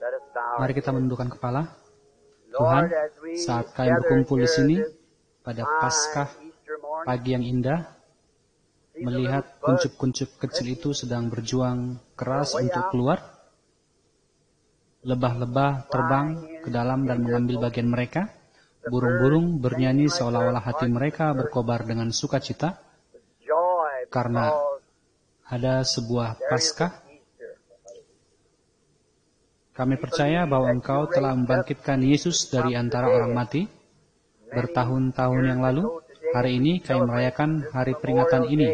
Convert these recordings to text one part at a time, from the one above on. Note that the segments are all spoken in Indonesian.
Mari kita menundukkan kepala. Tuhan, saat kami berkumpul di sini pada Paskah pagi yang indah, melihat kuncup-kuncup kecil itu sedang berjuang keras untuk keluar, lebah-lebah terbang ke dalam dan mengambil bagian mereka, burung-burung bernyanyi seolah-olah hati mereka berkobar dengan sukacita, karena ada sebuah Paskah. Kami percaya bahwa Engkau telah membangkitkan Yesus dari antara orang mati bertahun-tahun yang lalu. Hari ini kami merayakan hari peringatan ini.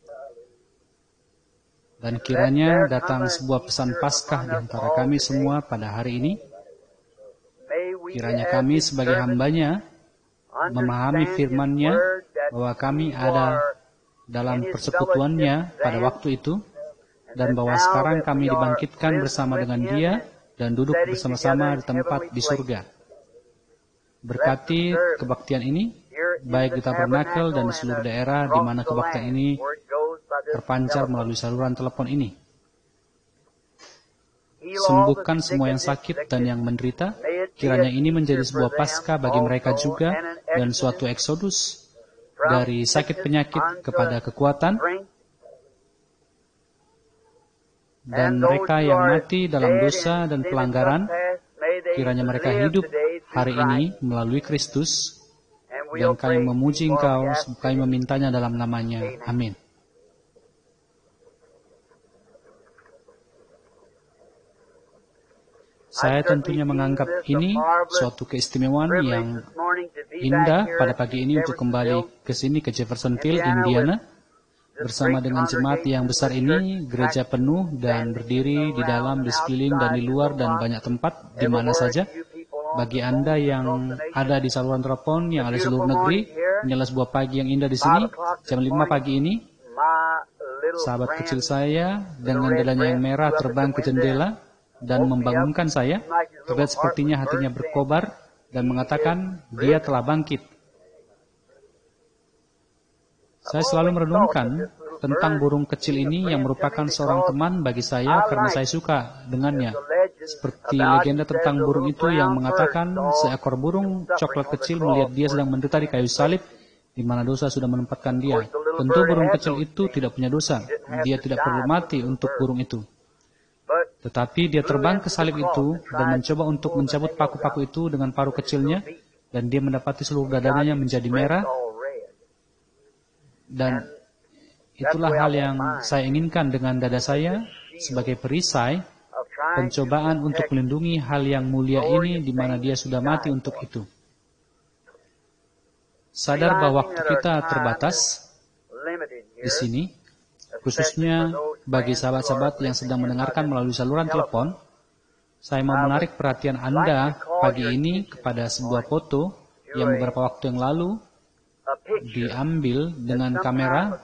Dan kiranya datang sebuah pesan Paskah di antara kami semua pada hari ini. Kiranya kami sebagai hamba-Nya memahami firman-Nya, bahwa kami ada dalam persekutuan-Nya pada waktu itu, dan bahwa sekarang kami dibangkitkan bersama dengan Dia dan duduk bersama-sama di tempat di surga. Berkati kebaktian ini, baik di Tabernakel dan di seluruh daerah di mana kebaktian ini terpancar melalui saluran telepon ini. Sembuhkan semua yang sakit dan yang menderita. Kiranya ini menjadi sebuah Paskah bagi mereka juga, dan suatu eksodus dari sakit penyakit kepada kekuatan. Dan mereka yang mati dalam dosa dan pelanggaran, kiranya mereka hidup hari ini melalui Kristus, dan kami memuji Engkau, kami memintanya dalam nama-Nya. Amin. Saya tentunya menganggap ini suatu keistimewaan yang indah pada pagi ini untuk kembali ke sini, ke Jeffersonville, Indiana, bersama dengan jemaat yang besar ini, gereja penuh dan berdiri di dalam, di sekeliling dan di luar dan banyak tempat, di mana saja. Bagi Anda yang ada di saluran telepon, yang ada di seluruh negeri, inilah sebuah pagi yang indah di sini. Jam 5 pagi ini, sahabat kecil saya dengan dadanya yang merah terbang ke jendela dan membangunkan saya. Terlihat sepertinya hatinya berkobar dan mengatakan, dia telah bangkit. Saya selalu merenungkan tentang burung kecil ini yang merupakan seorang teman bagi saya karena saya suka dengannya. Seperti legenda tentang burung itu yang mengatakan seekor burung coklat kecil melihat dia sedang menderita di kayu salib, di mana dosa sudah menempatkan dia. Tentu burung kecil itu tidak punya dosa. Dia tidak perlu mati untuk burung itu. Tetapi dia terbang ke salib itu dan mencoba untuk mencabut paku-paku itu dengan paruh kecilnya, dan dia mendapati seluruh dadanya menjadi merah. Dan itulah hal yang saya inginkan dengan dada saya sebagai perisai, pencobaan untuk melindungi hal yang mulia ini di mana dia sudah mati untuk itu. Sadar bahwa waktu kita terbatas di sini, khususnya bagi sahabat-sahabat yang sedang mendengarkan melalui saluran telepon, saya mau menarik perhatian Anda pagi ini kepada sebuah foto yang beberapa waktu yang lalu diambil dengan kamera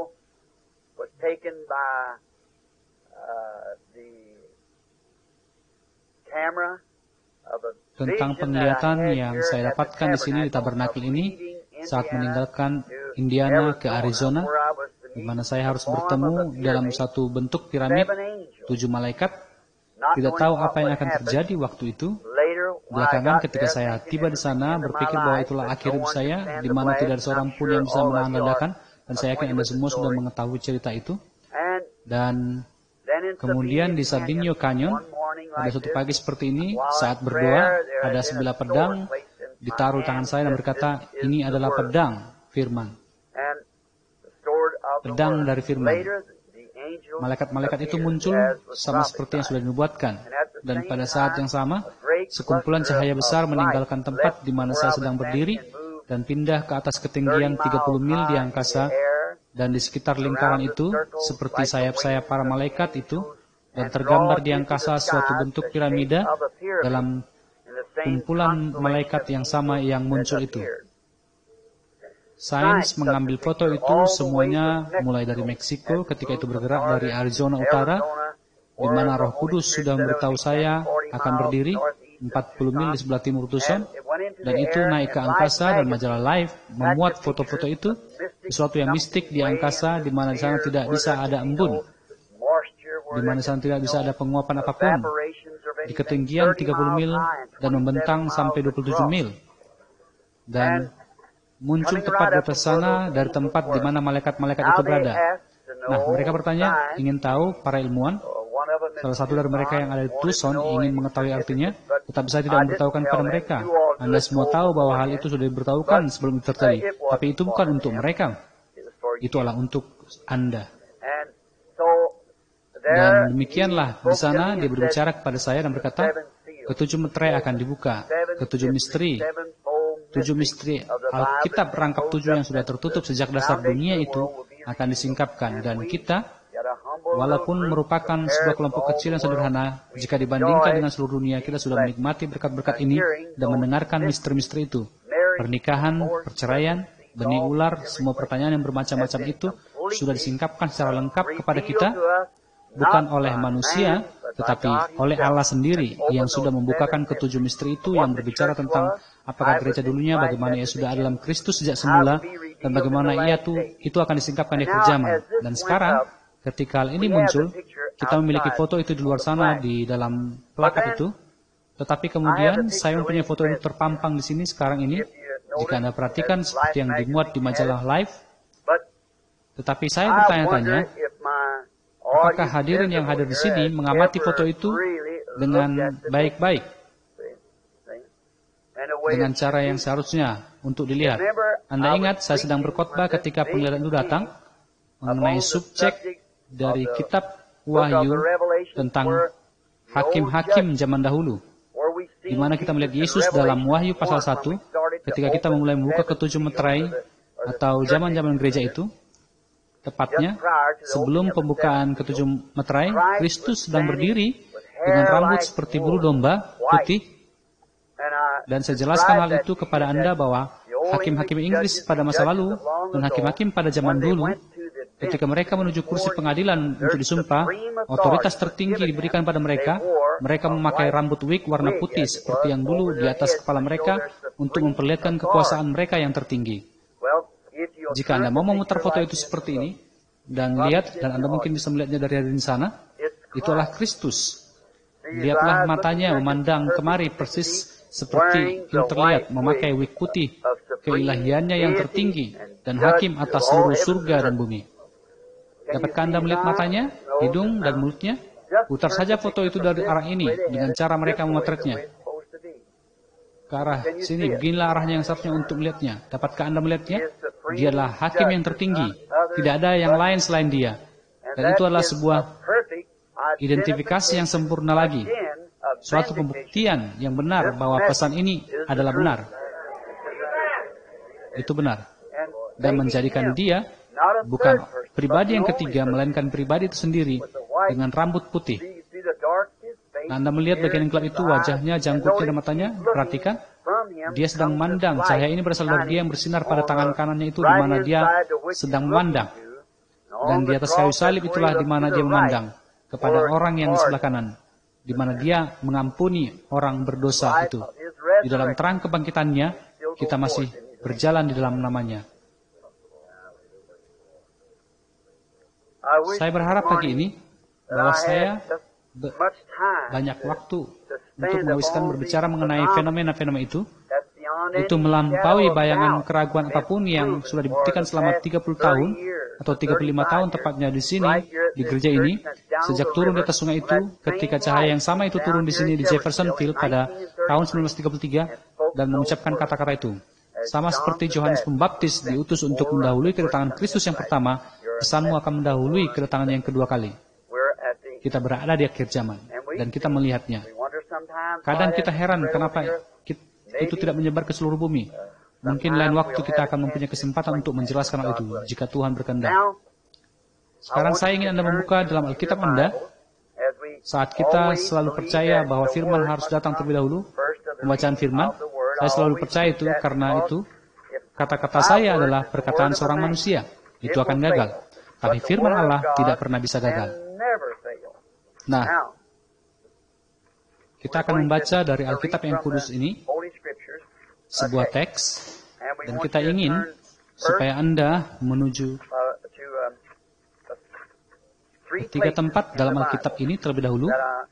tentang penglihatan yang saya dapatkan di sini di Tabernakel ini saat meninggalkan Indiana ke Arizona, di mana saya harus bertemu dalam satu bentuk piramid 7 malaikat. Tidak tahu apa yang akan terjadi waktu itu. Belakangan ketika saya tiba di sana, berpikir bahwa itulah akhir hidup saya, di mana tidak ada seorang pun yang bisa menahan ledakan, dan saya yakin Anda semua sudah mengetahui cerita itu. Dan kemudian di Sardinio Canyon, pada suatu pagi seperti ini, saat berdoa, ada sebilah pedang ditaruh tangan saya dan berkata, ini adalah pedang firman. Pedang dari firman. Malaikat-malaikat itu muncul sama seperti yang sudah dinubuatkan. Dan pada saat yang sama, sekumpulan cahaya besar meninggalkan tempat di mana saya sedang berdiri dan pindah ke atas ketinggian 30 mil di angkasa, dan di sekitar lingkaran itu, seperti sayap-sayap para malaikat itu, dan tergambar di angkasa suatu bentuk piramida dalam kumpulan malaikat yang sama yang muncul itu. Sains mengambil foto itu semuanya mulai dari Meksiko ketika itu bergerak dari Arizona Utara, di mana Roh Kudus sudah memberitahu saya akan berdiri 40 mil di sebelah timur Tucson, dan itu naik ke angkasa, dan majalah Life memuat foto-foto itu, sesuatu yang mistik di angkasa di mana di sana tidak bisa ada embun. di mana sana tidak bisa ada penguapan apapun, di ketinggian 30 mil dan membentang sampai 27 mil. Dan muncul tepat di atas sana dari tempat di mana malaikat-malaikat itu berada. Nah, mereka bertanya, ingin tahu, para ilmuwan. Salah satu dari mereka yang ada di Tucson ingin mengetahui artinya, tetapi saya tidak memberitahukan kepada mereka. Anda semua tahu bahwa hal itu sudah diberitahukan sebelum itu terjadi. Tapi itu bukan untuk mereka. Itu adalah untuk Anda. Dan demikianlah, di sana dia berbicara kepada saya dan berkata, ketujuh meterai akan dibuka, ketujuh misteri Alkitab rangkap 7 yang sudah tertutup sejak dasar dunia itu akan disingkapkan. Dan kita, walaupun merupakan sebuah kelompok kecil yang sederhana, jika dibandingkan dengan seluruh dunia, kita sudah menikmati berkat-berkat ini dan mendengarkan misteri-misteri itu. Pernikahan, perceraian, benih ular, semua pertanyaan yang bermacam-macam itu sudah disingkapkan secara lengkap kepada kita, bukan oleh manusia, tetapi oleh Allah sendiri yang sudah membukakan ketujuh misteri itu yang berbicara tentang apakah gereja dulunya, bagaimana ia sudah ada dalam Kristus sejak semula, dan bagaimana itu akan disingkapkan di akhir zaman. Dan sekarang, ketika hal ini muncul, kita memiliki foto itu di luar sana di dalam plakat itu. Tetapi kemudian saya mempunyai foto itu terpampang di sini sekarang ini. Jika Anda perhatikan seperti yang dimuat di majalah Life. Tetapi saya bertanya-tanya, apakah hadirin yang hadir di sini mengamati foto itu dengan baik-baik, dengan cara yang seharusnya untuk dilihat? Anda ingat, saya sedang berkhotbah ketika penglihatan itu datang mengenai subjek dari kitab Wahyu tentang hakim-hakim zaman dahulu, di mana kita melihat Yesus dalam Wahyu pasal 1, ketika kita memulai membuka ketujuh meterai atau zaman-zaman gereja itu. Tepatnya, sebelum pembukaan ketujuh meterai, Kristus sedang berdiri dengan rambut seperti bulu domba, putih. Dan saya jelaskan hal itu kepada Anda bahwa hakim-hakim Inggris pada masa lalu dan hakim-hakim pada zaman dulu, ketika mereka menuju kursi pengadilan untuk disumpah, otoritas tertinggi diberikan pada mereka. Mereka memakai rambut wig warna putih seperti yang dulu di atas kepala mereka untuk memperlihatkan kekuasaan mereka yang tertinggi. Jika Anda mau memutar foto itu seperti ini, dan lihat, dan Anda mungkin bisa melihatnya dari di sana, itulah Kristus. Lihatlah matanya memandang kemari persis seperti yang terlihat, memakai wig putih, keilahiannya yang tertinggi, dan hakim atas seluruh surga dan bumi. Dapatkah Anda melihat matanya, hidung, dan mulutnya? Putar saja foto itu dari arah ini, dengan cara mereka memotretnya. Ke arah sini, beginilah arahnya yang seharusnya untuk melihatnya. Dapatkah Anda melihatnya? Dia adalah hakim yang tertinggi. Tidak ada yang lain selain dia. Dan itu adalah sebuah identifikasi yang sempurna lagi. Suatu pembuktian yang benar bahwa pesan ini adalah benar. Itu benar. Dan menjadikan dia bukan pribadi yang ketiga, melainkan pribadi itu sendiri dengan rambut putih. Nah, Anda melihat bagian yang gelap itu, wajahnya, janggutnya, dan matanya. Perhatikan, dia sedang memandang. Cahaya ini berasal dari dia yang bersinar pada tangan kanannya itu, di mana dia sedang memandang. Dan di atas kayu salib itulah di mana dia memandang kepada orang yang di sebelah kanan, di mana dia mengampuni orang berdosa itu. Di dalam terang kebangkitannya, kita masih berjalan di dalam namanya. Saya berharap pagi ini bahwa saya banyak waktu untuk menghabiskan berbicara mengenai fenomena-fenomena itu melampaui bayangan keraguan apapun yang sudah dibuktikan selama 30 tahun atau 35 tahun tepatnya di sini, di gereja ini, sejak turun di atas sungai itu, ketika cahaya yang sama itu turun di sini di Jeffersonville pada tahun 1933 dan mengucapkan kata-kata itu. Sama seperti Yohanes Pembaptis diutus untuk mendahului kedatangan Kristus yang pertama, pesanmu akan mendahului kedatangan yang kedua kali. Kita berada di akhir zaman, dan kita melihatnya. Kadang kita heran kenapa itu tidak menyebar ke seluruh bumi. Mungkin lain waktu kita akan mempunyai kesempatan untuk menjelaskan hal itu, jika Tuhan berkehendak. Sekarang saya ingin Anda membuka dalam Alkitab Anda, saat kita selalu percaya bahwa firman harus datang terlebih dahulu, pembacaan firman, saya selalu percaya itu, karena itu, kata-kata saya adalah perkataan seorang manusia. Itu akan gagal. Tapi firman Allah tidak pernah bisa gagal. Nah, kita akan membaca dari Alkitab yang kudus ini, sebuah teks, dan kita ingin supaya Anda menuju 3 tempat dalam Alkitab ini terlebih dahulu,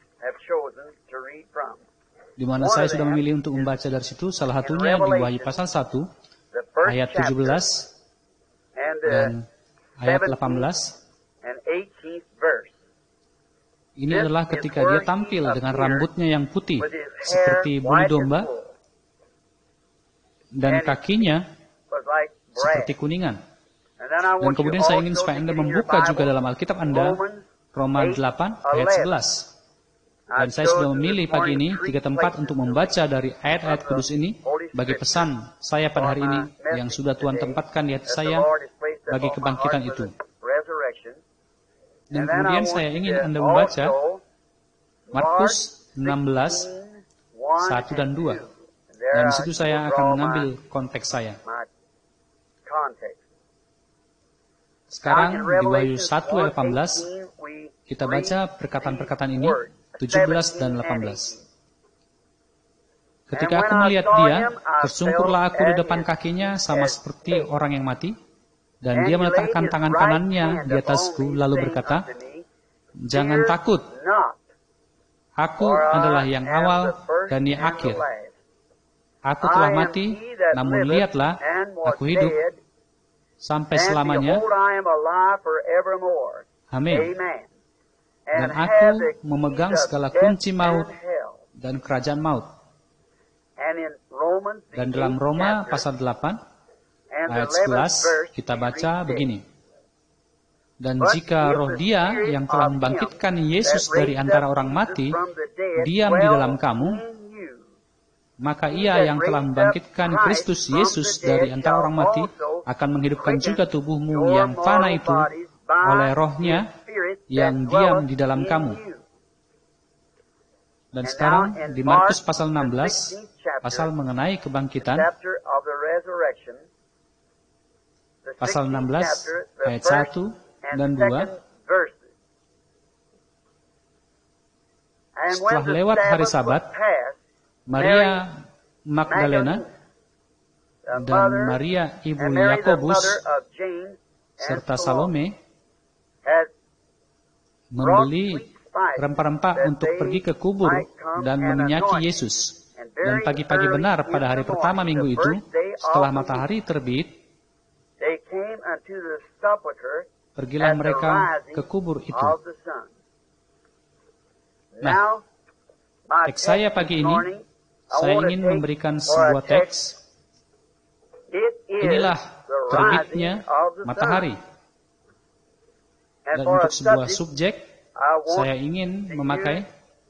di mana saya sudah memilih untuk membaca dari situ. Salah satunya di Wahyu pasal 1, ayat 17 dan ayat 18. Ini adalah ketika dia tampil dengan rambutnya yang putih, seperti bulu domba, dan kakinya seperti kuningan. Dan kemudian saya ingin supaya Anda membuka juga dalam Alkitab Anda, Roma 8 ayat 11. Dan saya sudah memilih pagi ini 3 tempat untuk membaca dari ayat-ayat kudus ini bagi pesan saya pada hari ini yang sudah Tuhan tempatkan di hati saya bagi kebangkitan itu. Dan kemudian saya ingin Anda membaca Markus 16, 1 dan 2. Dan di situ saya akan mengambil konteks saya. Sekarang di Wahyu 1 ayat 18, kita baca perkataan-perkataan ini, 17 dan 18. Ketika aku melihat dia, tersungkurlah aku di depan kakinya sama seperti orang yang mati, dan dia meletakkan tangan kanannya di atasku, lalu berkata, "Jangan takut, aku adalah yang awal dan yang akhir. Aku telah mati, namun lihatlah, aku hidup sampai selamanya. Amin. Dan aku memegang segala kunci maut dan kerajaan maut." Dan dalam Roma pasal 8, ayat 11, kita baca begini. "Dan jika roh dia yang telah membangkitkan Yesus dari antara orang mati diam di dalam kamu, maka ia yang telah membangkitkan Kristus Yesus dari antara orang mati akan menghidupkan juga tubuhmu yang fana itu oleh rohnya yang diam di dalam kamu." Dan sekarang di Markus pasal 16, pasal mengenai kebangkitan, pasal 16 ayat 1 dan 2. Setelah lewat hari Sabat, Maria Magdalena dan Maria ibu Yakobus serta Salome membeli rempah-rempah untuk pergi ke kubur dan meminyaki Yesus. Dan pagi-pagi benar pada hari pertama minggu itu, setelah matahari terbit, pergilah mereka ke kubur itu. Nah, teks saya pagi ini, saya ingin memberikan sebuah teks. Inilah terbitnya matahari. Dan untuk sebuah subjek, saya ingin memakai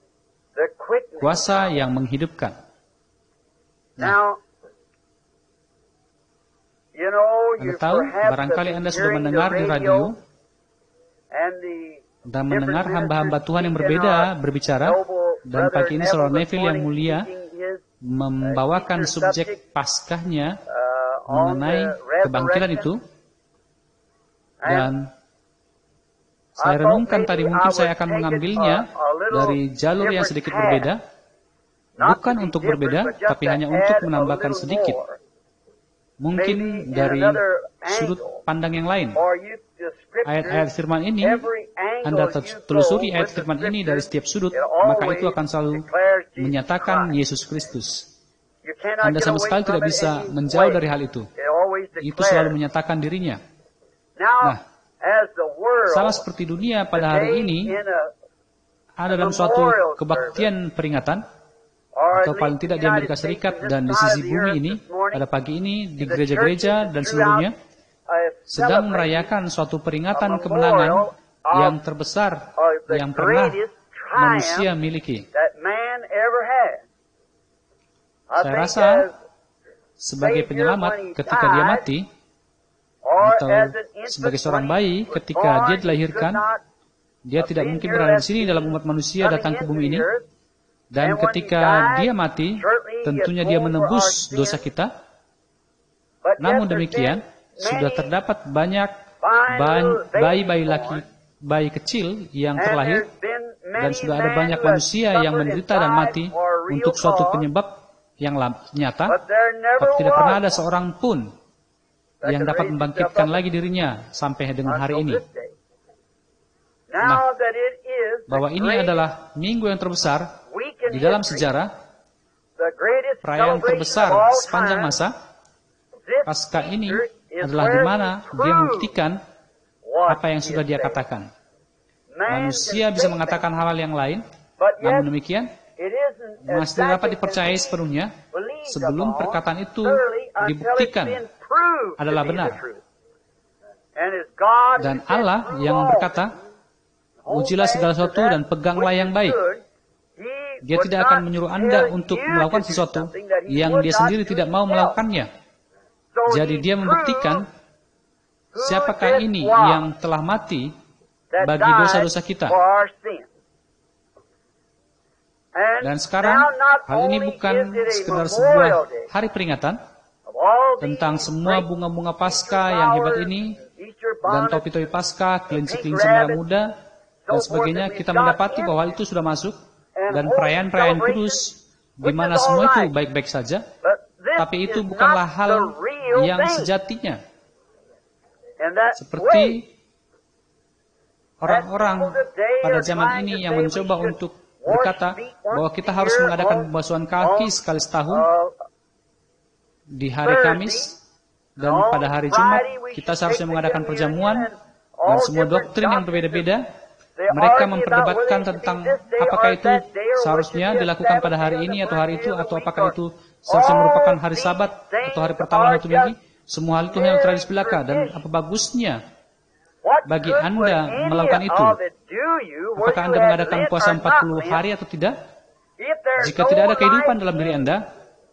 kuasa yang menghidupkan. Nah, Anda tahu, barangkali Anda sudah mendengar di radio dan mendengar hamba-hamba Tuhan yang berbeda berbicara, dan pagi ini Saudara Neville yang mulia membawakan subjek Paskahnya mengenai kebangkitan itu. Dan saya renungkan tadi, mungkin saya akan mengambilnya dari jalur yang sedikit berbeda, bukan untuk berbeda, tapi hanya untuk menambahkan sedikit. Mungkin dari sudut pandang yang lain. Ayat-ayat firman ini, Anda telusuri ayat firman ini dari setiap sudut, maka itu akan selalu menyatakan Yesus Kristus. Anda sama sekali tidak bisa menjauh dari hal itu. Itu selalu menyatakan dirinya. Nah, sama seperti dunia pada hari ini ada dalam suatu kebaktian peringatan, atau paling tidak di Amerika Serikat dan di sisi bumi ini, pada pagi ini di gereja-gereja dan seluruhnya sedang merayakan suatu peringatan kemenangan yang terbesar yang pernah manusia miliki. Saya rasa sebagai penyelamat ketika dia mati, atau sebagai seorang bayi ketika dia dilahirkan, dia tidak mungkin berada di sini dalam umat manusia datang ke bumi ini. Dan ketika dia mati, tentunya dia menebus dosa kita. Namun demikian, sudah terdapat banyak bayi kecil yang terlahir, dan sudah ada banyak manusia yang menderita dan mati untuk suatu penyebab yang nyata, tapi tidak pernah ada seorang pun yang dapat membangkitkan lagi dirinya sampai dengan hari ini. Nah, bahwa ini adalah minggu yang terbesar di dalam sejarah, perayaan terbesar sepanjang masa. Paskah ini adalah di mana dia membuktikan apa yang sudah dia katakan. Manusia bisa mengatakan hal-hal yang lain, namun demikian masih tidak dapat dipercayai sepenuhnya sebelum perkataan itu dibuktikan adalah benar. Dan Allah yang berkata, ujilah segala sesuatu dan peganglah yang baik. Dia tidak akan menyuruh Anda untuk melakukan sesuatu yang dia sendiri tidak mau melakukannya. Jadi dia membuktikan siapakah ini yang telah mati bagi dosa-dosa kita. Dan sekarang, hal ini bukan sekedar sebuah hari peringatan tentang semua bunga-bunga Paskah yang hebat ini, dan topi-topi Paskah, kelinci-kelinci merah muda, dan sebagainya. Kita mendapati bahwa itu sudah masuk, dan perayaan-perayaan kudus, di mana semua itu baik-baik saja, tapi itu bukanlah hal yang sejatinya. Seperti orang-orang pada zaman ini yang mencoba untuk berkata bahwa kita harus mengadakan pembasuhan kaki sekali setahun di hari Kamis, dan pada hari Jumat kita seharusnya mengadakan perjamuan, dan semua doktrin yang berbeda-beda. Mereka memperdebatkan tentang apakah itu seharusnya dilakukan pada hari ini atau hari itu, atau apakah itu seharusnya merupakan hari Sabat atau hari pertama satu minggu. Semua hal itu hanya tradisi belaka, dan apa bagusnya bagi Anda melakukan itu? Apakah Anda mengadakan puasa 40 hari atau tidak? Jika tidak ada kehidupan dalam diri Anda,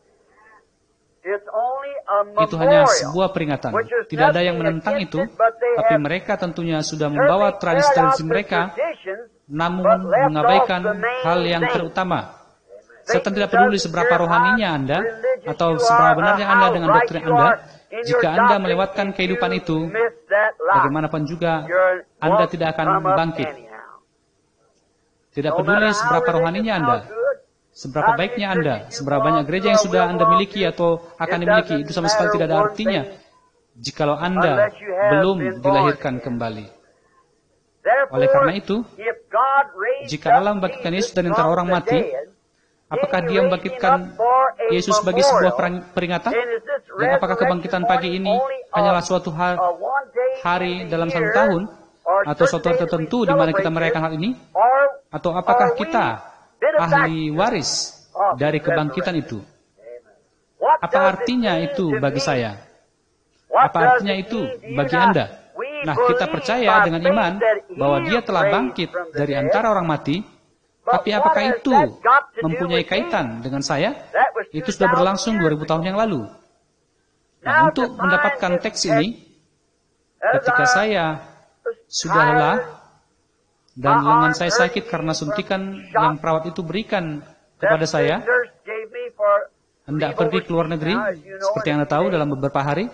itu hanya sebuah peringatan. Tidak ada yang menentang itu, tapi mereka tentunya sudah membawa tradisi-tradisi mereka, namun mengabaikan hal yang terutama. Setan tidak peduli seberapa rohaninya Anda, atau seberapa benarnya Anda dengan doktrin Anda. Jika Anda melewatkan kehidupan itu, bagaimanapun juga, Anda tidak akan bangkit. Tidak peduli seberapa rohaninya Anda, seberapa baiknya Anda, seberapa banyak gereja yang sudah Anda miliki atau akan dimiliki, itu sama sekali tidak ada artinya jikalau Anda belum dilahirkan kembali. Oleh karena itu, jika Allah membangkitkan Yesus dari antara orang mati, apakah Dia membangkitkan Yesus sebagai sebuah peringatan? Dan apakah kebangkitan pagi ini hanyalah suatu hari dalam satu tahun, atau suatu hari tertentu di mana kita merayakan hal ini? Atau apakah kita ahli waris dari kebangkitan itu? Apa artinya itu bagi saya? Apa artinya itu bagi Anda? Nah, kita percaya dengan iman bahwa Dia telah bangkit dari antara orang mati, tapi apakah itu mempunyai kaitan dengan saya? Itu sudah berlangsung 2000 tahun yang lalu. Nah, untuk mendapatkan teks ini, ketika saya sudah lelah, dan lengan saya sakit karena suntikan yang perawat itu berikan kepada saya, hendak pergi ke luar negeri, seperti yang Anda tahu, dalam beberapa hari.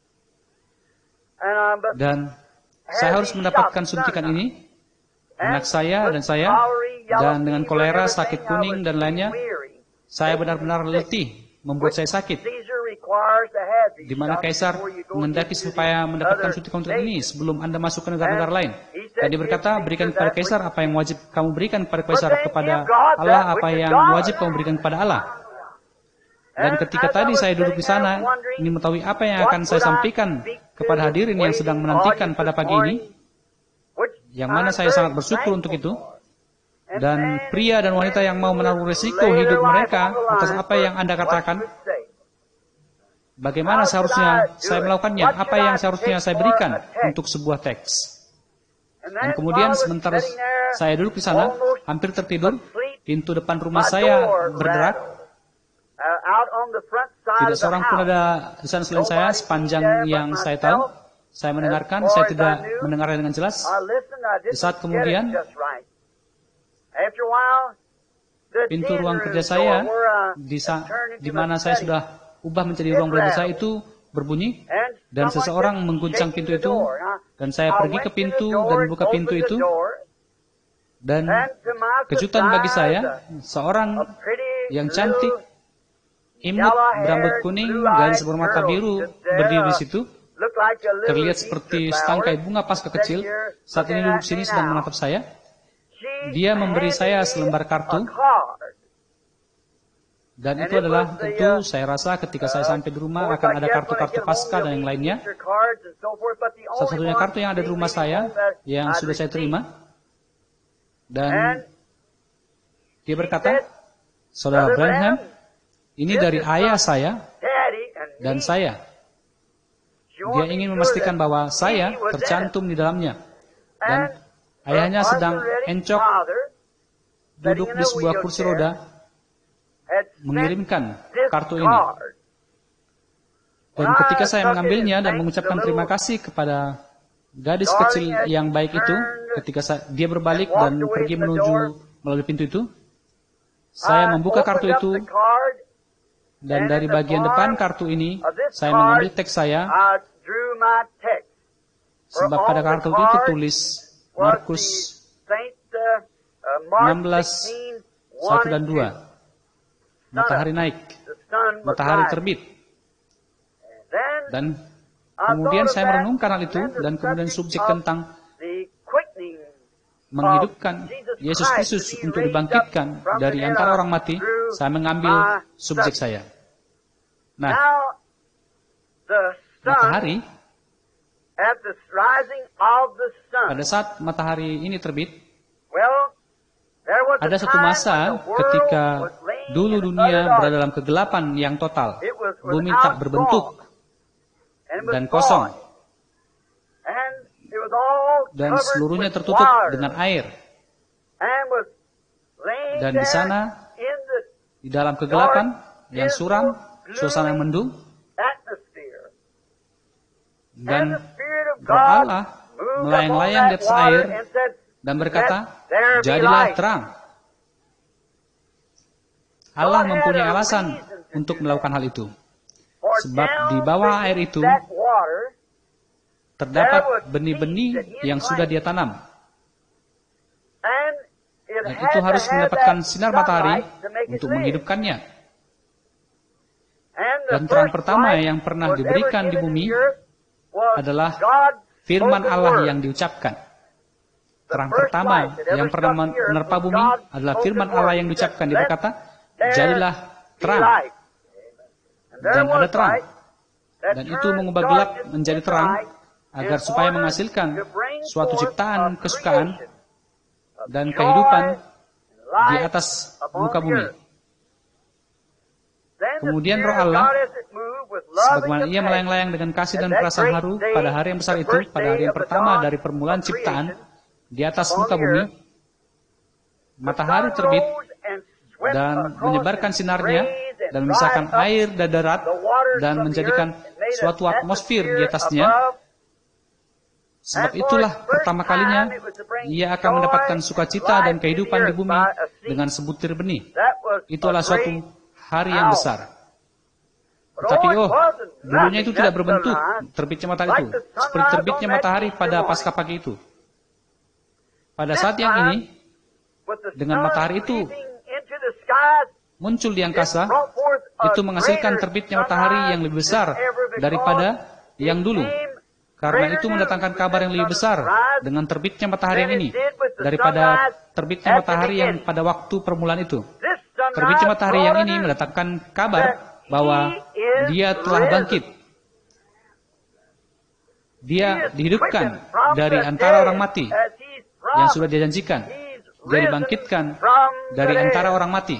Dan saya harus mendapatkan suntikan ini, anak saya, dan dengan kolera, sakit kuning, dan lainnya, saya benar-benar letih, membuat saya sakit. Di mana Kaisar menghendaki supaya mendapatkan suntikan ini sebelum Anda masuk ke negara-negara lain. Dan dia berkata, berikan kepada Kaisar apa yang wajib kamu berikan kepada Kaisar, kepada Allah apa yang wajib kamu berikan kepada Allah. Dan ketika tadi saya duduk di sana, ingin mengetahui apa yang akan saya sampaikan kepada hadirin yang sedang menantikan pada pagi ini, yang mana saya sangat bersyukur untuk itu. Dan pria dan wanita yang mau menaruh risiko hidup mereka atas apa yang Anda katakan, bagaimana seharusnya saya melakukannya? Apa yang seharusnya saya berikan untuk sebuah teks? Dan kemudian sementara saya duduk di sana, hampir tertidur, pintu depan rumah saya berderak. Tidak seorang pun ada di sana selain saya sepanjang yang saya tahu. Saya mendengarkan, saya tidak mendengarnya dengan jelas. Di saat kemudian, pintu ruang kerja saya, di mana saya sudah ubah menjadi ruang belajar saya itu berbunyi, dan seseorang mengguncang pintu itu, dan saya pergi ke pintu dan membuka pintu itu, dan kejutan bagi saya, seorang yang cantik, imut, berambut kuning, garis bermata biru berdiri di situ, terlihat seperti setangkai bunga pasca kecil, saat ini duduk sini sedang menatap saya. Dia memberi saya selembar kartu, dan itu adalah tentu saya rasa ketika saya sampai di rumah akan ada kartu-kartu pasca dan yang lainnya. Satu-satunya kartu yang ada di rumah saya yang sudah saya terima. Dan dia berkata, Saudara Branham, ini dari ayah saya dan saya. Dia ingin memastikan bahwa saya tercantum di dalamnya. Dan ayahnya sedang encok duduk di sebuah kursi roda mengirimkan kartu ini. Dan ketika saya mengambilnya dan mengucapkan terima kasih kepada gadis kecil yang baik itu, ketika dia berbalik dan pergi menuju melalui pintu itu, saya membuka kartu itu, dan dari bagian depan kartu ini, saya mengambil teks saya, sebab pada kartu itu tertulis Markus 16, 1 dan 2. Matahari naik, matahari terbit. Dan kemudian saya merenungkan hal itu, dan kemudian subjek tentang menghidupkan Yesus Kristus untuk dibangkitkan dari antara orang mati, saya mengambil subjek saya. Nah, matahari, pada saat matahari ini terbit, ada satu masa ketika dulu dunia berada dalam kegelapan yang total. Bumi tak berbentuk dan kosong. Dan seluruhnya tertutup dengan air. Dan di sana, di dalam kegelapan yang suram, suasana yang mendung, dan Roh Allah melayang-layang di atas air dan berkata, jadilah terang. Allah mempunyai alasan untuk melakukan hal itu. Sebab di bawah air itu terdapat benih-benih yang sudah Dia tanam. Dan itu harus mendapatkan sinar matahari untuk menghidupkannya. Dan terang pertama yang pernah diberikan di bumi adalah firman Allah yang diucapkan. Terang pertama yang pernah menerpa bumi adalah firman Allah yang diucapkan. Dia berkata, jadilah terang. Dan ada terang. Dan itu mengubah gelap menjadi terang, agar supaya menghasilkan suatu ciptaan kesukaan dan kehidupan di atas muka bumi. Kemudian Roh Allah, sebagaimana Ia melayang-layang dengan kasih dan perasaan haru pada hari yang besar itu, pada hari yang pertama dari permulaan ciptaan, di atas muka bumi, matahari terbit dan menyebarkan sinarnya dan memisahkan air dan darat dan menjadikan suatu atmosfer di atasnya. Sebab itulah pertama kalinya Ia akan mendapatkan sukacita dan kehidupan di bumi dengan sebutir benih. Itulah suatu hari yang besar. Tetapi dulunya itu tidak berbentuk terbitnya matahari itu, seperti terbitnya matahari pada pasca pagi itu. Pada saat yang ini, dengan matahari itu muncul di angkasa, itu menghasilkan terbitnya matahari yang lebih besar daripada yang dulu. Karena itu mendatangkan kabar yang lebih besar dengan terbitnya matahari yang ini daripada terbitnya matahari yang pada waktu permulaan itu. Terbitnya matahari yang ini mendatangkan kabar bahwa Dia telah bangkit. Dia dihidupkan dari antara orang mati yang sudah Dia janjikan. Dia dibangkitkan dari antara orang mati.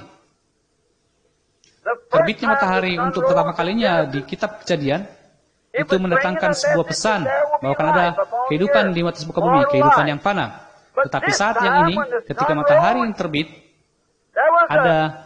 Terbitnya matahari untuk pertama kalinya di kitab Kejadian itu mendatangkan sebuah pesan bahwa akan ada kehidupan di atas muka bumi, kehidupan yang fana. Tetapi saat yang ini, ketika matahari yang terbit, ada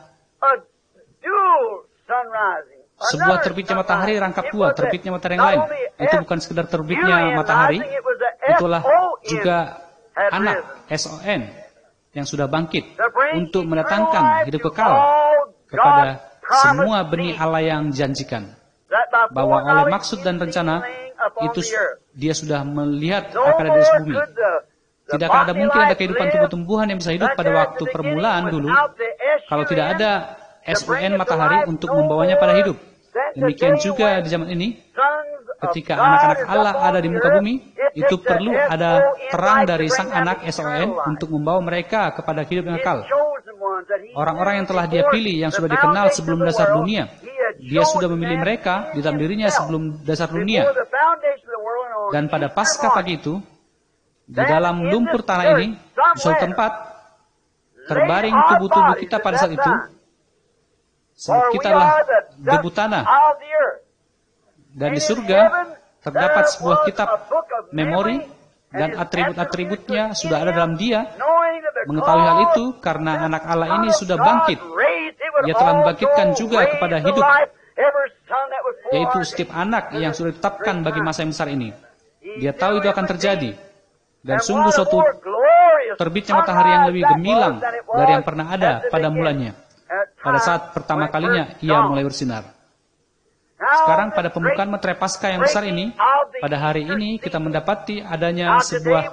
sebuah terbitnya matahari rangkap dua, terbitnya matahari yang lain. Itu bukan sekedar terbitnya matahari, itulah juga anak SON yang sudah bangkit untuk mendatangkan hidup kekal kepada semua benih Allah yang janjikan. Bahwa oleh maksud dan rencana itu Dia sudah melihat akan ada di bumi. Tidak akan ada mungkin ada kehidupan tumbuh-tumbuhan yang bisa hidup pada waktu permulaan dulu kalau tidak ada SON matahari untuk membawanya pada hidup. Demikian juga di zaman ini, ketika anak-anak Allah ada di muka bumi, itu perlu ada terang dari Sang Anak SON untuk membawa mereka kepada hidup yang kekal. Orang-orang yang telah Dia pilih, yang sudah dikenal sebelum dasar dunia, Dia sudah memilih mereka di dalam dirinya sebelum dasar dunia. Dan pada Paskah pagi itu, di dalam lumpur tanah ini, di suatu tempat, terbaring tubuh-tubuh kita pada saat itu, sebab kita adalah debu tanah. Dan di surga terdapat sebuah kitab memori dan atribut-atributnya sudah ada dalam Dia. Mengetahui hal itu karena anak Allah ini sudah bangkit. Dia telah membangkitkan juga kepada hidup, yaitu setiap anak yang sudah ditetapkan bagi masa yang besar ini. Dia tahu itu akan terjadi. Dan sungguh suatu terbitnya matahari yang lebih gemilang dari yang pernah ada pada mulanya. Pada saat pertama kalinya ia mulai bersinar. Sekarang pada pembukaan materai Paskah yang besar ini, pada hari ini kita mendapati adanya sebuah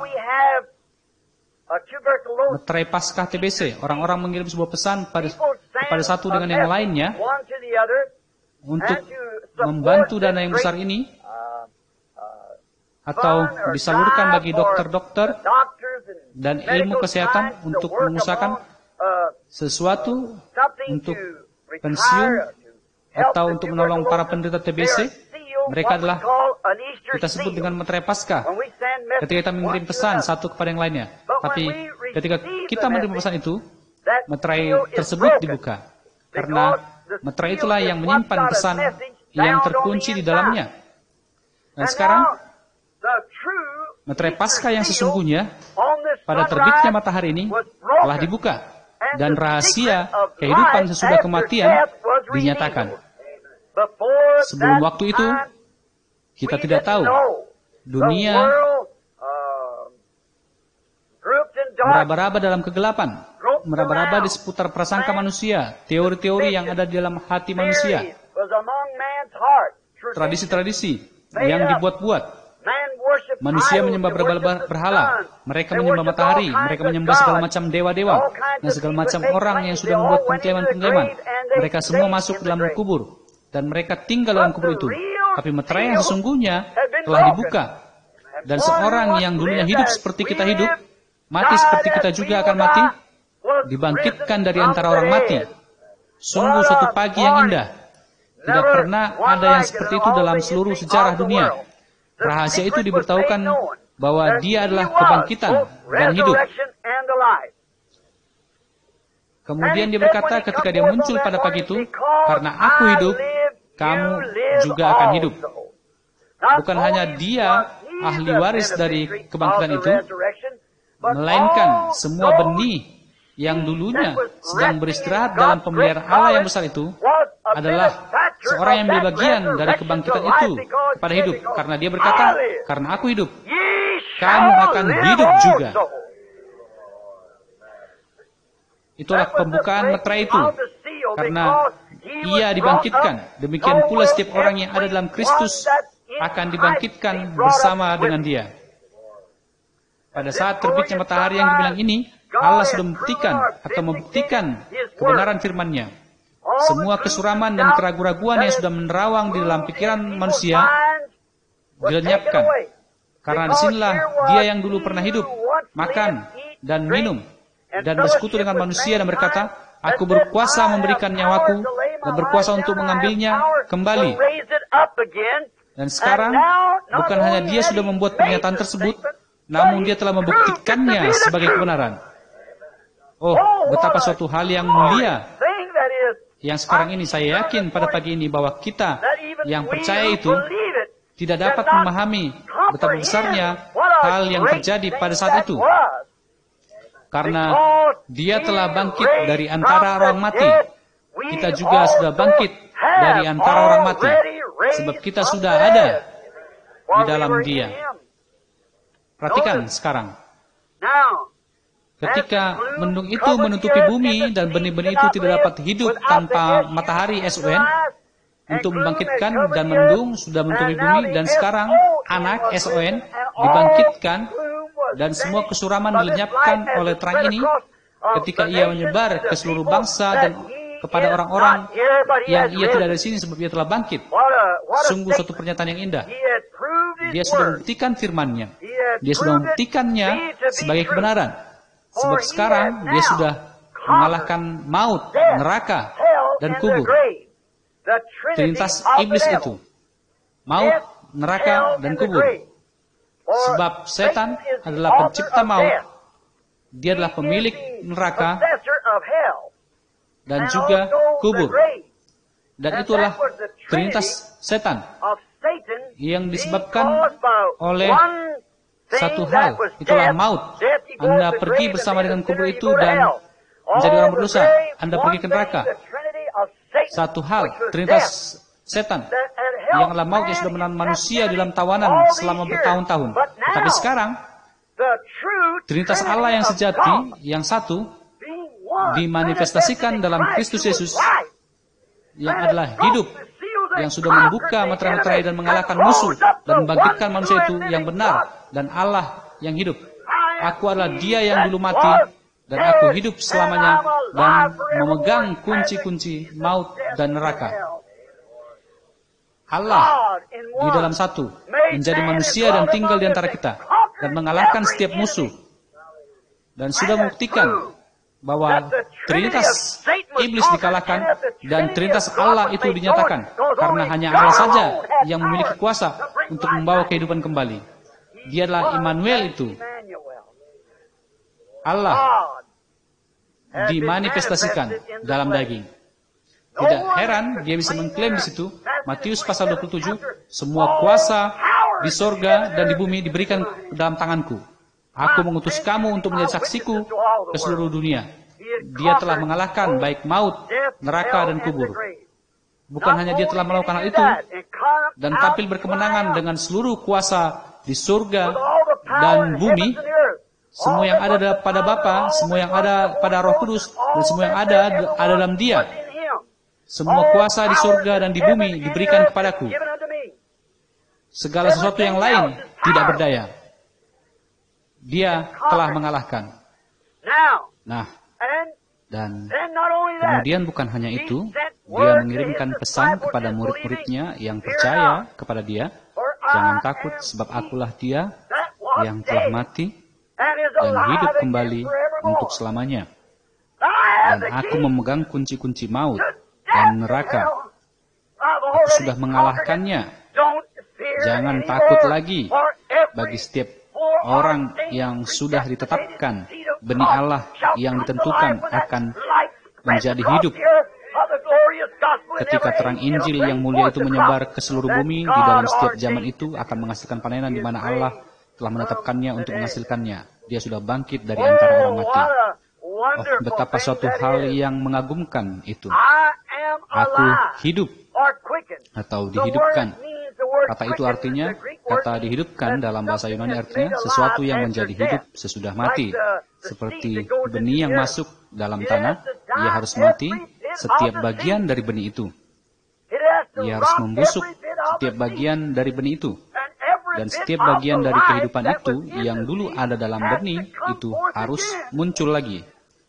materai Paskah TBC. Orang-orang mengirim sebuah pesan kepada satu dengan yang lainnya untuk membantu dana yang besar ini, atau disalurkan bagi dokter-dokter dan ilmu kesehatan untuk mengusahakan sesuatu untuk pensiun atau untuk menolong para penderita TBC. Mereka adalah kita sebut dengan materai Paskah. Ketika kita mengirim pesan satu kepada yang lainnya, tapi ketika kita menerima pesan itu, materai tersebut dibuka, karena materai itulah yang menyimpan pesan yang terkunci di dalamnya. Dan sekarang materai Paskah yang sesungguhnya pada terbitnya matahari ini telah dibuka, dan rahasia kehidupan sesudah kematian dinyatakan. Sebelum waktu itu, kita tidak tahu. Dunia meraba-raba dalam kegelapan, meraba-raba di seputar prasangka manusia, teori-teori yang ada di dalam hati manusia, tradisi-tradisi yang dibuat-buat. Manusia menyembah berhala, mereka menyembah matahari, mereka menyembah segala macam dewa-dewa, dan segala macam orang yang sudah membuat pengkleman-pengkleman. Mereka semua masuk dalam kubur, dan mereka tinggal dalam kubur itu. Tapi materai yang sesungguhnya telah dibuka, dan seorang yang dulunya hidup seperti kita hidup, mati seperti kita juga akan mati, dibangkitkan dari antara orang mati. Sungguh suatu pagi yang indah. Tidak pernah ada yang seperti itu dalam seluruh sejarah dunia. Rahasia itu diberitahukan bahwa Dia adalah kebangkitan dan hidup. Kemudian Dia berkata ketika Dia muncul pada pagi itu, karena Aku hidup, kamu juga akan hidup. Bukan hanya Dia ahli waris dari kebangkitan itu, melainkan semua benih yang dulunya sedang beristirahat dalam pemeliharaan Allah yang besar itu adalah seorang yang menjadi bagian dari kebangkitan itu kepada hidup. Karena Dia berkata, karena Aku hidup, kamu akan hidup juga. Itulah pembukaan materai itu. Karena Ia dibangkitkan, demikian pula setiap orang yang ada dalam Kristus akan dibangkitkan bersama dengan Dia. Pada saat terbitnya matahari yang gemilang ini, Allah sudah membuktikan kebenaran firman-Nya. Semua kesuraman dan keraguan-raguan yang sudah menerawang di dalam pikiran manusia dilenyapkan. Karena disinilah Dia yang dulu pernah hidup, makan dan minum, dan bersekutu dengan manusia dan berkata, Aku berkuasa memberikan nyawaku dan berkuasa untuk mengambilnya kembali. Dan sekarang, bukan hanya Dia sudah membuat pernyataan tersebut, namun Dia telah membuktikannya sebagai kebenaran. Oh, betapa suatu hal yang mulia. Yang sekarang ini saya yakin pada pagi ini bahwa kita yang percaya itu tidak dapat memahami betapa besarnya hal yang terjadi pada saat itu. Karena Dia telah bangkit dari antara orang mati. Kita juga sudah bangkit dari antara orang mati. Sebab kita sudah ada di dalam Dia. Perhatikan sekarang. Ketika mendung itu menutupi bumi dan benih-benih itu tidak dapat hidup tanpa matahari SON untuk membangkitkan, dan mendung sudah menutupi bumi, dan sekarang anak SON dibangkitkan dan semua kesuraman dilenyapkan oleh terang ini ketika Ia menyebar ke seluruh bangsa dan kepada orang-orang yang ia tidak ada di sini sebab ia telah bangkit. Sungguh suatu pernyataan yang indah. Dia sudah membuktikan firman-Nya. Dia sudah membuktikannya sebagai kebenaran. Sebab sekarang dia sudah mengalahkan maut, neraka, dan kubur. Trinitas iblis itu. Maut, neraka, dan kubur. Sebab setan adalah pencipta maut. Dia adalah pemilik neraka dan juga kubur. Dan itulah trinitas setan yang disebabkan oleh satu hal, itulah maut. Anda pergi bersama dengan kubur itu dan menjadi orang berdosa. Anda pergi ke neraka. Satu hal, trinitas setan yang adalah maut yang sudah menahan manusia di dalam tawanan selama bertahun-tahun. Tetapi sekarang trinitas Allah yang sejati, yang satu, dimanifestasikan dalam Kristus Yesus, yang adalah hidup, yang sudah membuka meterai-meterai dan mengalahkan musuh, dan membangkitkan manusia itu yang benar, dan Allah yang hidup. Aku adalah Dia yang dulu mati, dan aku hidup selamanya, dan memegang kunci-kunci maut dan neraka. Allah di dalam satu, menjadi manusia dan tinggal di antara kita, dan mengalahkan setiap musuh, dan sudah membuktikan bahwa trinitas iblis dikalahkan dan trinitas Allah itu dinyatakan, karena hanya Allah saja yang memiliki kuasa untuk membawa kehidupan kembali. Dia adalah Immanuel itu. Allah dimanifestasikan dalam daging. Tidak heran dia bisa mengklaim di situ, Matius pasal 27, semua kuasa di sorga dan di bumi diberikan ke dalam tanganku. Aku mengutus kamu untuk menjadi saksiku ke seluruh dunia. Dia telah mengalahkan baik maut, neraka, dan kubur. Bukan hanya dia telah melakukan hal itu, dan tampil berkemenangan dengan seluruh kuasa di surga dan bumi, semua yang ada pada Bapa, semua yang ada pada Roh Kudus, dan semua yang ada dalam Dia. Semua kuasa di surga dan di bumi diberikan kepadaku. Segala sesuatu yang lain tidak berdaya. Dia telah mengalahkan. Nah, dan kemudian bukan hanya itu, dia mengirimkan pesan kepada murid-muridnya yang percaya kepada dia, jangan takut sebab akulah Dia yang telah mati dan hidup kembali untuk selamanya. Dan aku memegang kunci-kunci maut dan neraka. Aku sudah mengalahkannya. Jangan takut lagi. Bagi setiap orang yang sudah ditetapkan, benih Allah yang ditentukan akan menjadi hidup. Ketika terang Injil yang mulia itu menyebar ke seluruh bumi, di dalam setiap zaman itu akan menghasilkan panenan di mana Allah telah menetapkannya untuk menghasilkannya. Dia sudah bangkit dari antara orang mati. Oh, betapa suatu hal yang mengagumkan itu. Aku hidup atau dihidupkan. Kata itu artinya, kata dihidupkan dalam bahasa Yunani artinya sesuatu yang menjadi hidup sesudah mati. Seperti benih yang masuk dalam tanah, ia harus mati setiap bagian dari benih itu. Ia harus membusuk setiap bagian dari benih itu. Dan setiap bagian dari kehidupan itu yang dulu ada dalam benih itu harus muncul lagi.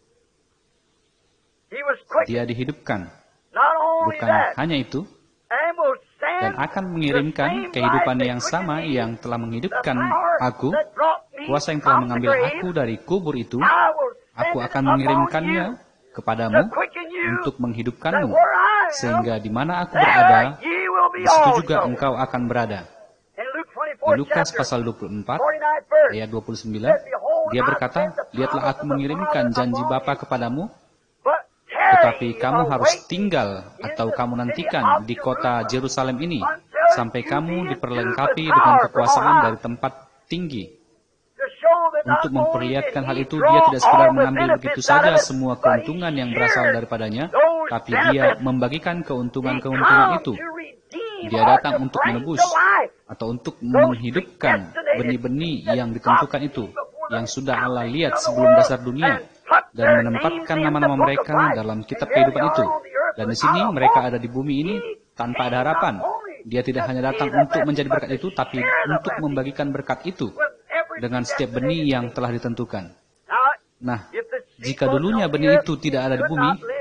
Dia dihidupkan. Bukan hanya itu, dan akan mengirimkan kehidupan yang sama yang telah menghidupkan aku, kuasa yang telah mengambil aku dari kubur itu, aku akan mengirimkannya kepadamu untuk menghidupkanmu, sehingga di mana aku berada, di situ juga engkau akan berada. Di Lukas pasal 24, ayat 29, dia berkata, lihatlah aku mengirimkan janji Bapa kepadamu, tetapi kamu harus tinggal atau kamu nantikan di kota Yerusalem ini sampai kamu diperlengkapi dengan kekuasaan dari tempat tinggi. Untuk memperlihatkan hal itu, dia tidak sekadar mengambil begitu saja semua keuntungan yang berasal daripadanya, tapi dia membagikan keuntungan-keuntungan itu. Dia datang untuk menebus atau untuk menghidupkan benih-benih yang ditentukan itu, yang sudah Allah lihat sebelum dasar dunia, dan menempatkan nama-nama mereka dalam kitab kehidupan itu. Dan di sini mereka ada di bumi ini tanpa ada harapan. Dia tidak hanya datang untuk menjadi berkat itu, tapi untuk membagikan berkat itu dengan setiap benih yang telah ditentukan. Nah, jika dulunya benih itu tidak ada di bumi,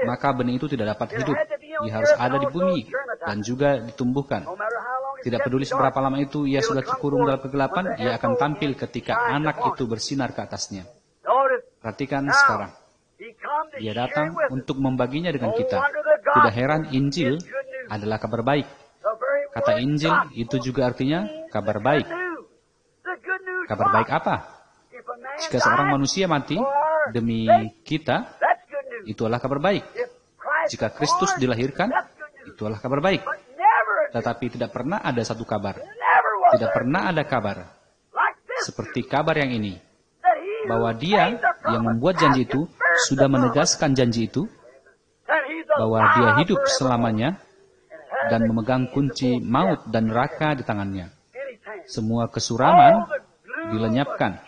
maka benih itu tidak dapat hidup. Dia harus ada di bumi dan juga ditumbuhkan. Tidak peduli seberapa lama itu ia sudah terkurung dalam kegelapan, ia akan tampil ketika anak itu bersinar ke atasnya. Perhatikan sekarang. Dia datang untuk membaginya dengan kita. Tidak heran Injil adalah kabar baik. Kata Injil itu juga artinya kabar baik. Kabar baik apa? Jika seorang manusia mati demi kita, itu adalah kabar baik. Jika Kristus dilahirkan, itu adalah kabar baik. Tetapi tidak pernah ada satu kabar. Tidak pernah ada kabar seperti kabar yang ini. Bahwa dia yang membuat janji itu sudah menegaskan janji itu. Bahwa dia hidup selamanya dan memegang kunci maut dan neraka di tangannya. Semua kesuraman dilenyapkan.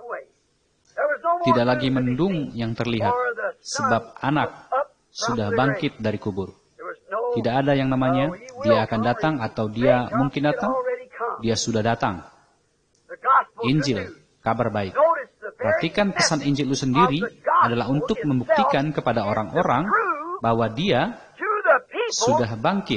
Tidak lagi mendung yang terlihat. Sebab anak sudah bangkit dari kubur. Tidak ada yang namanya dia akan datang atau dia mungkin datang. Dia sudah datang. Injil, kabar baik. Perhatikan pesan Injil itu sendiri adalah untuk membuktikan kepada orang-orang bahwa dia sudah bangkit.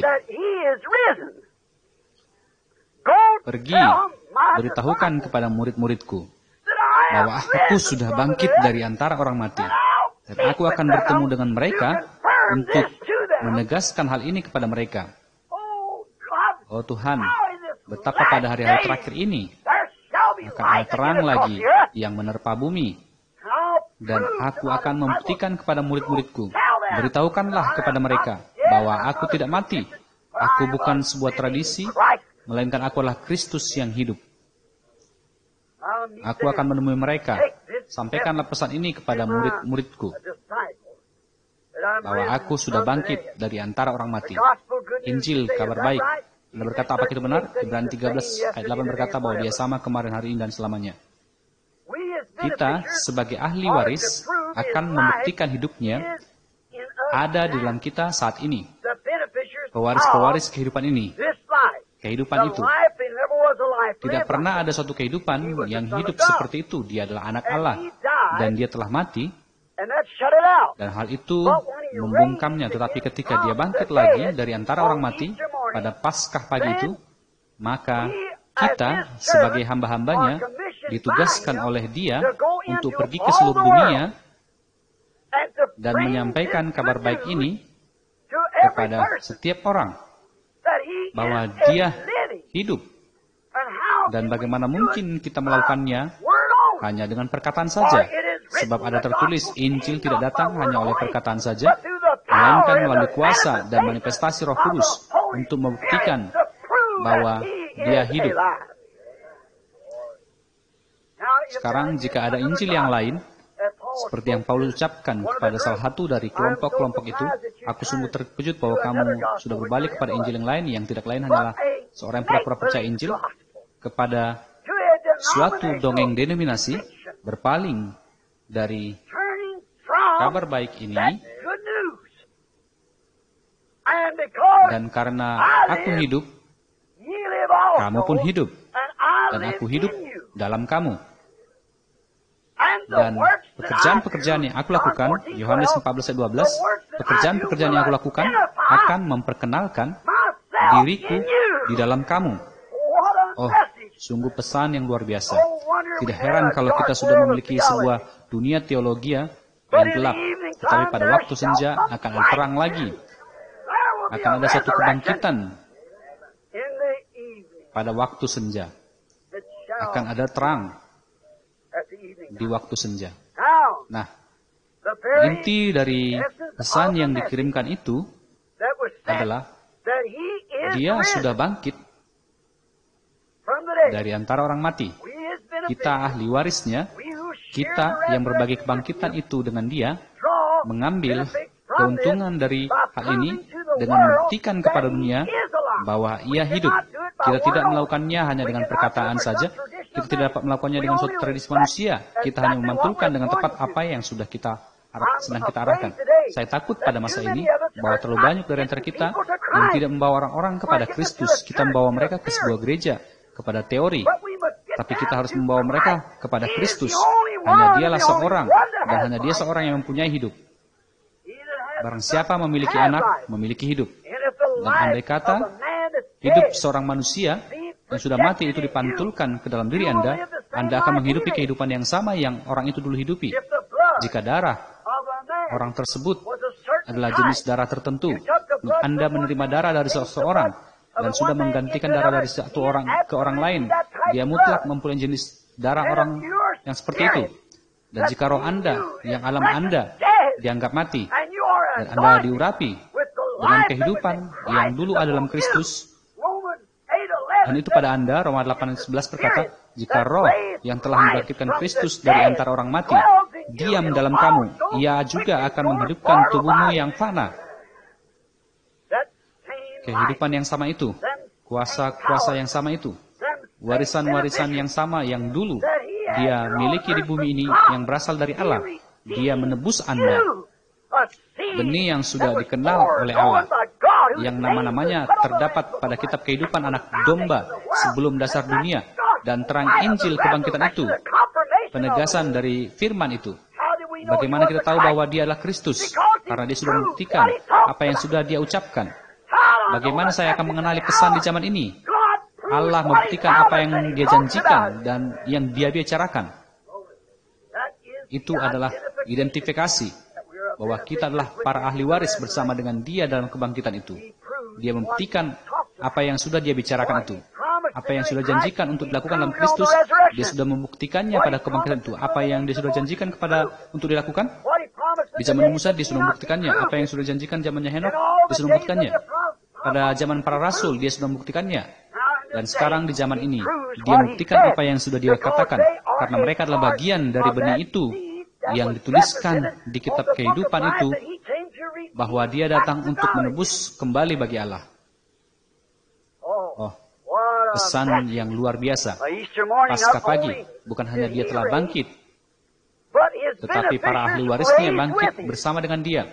Pergi, beritahukan kepada murid-muridku bahwa aku sudah bangkit dari antara orang mati. Dan aku akan bertemu dengan mereka untuk menegaskan hal ini kepada mereka. Oh Tuhan, betapa pada hari-hari terakhir ini akan ada terang lagi yang menerpa bumi. Dan aku akan membuktikan kepada murid-muridku, beritahukanlah kepada mereka bahwa aku tidak mati. Aku bukan sebuah tradisi, melainkan aku adalah Kristus yang hidup. Aku akan menemui mereka. Sampaikanlah pesan ini kepada murid-muridku, bahwa aku sudah bangkit dari antara orang mati. Injil, kabar baik. Anda berkata apa itu benar? Ibrani 13 ayat 8 berkata bahwa dia sama kemarin, hari ini, dan selamanya. Kita sebagai ahli waris akan membuktikan hidupnya ada di dalam kita saat ini. Pewaris-pewaris kehidupan ini. Kehidupan itu. Tidak pernah ada suatu kehidupan yang hidup seperti itu. Dia adalah anak Allah. Dan dia telah mati. Dan hal itu membungkamnya. Tetapi ketika dia bangkit lagi dari antara orang mati pada Paskah pagi itu, maka kita sebagai hamba-hambanya ditugaskan oleh dia untuk pergi ke seluruh dunia dan menyampaikan kabar baik ini kepada setiap orang bahwa dia hidup. Dan bagaimana mungkin kita melakukannya hanya dengan perkataan saja? Sebab ada tertulis, Injil tidak datang hanya oleh perkataan saja, melainkan melalui kuasa dan manifestasi Roh Kudus untuk membuktikan bahwa dia hidup. Sekarang jika ada Injil yang lain, seperti yang Paulus ucapkan kepada salah satu dari kelompok-kelompok itu, aku sungguh terkejut bahwa kamu sudah berbalik kepada Injil yang lain, yang tidak lain hanyalah seorang yang pura-pura percaya Injil, kepada suatu dongeng denominasi, berpaling dari kabar baik ini. Dan karena aku hidup, kamu pun hidup, dan aku hidup dalam kamu. Dan pekerjaan-pekerjaan yang aku lakukan, Yohanes 14 ayat 12, pekerjaan-pekerjaan yang aku lakukan akan memperkenalkan diriku di dalam kamu. Oh, sungguh pesan yang luar biasa. Tidak heran kalau kita sudah memiliki sebuah dunia teologi yang gelap, tetapi pada waktu senja akan ada terang lagi. Akan ada satu kebangkitan pada waktu senja. Akan ada terang di waktu senja. Nah, inti dari pesan yang dikirimkan itu adalah dia sudah bangkit dari antara orang mati. Kita ahli warisnya, kita yang berbagi kebangkitan itu dengan dia, mengambil keuntungan dari hal ini dengan membuktikan kepada dunia bahwa ia hidup. Kita tidak melakukannya hanya dengan perkataan saja. Kita tidak dapat melakukannya dengan suatu tradisi manusia. Kita hanya memantulkan dengan tepat apa yang sudah sedang kita arahkan. Saya takut pada masa ini bahwa terlalu banyak dari antara kita yang tidak membawa orang-orang kepada Kristus. Kita membawa mereka ke sebuah gereja, kepada teori. Tapi kita harus membawa mereka kepada Kristus. Hanya dialah seorang, dan hanya dia seorang yang mempunyai hidup. Barang siapa memiliki anak, memiliki hidup. Dan andai kata hidup seorang manusia yang sudah mati itu dipantulkan ke dalam diri Anda akan menghidupi kehidupan yang sama yang orang itu dulu hidupi. Jika darah orang tersebut adalah jenis darah tertentu, Anda menerima darah dari seseorang dan sudah menggantikan darah dari satu orang ke orang lain, dia mutlak mempunyai jenis darah orang yang seperti itu. Dan jika roh Anda, yang alam Anda, dianggap mati, dan Anda diurapi dengan kehidupan yang dulu ada dalam Kristus, dan itu pada Anda, Roma 8:11 berkata, jika roh yang telah membangkitkan Kristus dari antara orang mati, diam dalam kamu, ia juga akan menghidupkan tubuhmu yang fana. Kehidupan yang sama itu, kuasa-kuasa yang sama itu, warisan-warisan yang sama yang dulu dia miliki di bumi ini yang berasal dari Allah. Dia menebus Anda. Benih yang sudah dikenal oleh Allah, yang nama-namanya terdapat pada kitab kehidupan anak domba sebelum dasar dunia, dan terang Injil kebangkitan itu, penegasan dari firman itu. Bagaimana kita tahu bahwa dia adalah Kristus? Karena dia sudah membuktikan apa yang sudah dia ucapkan. Bagaimana saya akan mengenali kesan di zaman ini? Allah membuktikan apa yang dia janjikan dan yang dia bicarakan. Itu adalah identifikasi bahwa kita adalah para ahli waris bersama dengan dia dalam kebangkitan itu. Dia membuktikan apa yang sudah dia bicarakan itu. Apa yang sudah janjikan untuk dilakukan dalam Kristus, dia sudah membuktikannya pada kebangkitan itu. Apa yang dia sudah janjikan untuk dilakukan? Di zaman Musa, dia sudah membuktikannya. Apa yang sudah janjikan zamannya Henok, dia sudah membuktikannya. Pada zaman para rasul, dia sudah membuktikannya. Dan sekarang di zaman ini, dia membuktikan apa yang sudah dia katakan. Karena mereka adalah bagian dari benih itu yang dituliskan di kitab kehidupan itu, bahwa dia datang untuk menebus kembali bagi Allah. Oh, pesan yang luar biasa. Pasca pagi, bukan hanya dia telah bangkit, tetapi para ahli warisnya bangkit bersama dengan dia.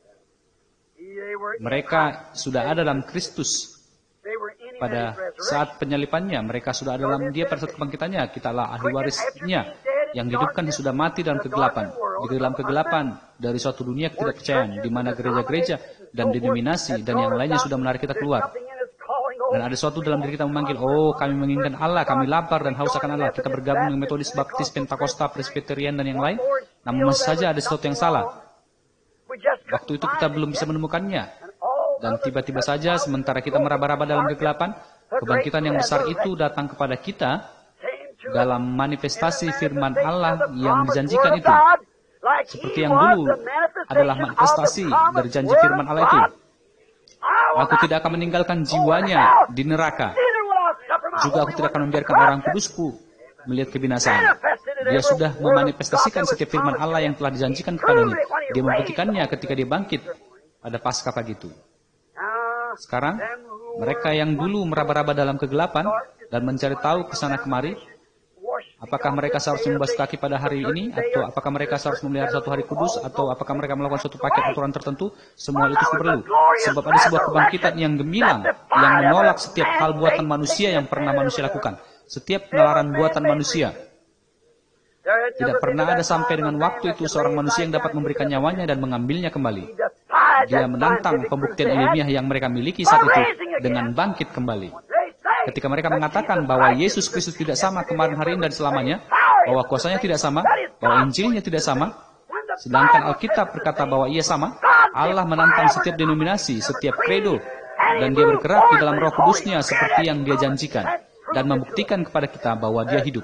Mereka sudah ada dalam Kristus pada saat penyalipannya. Mereka sudah ada dalam dia pada saat kebangkitannya. Kitalah ahli warisnya yang dihidupkan, yang sudah mati dalam kegelapan. Di dalam kegelapan dari suatu dunia ketidakpercayaan, di mana gereja-gereja dan denominasi dan yang lainnya sudah menarik kita keluar. Dan ada suatu dalam diri kita memanggil, oh kami menginginkan Allah, kami lapar dan haus akan Allah. Kita bergabung dengan Metodis, Baptis, Pentakosta, Presbyterian dan yang lain. Namun masih saja ada sesuatu yang salah. Waktu itu kita belum bisa menemukannya. Dan tiba-tiba saja sementara kita meraba-raba dalam kegelapan, kebangkitan yang besar itu datang kepada kita dalam manifestasi firman Allah yang dijanjikan itu. Seperti yang dulu adalah manifestasi dari janji firman Allah itu. Aku tidak akan meninggalkan jiwanya di neraka. Juga aku tidak akan membiarkan orang kudusku melihat kebinasaan. Dia sudah memanifestasikan setiap firman Allah yang telah dijanjikan kepadanya. Dia membuktikannya ketika dia bangkit pada Paskah pagi itu. Sekarang, mereka yang dulu meraba-raba dalam kegelapan dan mencari tahu ke sana kemari, apakah mereka seharusnya membasuh kaki pada hari ini, atau apakah mereka seharus memelihara satu hari kudus, atau apakah mereka melakukan suatu paket aturan tertentu, semua itu sudah perlu. Sebab ada sebuah kebangkitan yang gemilang, yang menolak setiap hal buatan manusia yang pernah manusia lakukan. Setiap penalaran buatan manusia. Tidak pernah ada sampai dengan waktu itu seorang manusia yang dapat memberikan nyawanya dan mengambilnya kembali. Dia menantang pembuktian ilmiah yang mereka miliki saat itu dengan bangkit kembali. Ketika mereka mengatakan bahwa Yesus Kristus tidak sama kemarin, hari ini, dan selamanya, bahwa kuasanya tidak sama, bahwa Injilnya tidak sama, sedangkan Alkitab berkata bahwa ia sama, Allah menantang setiap denominasi, setiap kredo, dan dia bergerak di dalam Roh Kudusnya seperti yang dia janjikan, dan membuktikan kepada kita bahwa dia hidup.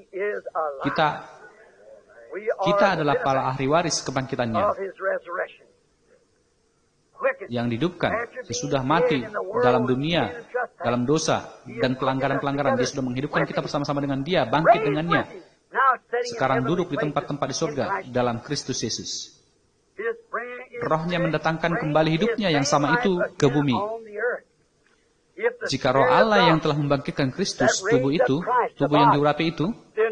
Kita adalah para ahli waris kebangkitannya yang dihidupkan. Sesudah mati dalam dunia, dalam dosa dan pelanggaran-pelanggaran, dia sudah menghidupkan kita bersama-sama dengan dia, bangkit dengannya. Sekarang duduk di tempat-tempat di surga dalam Kristus Yesus. Rohnya mendatangkan kembali hidupnya yang sama itu ke bumi. Jika roh Allah yang telah membangkitkan Kristus, tubuh yang diurapi itu,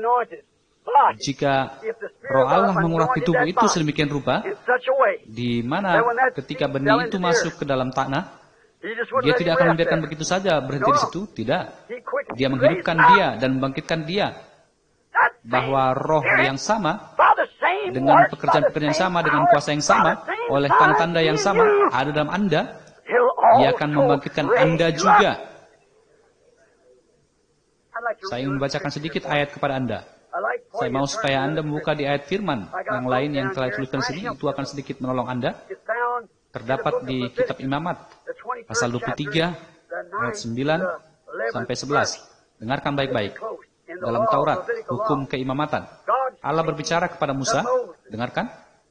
jika roh Allah mengurapi tubuh itu sedemikian rupa, di mana ketika benih itu masuk ke dalam tanah, dia tidak akan membiarkan begitu saja berhenti di situ. Tidak. Dia menghidupkan dia dan membangkitkan dia. Bahwa roh yang sama dengan pekerjaan-pekerjaan yang sama, dengan kuasa yang sama, oleh tanda-tanda yang sama ada dalam Anda, Dia akan membangkitkan Anda juga. Saya ingin membacakan sedikit ayat kepada Anda. Saya mau supaya Anda membuka di ayat firman yang lain yang telah dituliskan di sini. Itu akan sedikit menolong Anda. Terdapat di kitab Imamat, pasal 23, ayat 9 sampai 11. Dengarkan baik-baik. Dalam Taurat, hukum keimamatan, Allah berbicara kepada Musa. Dengarkan.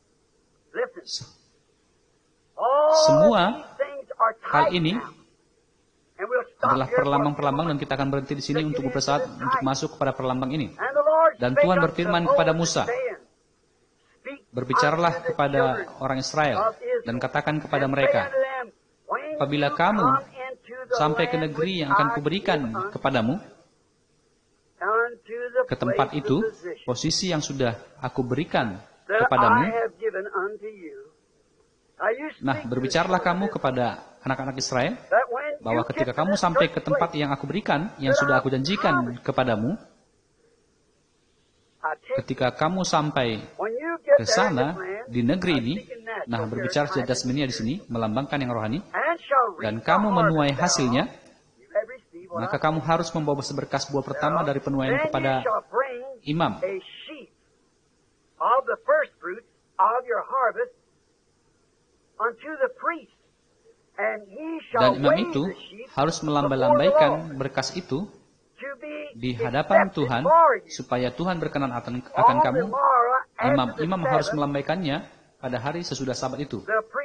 Semua hal ini adalah perlambang-perlambang, dan kita akan berhenti di sini untuk beberapa saat untuk masuk kepada perlambang ini. Dan Tuhan berfirman kepada Musa, berbicaralah kepada orang Israel dan katakan kepada mereka, apabila kamu sampai ke negeri yang akan kuberikan kepadamu, ke tempat itu, posisi yang sudah aku berikan kepadamu. Nah, berbicaralah kamu kepada anak-anak Israel, bahwa ketika kamu sampai ke tempat yang aku berikan, yang sudah aku janjikan kepadamu, ketika kamu sampai ke sana, di negeri ini, nah berbicara secara jasmania di sini, melambangkan yang rohani, dan kamu menuai hasilnya, maka kamu harus membawa seberkas buah pertama dari penuaian kepada imam. Dan imam itu harus melambai-lambaikan berkas itu di hadapan Tuhan, supaya Tuhan berkenan akan kamu. Imam harus melambaikannya pada hari sesudah Sabat itu.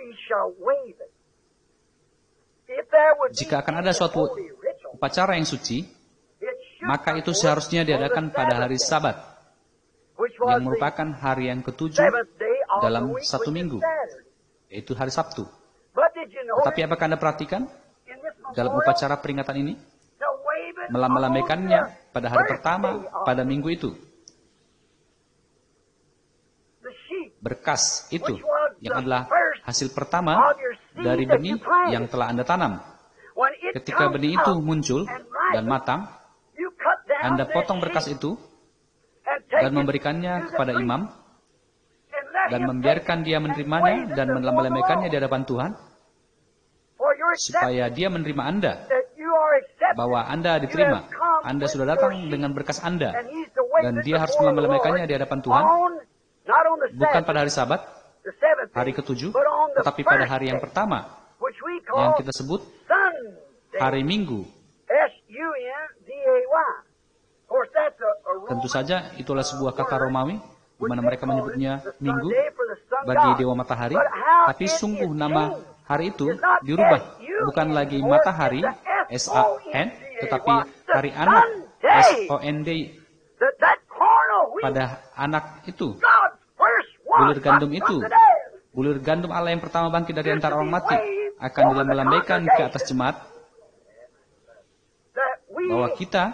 Jika akan ada suatu upacara yang suci, maka itu seharusnya diadakan pada hari Sabat, yang merupakan hari yang ketujuh dalam satu minggu, yaitu hari Sabtu. Tetapi apakah Anda perhatikan dalam upacara peringatan ini, melambaikannya pada hari pertama pada minggu itu, berkas itu yang adalah hasil pertama dari benih yang telah Anda tanam. Ketika benih itu muncul dan matang, Anda potong berkas itu dan memberikannya kepada imam, dan membiarkan dia menerimanya dan melambaikannya di hadapan Tuhan, supaya dia menerima Anda, bahwa Anda diterima. Anda sudah datang dengan berkas Anda, dan dia harus melambaikannya di hadapan Tuhan, bukan pada hari Sabat, hari ketujuh, tetapi pada hari yang pertama, yang kita sebut hari Minggu. Tentu saja itulah sebuah kata Romawi, di mana mereka menyebutnya Minggu bagi dewa matahari, tapi sungguh nama hari itu dirubah, bukan lagi matahari S-A-N, tetapi hari anak S-O-N-D. Pada anak itu, bulir gandum itu, bulir gandum Allah yang pertama bangkit dari antara orang mati, akan dilambaikan ke atas jemaat, bahwa kita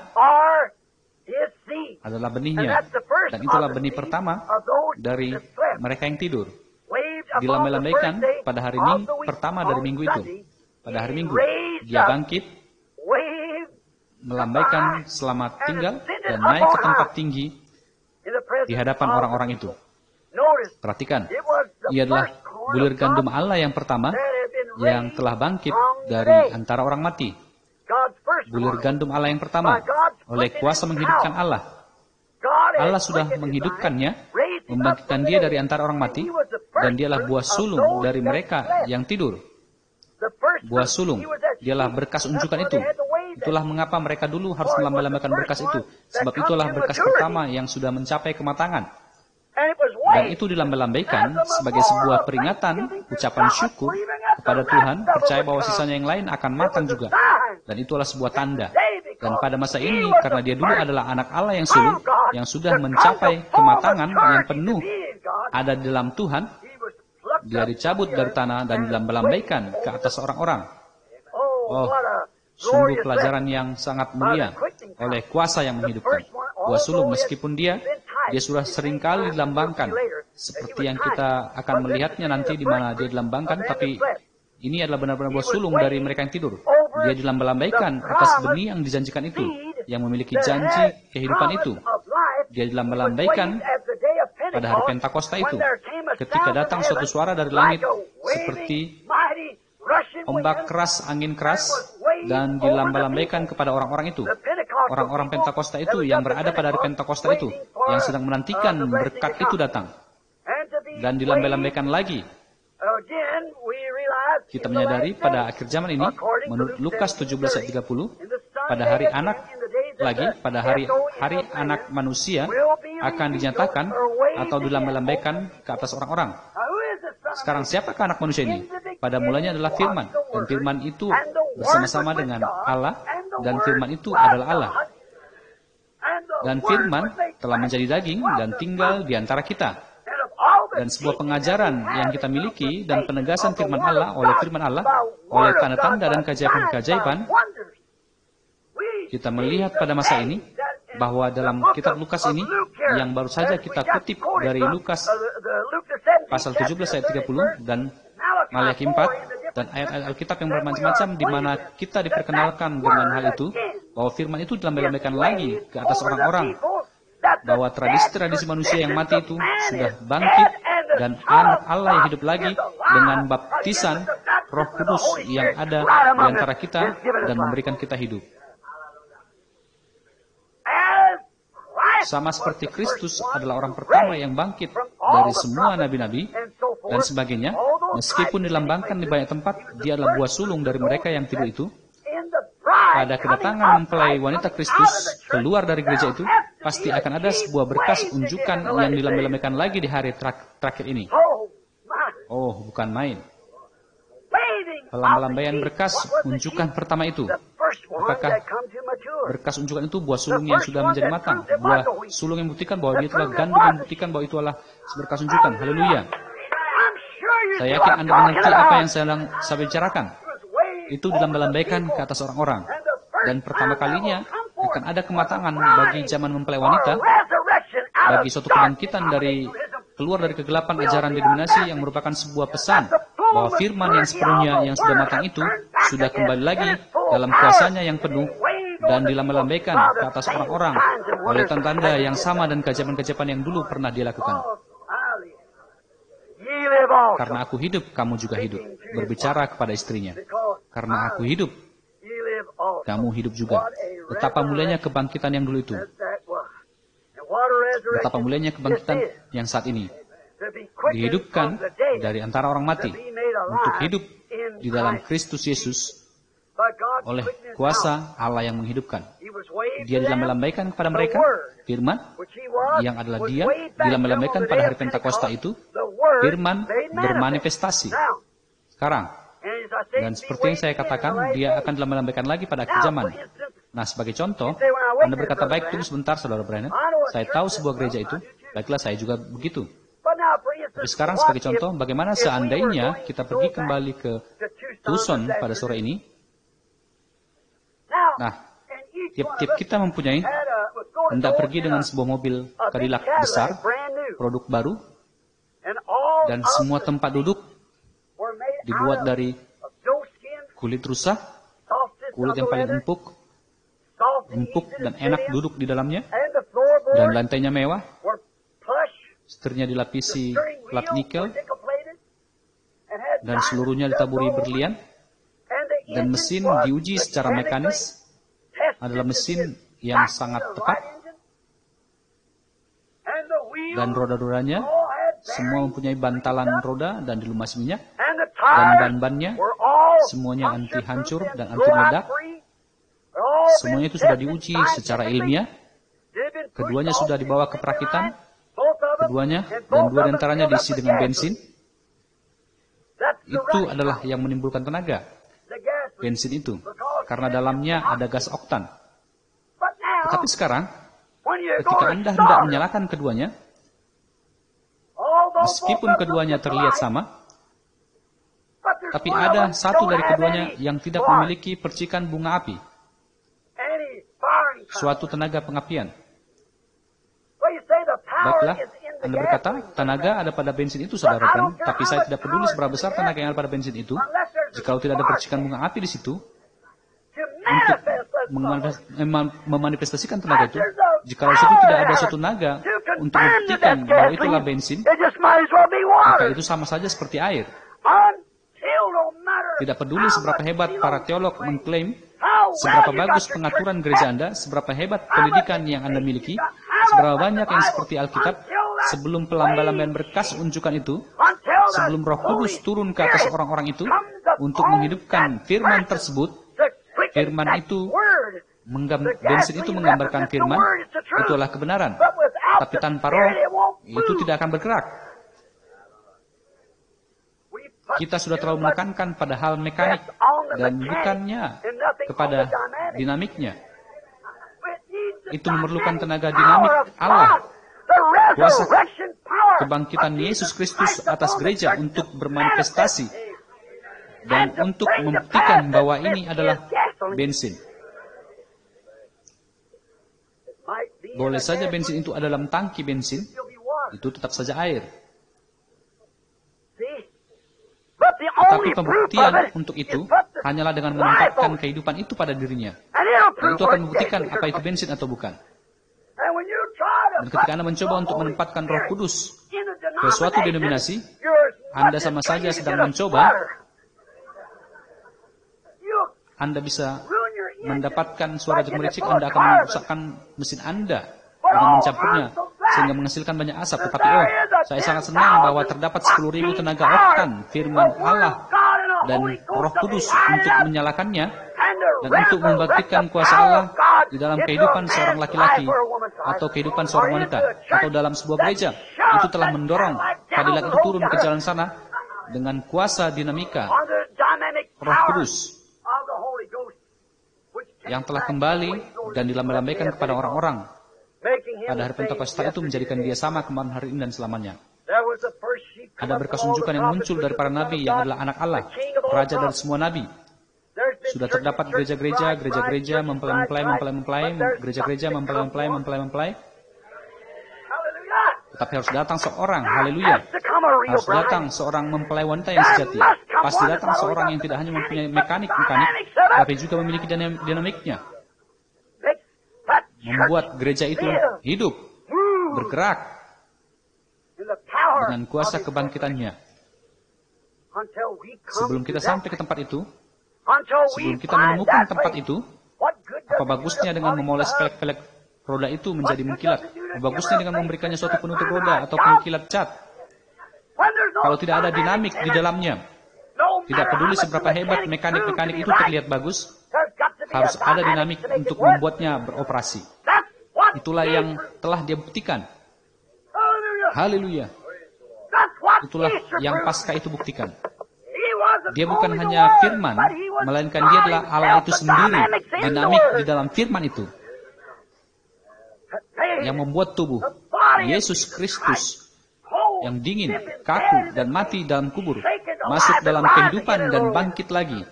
adalah benihnya, dan itulah benih pertama dari mereka yang tidur. Dilambaikan pada hari pertama dari minggu itu. Pada hari Minggu, dia bangkit, melambaikan selamat tinggal, dan naik ke tempat tinggi di hadapan orang-orang itu. Perhatikan, ia adalah bulir gandum Allah yang pertama yang telah bangkit dari antara orang mati. Bulir gandum Allah yang pertama, oleh kuasa menghidupkan Allah. Allah sudah menghidupkannya, membangkitkan dia dari antara orang mati, dan dialah buah sulung dari mereka yang tidur. Buah sulung, dialah berkas unjukan itu. Itulah mengapa mereka dulu harus melambaikan berkas itu, sebab itulah berkas pertama yang sudah mencapai kematangan. Dan itu dilambaikan sebagai sebuah peringatan, ucapan syukur kepada Tuhan, percaya bahwa sisanya yang lain akan matang juga. Dan itulah sebuah tanda. Dan pada masa ini, karena dia dulu adalah anak Allah yang sulung, yang sudah mencapai kematangan yang penuh ada di dalam Tuhan, dia dicabut dari tanah dan dilambaikan ke atas orang-orang. Oh, sungguh pelajaran yang sangat mulia oleh kuasa yang menghidupkan. Buah sulung, meskipun dia sudah seringkali dilambangkan, seperti yang kita akan melihatnya nanti di mana dia dilambangkan, tapi ini adalah benar-benar buah sulung dari mereka yang tidur. Dia dilambaikan atas benih yang dijanjikan itu, yang memiliki janji kehidupan itu. Dia dilambaikan pada hari Pentakosta itu, ketika datang suatu suara dari langit seperti ombak keras, angin keras, dan dilamba-lambaikan kepada orang-orang itu. Orang-orang Pentakosta itu yang berada pada hari Pentakosta itu, yang sedang menantikan berkat itu datang. Dan dilamba-lambaikan lagi. Kita menyadari pada akhir zaman ini, menurut Lukas 17 ayat 30, pada hari anak lagi, pada hari anak manusia akan dinyatakan atau dilamba-lambaikan ke atas orang-orang. Sekarang siapakah anak manusia ini? Pada mulanya adalah firman, dan firman itu bersama-sama dengan Allah, dan firman itu adalah Allah. Dan firman telah menjadi daging dan tinggal di antara kita. Dan sebuah pengajaran yang kita miliki dan penegasan firman Allah, oleh tanda-tanda dan keajaiban-keajaiban, kita melihat pada masa ini bahwa dalam kitab Lukas ini, yang baru saja kita kutip dari Lukas pasal 17 ayat 30 dan Maliaki 4 dan ayat-ayat Alkitab yang bermacam-macam di mana kita diperkenalkan dengan hal itu, bahwa firman itu dilambaikan lagi ke atas orang-orang, bahwa tradisi-tradisi manusia yang mati itu sudah bangkit dan anak Allah yang hidup lagi dengan baptisan Roh Kudus yang ada di antara kita dan memberikan kita hidup. Sama seperti Kristus adalah orang pertama yang bangkit dari semua nabi-nabi dan sebagainya, meskipun dilambangkan di banyak tempat, dia adalah buah sulung dari mereka yang tidur itu. Pada kedatangan mempelai wanita Kristus keluar dari gereja itu, pasti akan ada sebuah berkas unjukan yang dilambaikan lagi di hari terakhir ini. Oh, bukan main. Pelambaian berkas unjukan pertama itu. Apakah berkas unjukan itu buah sulung yang sudah menjadi matang? Buah sulung yang membuktikan bahwa dia telah gandum, yang membuktikan bahwa itu adalah berkas unjukan. Haleluya. Saya yakin Anda mengerti apa yang saya bicarakan. Itu dilambaikan ke atas orang-orang. Dan pertama kalinya akan ada kematangan bagi zaman mempelai wanita, bagi suatu kebangkitan dari keluar dari kegelapan ajaran denominasi yang merupakan sebuah pesan bahwa firman yang sepenuhnya yang sudah matang itu sudah kembali lagi dalam kuasanya yang penuh dan dilambaikan ke atas orang-orang oleh tanda-tanda yang sama dan keajaiban-keajaiban yang dulu pernah dia lakukan. Karena aku hidup, kamu juga hidup. Berbicara kepada istrinya. Karena aku hidup, kamu hidup juga. Betapa mulianya kebangkitan yang dulu itu. Betapa mulianya kebangkitan yang saat ini. Dihidupkan dari antara orang mati untuk hidup di dalam Kristus Yesus oleh kuasa Allah yang menghidupkan. Dia dilambaikan kepada mereka, firman yang adalah dia dilambaikan pada hari Pentakosta itu, firman bermanifestasi. Sekarang, dan seperti yang saya katakan, dia akan dilambaikan lagi pada akhir zaman. Nah, sebagai contoh, Anda berkata, baik, tunggu sebentar, Saudara Brian. Saya tahu sebuah gereja itu, baiklah saya juga begitu. Tapi sekarang sebagai contoh, bagaimana seandainya kita pergi kembali ke Tucson pada sore ini. Nah, tiap-tiap kita mempunyai, hendak pergi dengan sebuah mobil Cadillac besar, produk baru, dan semua tempat duduk dibuat dari kulit rusa, kulit yang paling empuk dan enak duduk di dalamnya, dan lantainya mewah, setirnya dilapisi plat nikel, dan seluruhnya ditaburi berlian, dan mesin diuji secara mekanis, adalah mesin yang sangat tepat, dan roda-rodanya semua mempunyai bantalan roda dan dilumasi minyak, dan ban-bannya semuanya anti hancur dan anti meledak. Semuanya itu sudah diuji secara ilmiah. Keduanya sudah dibawa ke perakitan, keduanya, dan dua diantaranya diisi dengan bensin. Itu adalah yang menimbulkan tenaga, bensin itu, karena dalamnya ada gas oktan. Tetapi sekarang, ketika Anda hendak menyalakan keduanya, meskipun keduanya terlihat sama, tapi ada satu dari keduanya yang tidak memiliki percikan bunga api, suatu tenaga pengapian. Baiklah, Anda berkata, tenaga ada pada bensin itu, saudara Bren, tapi saya tidak peduli seberapa besar tenaga yang ada pada bensin itu, jika tidak ada percikan bunga api di situ, untuk memanifestasikan tenaga itu, jika di situ tidak ada suatu tenaga untuk membuktikan bahwa itulah bensin, maka itu sama saja seperti air. Tidak peduli seberapa hebat para teolog mengklaim, seberapa bagus pengaturan gereja Anda, seberapa hebat pendidikan yang Anda miliki, seberapa banyak yang seperti Alkitab, sebelum pelambang-lambang berkas unjukan itu, sebelum Roh Kudus turun ke atas orang-orang itu untuk menghidupkan firman tersebut, firman itu, bensin itu menggambarkan firman, itulah kebenaran. Tapi tanpa roh, itu tidak akan bergerak. Kita sudah terlalu menekankan pada hal mekanik dan bukannya kepada dinamiknya. Itu memerlukan tenaga dinamik Allah, kuasa kebangkitan Yesus Kristus atas gereja untuk bermanifestasi dan untuk membuktikan bahwa ini adalah bensin. Boleh saja bensin itu ada dalam tangki bensin, itu tetap saja air. Tetapi pembuktian untuk itu hanyalah dengan menempatkan kehidupan itu pada dirinya. Dan itu akan membuktikan apa itu bensin atau bukan. Dan ketika Anda mencoba untuk menempatkan Roh Kudus ke suatu denominasi, Anda sama saja sedang mencoba, Anda bisa mendapatkan suara gemericik, Anda akan merusakkan mesin Anda dengan mencampurnya sehingga menghasilkan banyak asap. Tetapi saya sangat senang bahwa terdapat 10.000 tenaga oktan firman Allah dan Roh Kudus untuk menyalakannya dan untuk membangkitkan kuasa Allah di dalam kehidupan seorang laki-laki atau kehidupan seorang wanita atau dalam sebuah gereja. Itu telah mendorong Cadillac itu turun ke jalan sana dengan kuasa dinamika Roh Kudus yang telah kembali dan dilambaikan kepada orang-orang pada hari Pentakosta itu, menjadikan dia sama kemarin, hari ini, dan selamanya. Ada berkas unjukan yang muncul dari para nabi yang adalah anak Allah, raja dari semua nabi. Sudah terdapat gereja-gereja mempelai, gereja-gereja. Tetapi harus datang seorang, haleluya, harus datang seorang mempelai wanita yang sejati. Pasti datang seorang yang tidak hanya mempunyai mekanik, tapi juga memiliki dinamiknya. Membuat gereja itu hidup, bergerak dengan kuasa kebangkitannya. Sebelum kita sampai ke tempat itu, sebelum kita menemukan tempat itu, apa bagusnya dengan memoles pelek-pelek roda itu menjadi mengkilat? Apa bagusnya dengan memberikannya suatu penutup roda atau pengkilat cat? Kalau tidak ada dinamik di dalamnya, tidak peduli seberapa hebat mekanik-mekanik itu terlihat bagus, harus ada dinamik untuk membuatnya beroperasi. Itulah yang telah dia buktikan. Haleluya. Itulah yang Paskah itu buktikan. Dia bukan hanya firman, melainkan dia adalah Allah itu sendiri, dinamik di dalam firman itu, yang membuat tubuh Yesus Kristus yang dingin, kaku, dan mati dalam kubur masuk dalam kehidupan dan bangkit lagi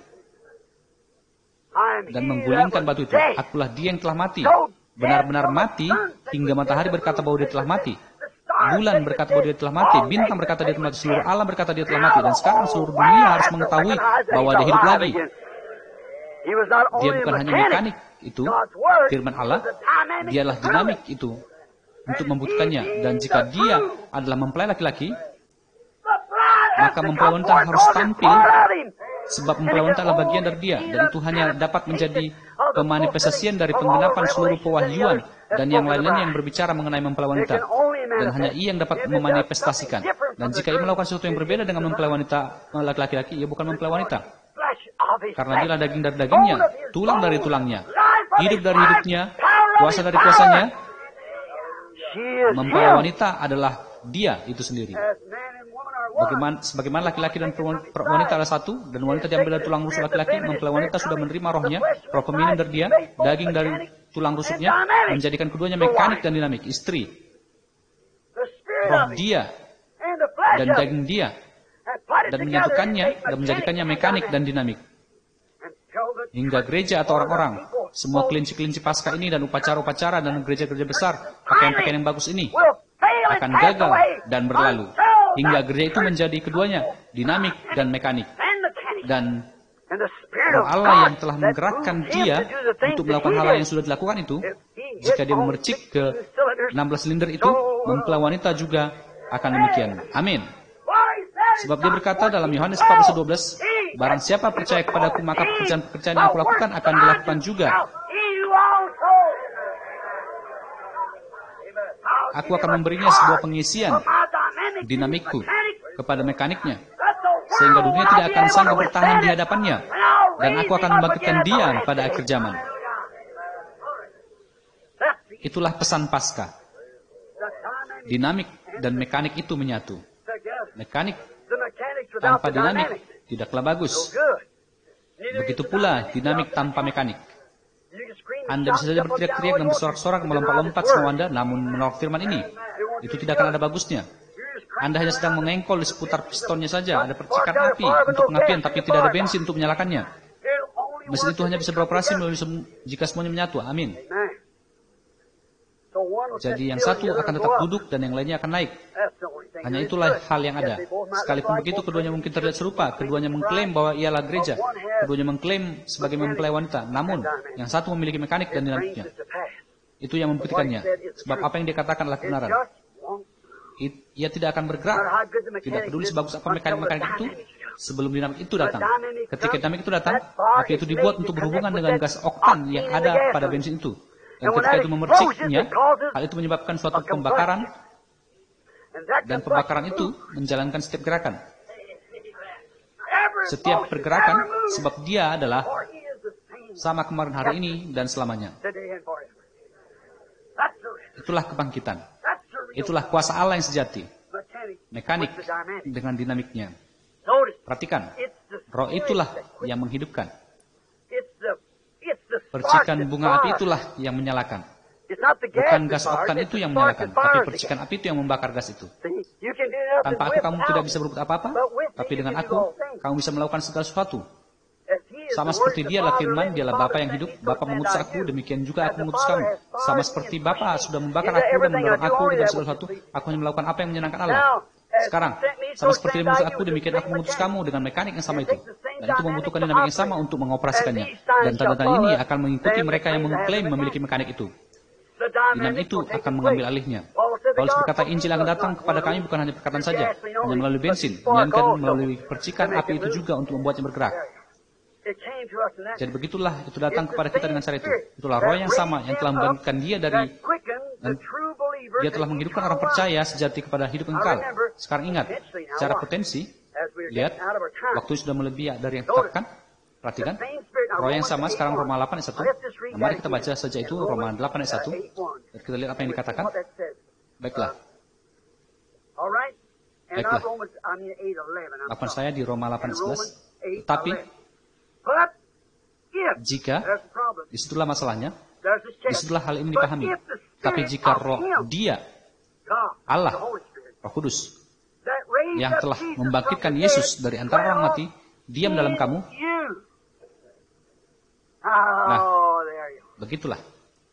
dan menggulingkan batu itu. Akulah dia yang telah mati, benar-benar mati, hingga matahari berkata bahwa dia telah mati, bulan berkata bahwa dia telah mati, bintang berkata dia telah mati, seluruh alam berkata dia telah mati, dan sekarang seluruh dunia harus mengetahui bahwa dia hidup lagi. Dia bukan hanya mekanik itu, firman Allah, dialah dinamik itu untuk membuktikannya. Dan jika dia adalah mempelai laki-laki, maka mempelai wanita harus tampil, sebab mempelai wanita adalah bagian dari dia, dan itu hanya dapat menjadi pemanifestasian dari penggenapan seluruh pewahyuan dan yang lain-lainnya yang berbicara mengenai mempelai wanita, dan hanya ia yang dapat memanifestasikan. Dan jika ia melakukan sesuatu yang berbeda dengan mempelai wanita laki-laki, ia bukan mempelai wanita, karena dia adalah daging dari dagingnya, tulang dari tulangnya, hidup dari hidupnya, kuasa dari kuasanya. Mempelai wanita adalah dia itu sendiri. Sebagaimana laki-laki dan wanita adalah satu, dan wanita diambil dari tulang rusuk laki-laki, mempelai wanita sudah menerima rohnya, roh pemimpin dari dia, daging dari tulang rusuknya, menjadikan keduanya mekanik dan dinamik. Istri, roh dia dan daging dia, dan menyatukannya dan menjadikannya mekanik dan dinamik. Hingga gereja atau orang-orang, semua kelinci-kelinci Paskah ini dan upacara-upacara dan gereja-gereja besar, pakaian-pakaian yang bagus ini akan gagal dan berlalu. Hingga gereja itu menjadi keduanya, dinamik dan mekanik. Dan Roh Allah yang telah menggerakkan dia untuk melakukan hal yang sudah dilakukan itu, jika dia memercik ke 16 silinder itu, mempelai wanita juga akan demikian. Amin. Sebab dia berkata dalam Yohanes 14:12, barang siapa percaya kepadaku, maka pekerjaan-pekerjaan yang aku lakukan akan dilakukan juga. Aku akan memberinya sebuah pengisian dinamikku kepada mekaniknya, sehingga dunia tidak akan sanggup bertahan di hadapannya, dan aku akan membangkitkan dia pada akhir zaman. Itulah pesan Paskah. Dinamik dan mekanik itu menyatu. Mekanik tanpa dinamik tidaklah bagus. Begitu pula dinamik tanpa mekanik. Anda bisa saja berteriak-teriak dan bersorak-sorak melompat-lompat sama Anda, namun menolak firman ini, itu tidak akan ada bagusnya. Anda hanya sedang mengengkol di seputar pistonnya saja, ada percikan api untuk pengapian, tapi tidak ada bensin untuk menyalakannya. Mesin itu hanya bisa beroperasi jika semuanya menyatu. Amin. Jadi yang satu akan tetap duduk dan yang lainnya akan naik. Hanya itulah hal yang ada. Sekalipun begitu, keduanya mungkin terlihat serupa. Keduanya mengklaim bahwa ialah gereja. Keduanya mengklaim sebagai mempelai wanita. Namun, yang satu memiliki mekanik dan dinamiknya. Itu yang membuktikannya. Sebab apa yang dia katakan adalah kebenaran. Ia tidak akan bergerak. Tidak peduli sebagus apa mekanik-mekanik itu sebelum dinamik itu datang. Ketika dinamik itu datang, api itu dibuat untuk berhubungan dengan gas oktan yang ada pada bensin itu. Dan ketika itu memerciknya, hal itu menyebabkan suatu pembakaran, dan pembakaran itu menjalankan setiap gerakan. Setiap pergerakan, sebab dia adalah sama kemarin, hari ini, dan selamanya. Itulah kebangkitan. Itulah kuasa Allah yang sejati. Mekanik dengan dinamiknya. Perhatikan, roh itulah yang menghidupkan. Percikan bunga api itulah yang menyalakan. Bukan gas oktan itu yang menyalakan, tapi percikan api itu yang membakar gas itu. Tanpa aku, kamu tidak bisa berbuat apa-apa, tapi dengan aku, kamu bisa melakukan segala sesuatu. Sama seperti dia adalah firman, dialah Bapa yang hidup, Bapa mengutus aku, demikian juga aku mengutus kamu. Sama seperti Bapa sudah membakar aku dan mendorong aku dengan segala sesuatu, aku hanya melakukan apa yang menyenangkan Allah. Sekarang, sama seperti dia mengutus aku, demikian aku mengutus kamu dengan mekanik yang sama itu. Dan itu membutuhkan dinamik yang sama untuk mengoperasikannya. Dan tanda-tanda ini akan mengikuti mereka yang mengklaim memiliki mekanik itu. Dinamik itu akan mengambil alihnya. Paulus berkata, Injil akan datang kepada kami bukan hanya perkataan saja, hanya melalui bensin, melainkan melalui percikan api itu juga untuk membuatnya bergerak. Jadi begitulah itu datang kepada kita dengan cara itu. Itulah roh yang sama yang telah membangkitkan dia dari, dan dia telah menghidupkan orang percaya sejati kepada hidup kekal. Sekarang ingat, secara potensi, lihat, waktu sudah melebihi dari yang ditetapkan. Perhatikan, roh yang sama sekarang Roma 8 ayat 1. Nah, mari kita baca saja itu Roma 8 ayat 1. Dan kita lihat apa yang dikatakan. Baiklah. Baiklah. 8 saya di Roma 8 ayat 11. Tetapi, jika, disitulah masalahnya, disitulah hal ini dipahami. Tapi jika roh dia, Allah, Roh Kudus, yang telah membangkitkan Yesus dari antara orang mati, diam dalam kamu. Nah, begitulah.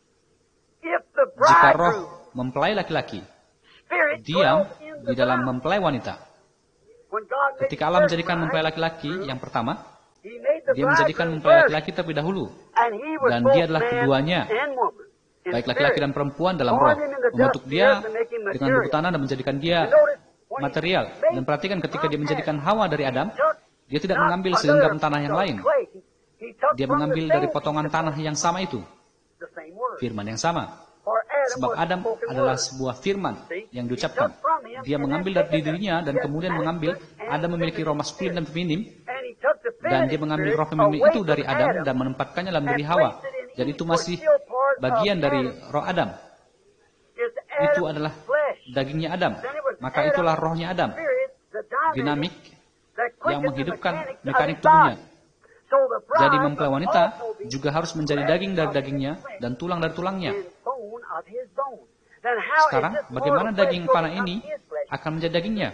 Jika roh mempelai laki-laki diam di dalam mempelai wanita, ketika Allah menjadikan mempelai laki-laki yang pertama, dia menjadikan mempelai laki-laki terlebih dahulu, dan dia adalah keduanya, baik laki-laki dan perempuan dalam roh, membentuk dia dengan buku tanah dan menjadikan dia material. Dan perhatikan, ketika dia menjadikan Hawa dari Adam, dia tidak mengambil segenggam tanah yang lain. Dia mengambil dari potongan tanah yang sama itu, firman yang sama. Sebab Adam adalah sebuah firman yang diucapkan. Dia mengambil dari dirinya dan kemudian mengambil, Adam memiliki roh maskulin dan feminim, dan dia mengambil roh feminim itu dari Adam dan menempatkannya dalam diri Hawa. Jadi itu masih bagian dari roh Adam. Itu adalah dagingnya Adam. Maka itulah rohnya Adam. Dinamik yang menghidupkan mekanik tubuhnya. Jadi mempelai wanita juga harus menjadi daging dari dagingnya dan tulang dari tulangnya. Sekarang, bagaimana daging panah ini akan menjadi dagingnya?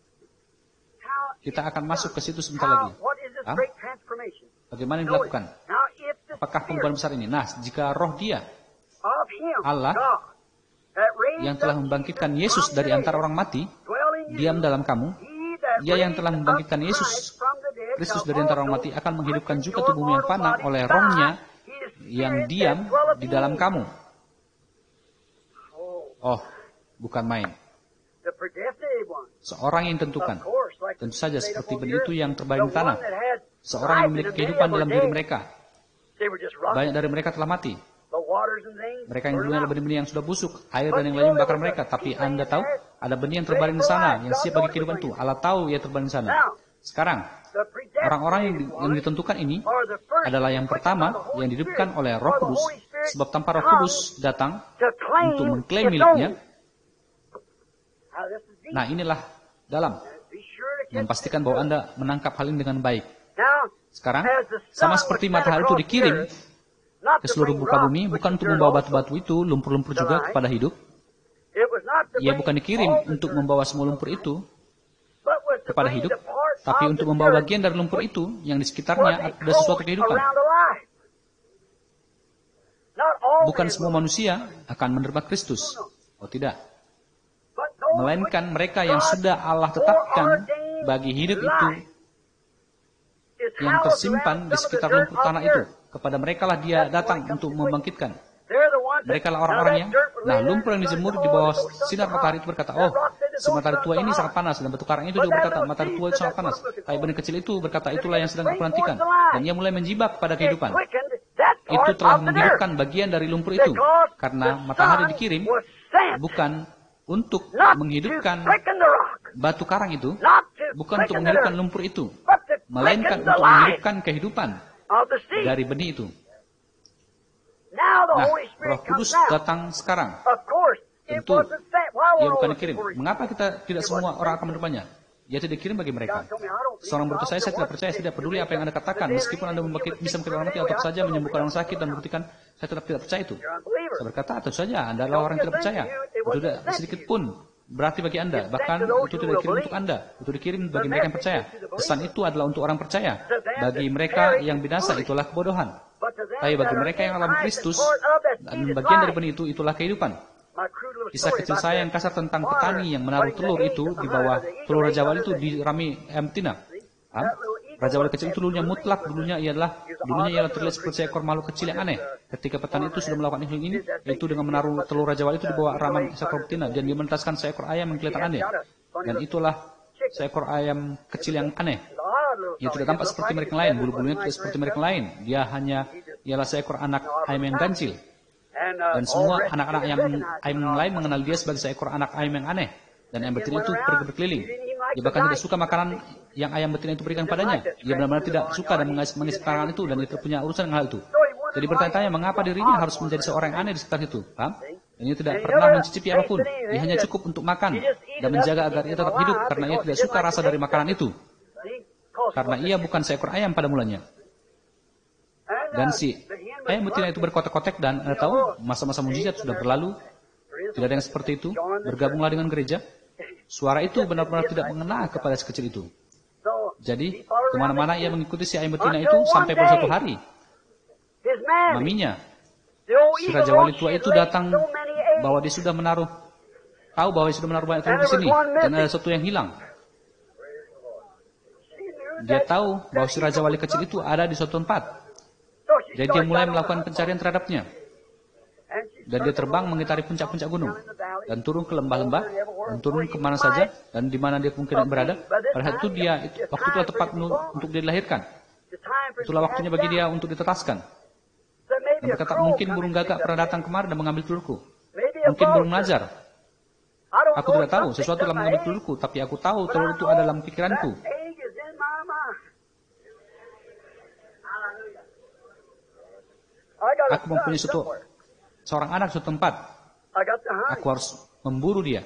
Kita akan masuk ke situ sebentar lagi. Bagaimana yang dilakukan? Apakah perubahan besar ini? Nah, jika roh dia, Allah, yang telah membangkitkan Yesus dari antara orang mati, diam dalam kamu, Dia yang telah membangkitkan Yesus Kristus dari antara orang mati akan menghidupkan juga tubuhmu yang fana oleh rohnya yang diam di dalam kamu. Oh, bukan main. The predestinated one. Seorang yang tentukan. Of course, like Tentu saja the seperti faithful benih itu years, yang terbaring di the tanah. one that had Seorang yang life memiliki in the kehidupan middle dalam of diri their mereka. They were just rotten. Banyak dari mereka telah mati. The waters and things. Mereka yang burned dulunya them adalah out. benih-benih yang sudah busuk, air dan yang lain membakar mereka. Tapi Anda tahu, ada benih yang terbaring di sana, yang siap bagi kehidupan itu. Allah tahu ia terbaring di sana. Sekarang, The orang-orang yang, predestinated yang one ditentukan ini are the first adalah yang quickened by pertama the Holy yang dihidupkan Spirit, oleh Roh for the Kudus, Holy Spirit sebab tanpa Roh comes Kudus datang to claim untuk mengklaim its miliknya. own. Now, this is deep. Nah, inilah dalam Be sure to catch memastikan this. bahwa Anda menangkap hal ini dengan baik. Now, Sekarang, as the sun sama was seperti sent matahari itu across the dikirim earth, not ke to seluruh bring muka rocks, bumi, which bukan is untuk dirt membawa also. batu-batu itu, lumpur-lumpur juga kepada hidup. It was not to Ia bring bukan dikirim all the untuk dirt, membawa semua lumpur itu but was to kepada bring hidup, the part tapi of untuk the membawa dirt bagian dari lumpur itu yang di was sekitarnya ada enclosed sesuatu kehidupan. around the life. Not all Bukan men semua will, manusia akan menerima Kristus. Oh tidak. but those Melainkan which mereka yang God sudah Allah tetapkan foreordained bagi hidup itu life is yang housed tersimpan around di some of the sekitar dirt lumpur of tanah the itu. earth. Kepada mereka lah dia datang untuk membangkitkan. They're the ones that- Mereka lah now orang-orang that yang, dirt was nah laid lumpur yang there, dijemur oh, di bawah those suns sinar are matahari hot. itu berkata, That oh rock said, si those matahari suns tua are ini hot. sangat panas, dan batu karang itu But juga that berkata, little matahari seed tua itu said, sangat that's what panas. I'm looking Tapi for. benih kecil itu berkata, itulah yang sedang Bring aku nantikan. forth the life. Dan ia mulai menjibak kepada It kehidupan. quickened that Itu part telah of the dirt. menghidupkan bagian dari lumpur itu. Because Karena the matahari sun dikirim was sent bukan untuk not to menghidupkan quicken the rock, batu karang itu, not to bukan untuk quicken the menghidupkan dirt, lumpur itu, but to melainkan quicken the untuk life menghidupkan kehidupan of the seed. dari benih itu. Now the Nah, Holy Roh Spirit comes Kudus now. datang sekarang. Of course, it Tentu, wasn't sent. Why Ia were bukan all dikirim. looking for it? Mengapa kita tidak semua orang akan menerimanya? Ia tidak dikirim bagi mereka. Seorang berkata, saya tidak percaya, saya tidak peduli apa yang Anda katakan. Meskipun Anda bisa membangkitkan orang mati atau apa saja, menyembuhkan orang sakit dan membuktikan, saya tetap tidak percaya itu. Saya berkata, tentu saja, Anda adalah orang yang tidak percaya. Itu tidak sedikit pun berarti bagi Anda. Bahkan itu tidak dikirim untuk Anda. Itu dikirim bagi mereka yang percaya. Pesan itu adalah untuk orang percaya. Bagi mereka yang binasa, itulah kebodohan. Tapi bagi mereka yang dalam Kristus, dan bagian dari benih itu, itulah kehidupan. Kisah kecil saya yang kasar tentang petani yang menaruh telur itu di bawah telur Raja Wali itu di rami ayam betina. Raja Wali kecil itu dulunya mutlak, dulunya ialah terlihat seperti seekor makhluk kecil yang aneh. Ketika petani itu sudah melakukan hal ini, yaitu dengan menaruh telur Raja Wali itu di bawah raman seekor betina, dan dia menetaskan seekor ayam yang kelihatan aneh. Dan itulah seekor ayam kecil yang aneh. Ia tidak tampak seperti mereka lain, bulu-bulunya tidak seperti mereka lain. Dia hanya ialah seekor anak ayam yang ganjil. Dan semua anak-anak ayam yang lain mengenal dia sebagai seekor anak ayam yang aneh. Dan ayam betina itu pergi berkeliling. Dia bahkan tidak suka makanan yang ayam betina itu berikan padanya. Dia benar-benar tidak suka dan mengisi makanan itu, dan dia tidak punya urusan dengan hal itu. Jadi bertanya-tanya mengapa dirinya harus menjadi seorang yang aneh di sekitar itu. Paham? Dan ia tidak pernah mencicipi apapun. Ia hanya cukup untuk makan dan menjaga agar ia tetap hidup, karena ia tidak suka rasa dari makanan itu. Karena ia bukan seekor ayam pada mulanya. Dan si ayam betina itu berkotek-kotek, dan Anda tahu, masa-masa mujizat sudah berlalu. Tidak ada yang seperti itu. Bergabunglah dengan gereja. Suara itu benar-benar tidak mengena kepada si kecil itu. Jadi, kemana-mana ia mengikuti si ayam betina itu sampai pada suatu hari. Maminya, si Raja Wali tua itu datang bahwa dia sudah tahu bahwa dia sudah menaruh banyak telur di sini, dan ada sesuatu yang hilang. Dia tahu bahwa si Raja Wali kecil itu ada di suatu tempat. Jadi dia mulai melakukan pencarian terhadapnya. Dan dia terbang mengitari puncak-puncak gunung. Dan turun ke lembah-lembah. Dan turun kemana saja. Dan di mana dia mungkin berada. Pada saat itu waktu itulah tepat untuk dia dilahirkan. Itulah waktunya bagi dia untuk ditetaskan. Dan berkata, mungkin burung gagak pernah datang kemari dan mengambil telurku. Mungkin burung nazar. Aku tidak tahu, sesuatu telah mengambil telurku. Tapi aku tahu telur itu ada dalam pikiranku. Aku mempunyai seorang anak suatu tempat. Aku harus memburu dia.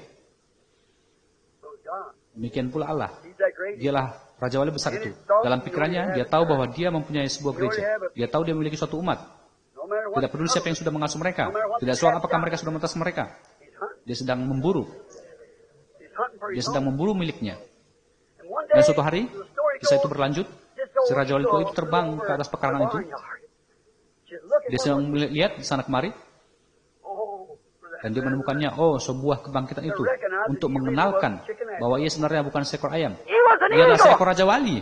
Demikian pula Allah. Dialah Raja Wali besar itu. Dalam pikirannya, dia tahu bahwa dia mempunyai sebuah gereja. Dia tahu dia memiliki suatu umat. Tidak peduli siapa yang sudah mengasuh mereka. Tidak soal apakah mereka sudah menetas mereka. Dia sedang memburu. Dia sedang memburu miliknya. Dan suatu hari, kisah itu berlanjut. Si Raja Wali tua itu terbang ke atas pekarangan itu. Dia sedang melihat di sana kemari. Dan dia menemukannya, sebuah kebangkitan itu. Untuk mengenalkan bahwa ia sebenarnya bukan seekor ayam. Dia adalah seekor Raja Wali.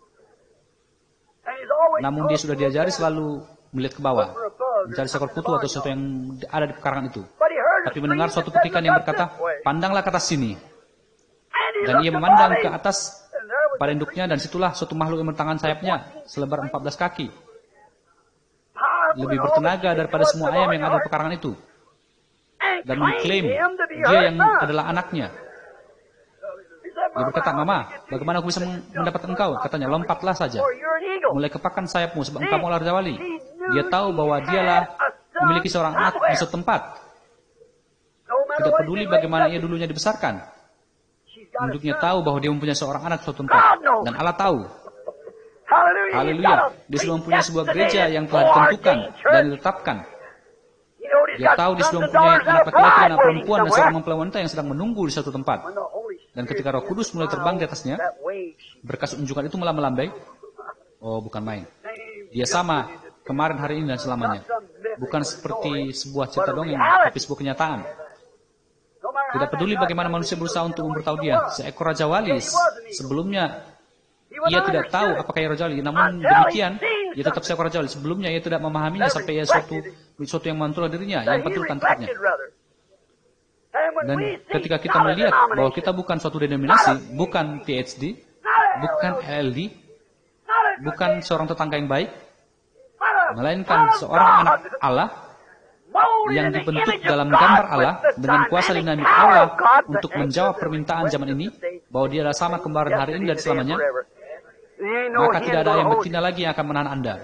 Namun dia sudah diajari selalu melihat ke bawah. Mencari seekor kutu atau sesuatu yang ada di pekarangan itu. tapi mendengar suatu ketikan yang berkata, pandanglah ke atas sini. Dan ia memandang ke atas pada induknya, dan situlah suatu makhluk yang bertangan sayapnya selebar 14 kaki. Lebih bertenaga daripada semua ayam yang ada di pekarangan itu. Dan mengklaim dia yang adalah anaknya. Dia berkata, Mama, bagaimana aku bisa mendapat engkau? Katanya, lompatlah saja. Mulai kepakan sayapmu, sebab engkau adalah Raja Wali. Dia tahu bahwa dialah memiliki seorang anak di suatu tempat. Tidak peduli bagaimana ia dulunya dibesarkan. Induknya tahu bahwa dia mempunyai seorang anak di suatu tempat. Dan Allah tahu. Haleluya. Dia sudah mempunyai sebuah gereja yang telah ditentukan dan ditetapkan. Dia tahu dia sudah mempunyai anak laki-laki dan anak perempuan dan seorang mempelai wanita yang sedang menunggu di suatu tempat. Dan ketika Roh Kudus mulai terbang di atasnya, berkas unjukan itu malah melambai. Oh, bukan main. Dia sama kemarin, hari ini, dan selamanya. Bukan seperti sebuah cerita dongeng, tapi sebuah kenyataan. Tidak peduli bagaimana manusia berusaha untuk memberitahu dia. Seekor Raja Wali, sebelumnya ia tidak tahu apakah ia Raja Wali. Namun demikian, ia tetap seekor Raja Wali. Sebelumnya ia tidak memahaminya sampai ia suatu yang mantul dirinya, yang pentulkan tepatnya. Dan ketika kita melihat bahwa kita bukan suatu denominasi, bukan PhD, bukan LD, bukan seorang tetangga yang baik, melainkan seorang anak Allah yang dibentuk dalam gambar Allah dengan kuasa dinamik Allah untuk menjawab permintaan zaman ini, bahwa dia adalah sama kemarin, hari ini, dan selamanya, maka tidak ada ayam betina lagi yang akan menahan Anda.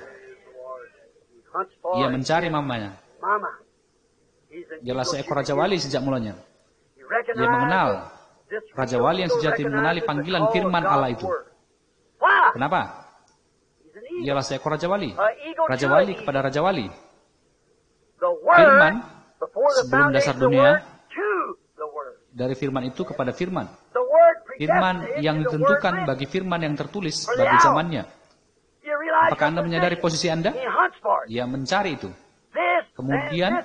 Ia mencari mamanya. Dialah seekor Raja Wali sejak mulanya. Dia mengenal Raja Wali yang sejati, mengenali panggilan firman Allah itu. Kenapa? Dialah seekor Raja Wali. Raja Wali kepada Raja Wali. Firman sebelum dasar dunia, dari firman itu kepada firman. Firman yang ditentukan bagi firman yang tertulis bagi zamannya. Apakah Anda menyadari posisi Anda? Ia mencari itu. Kemudian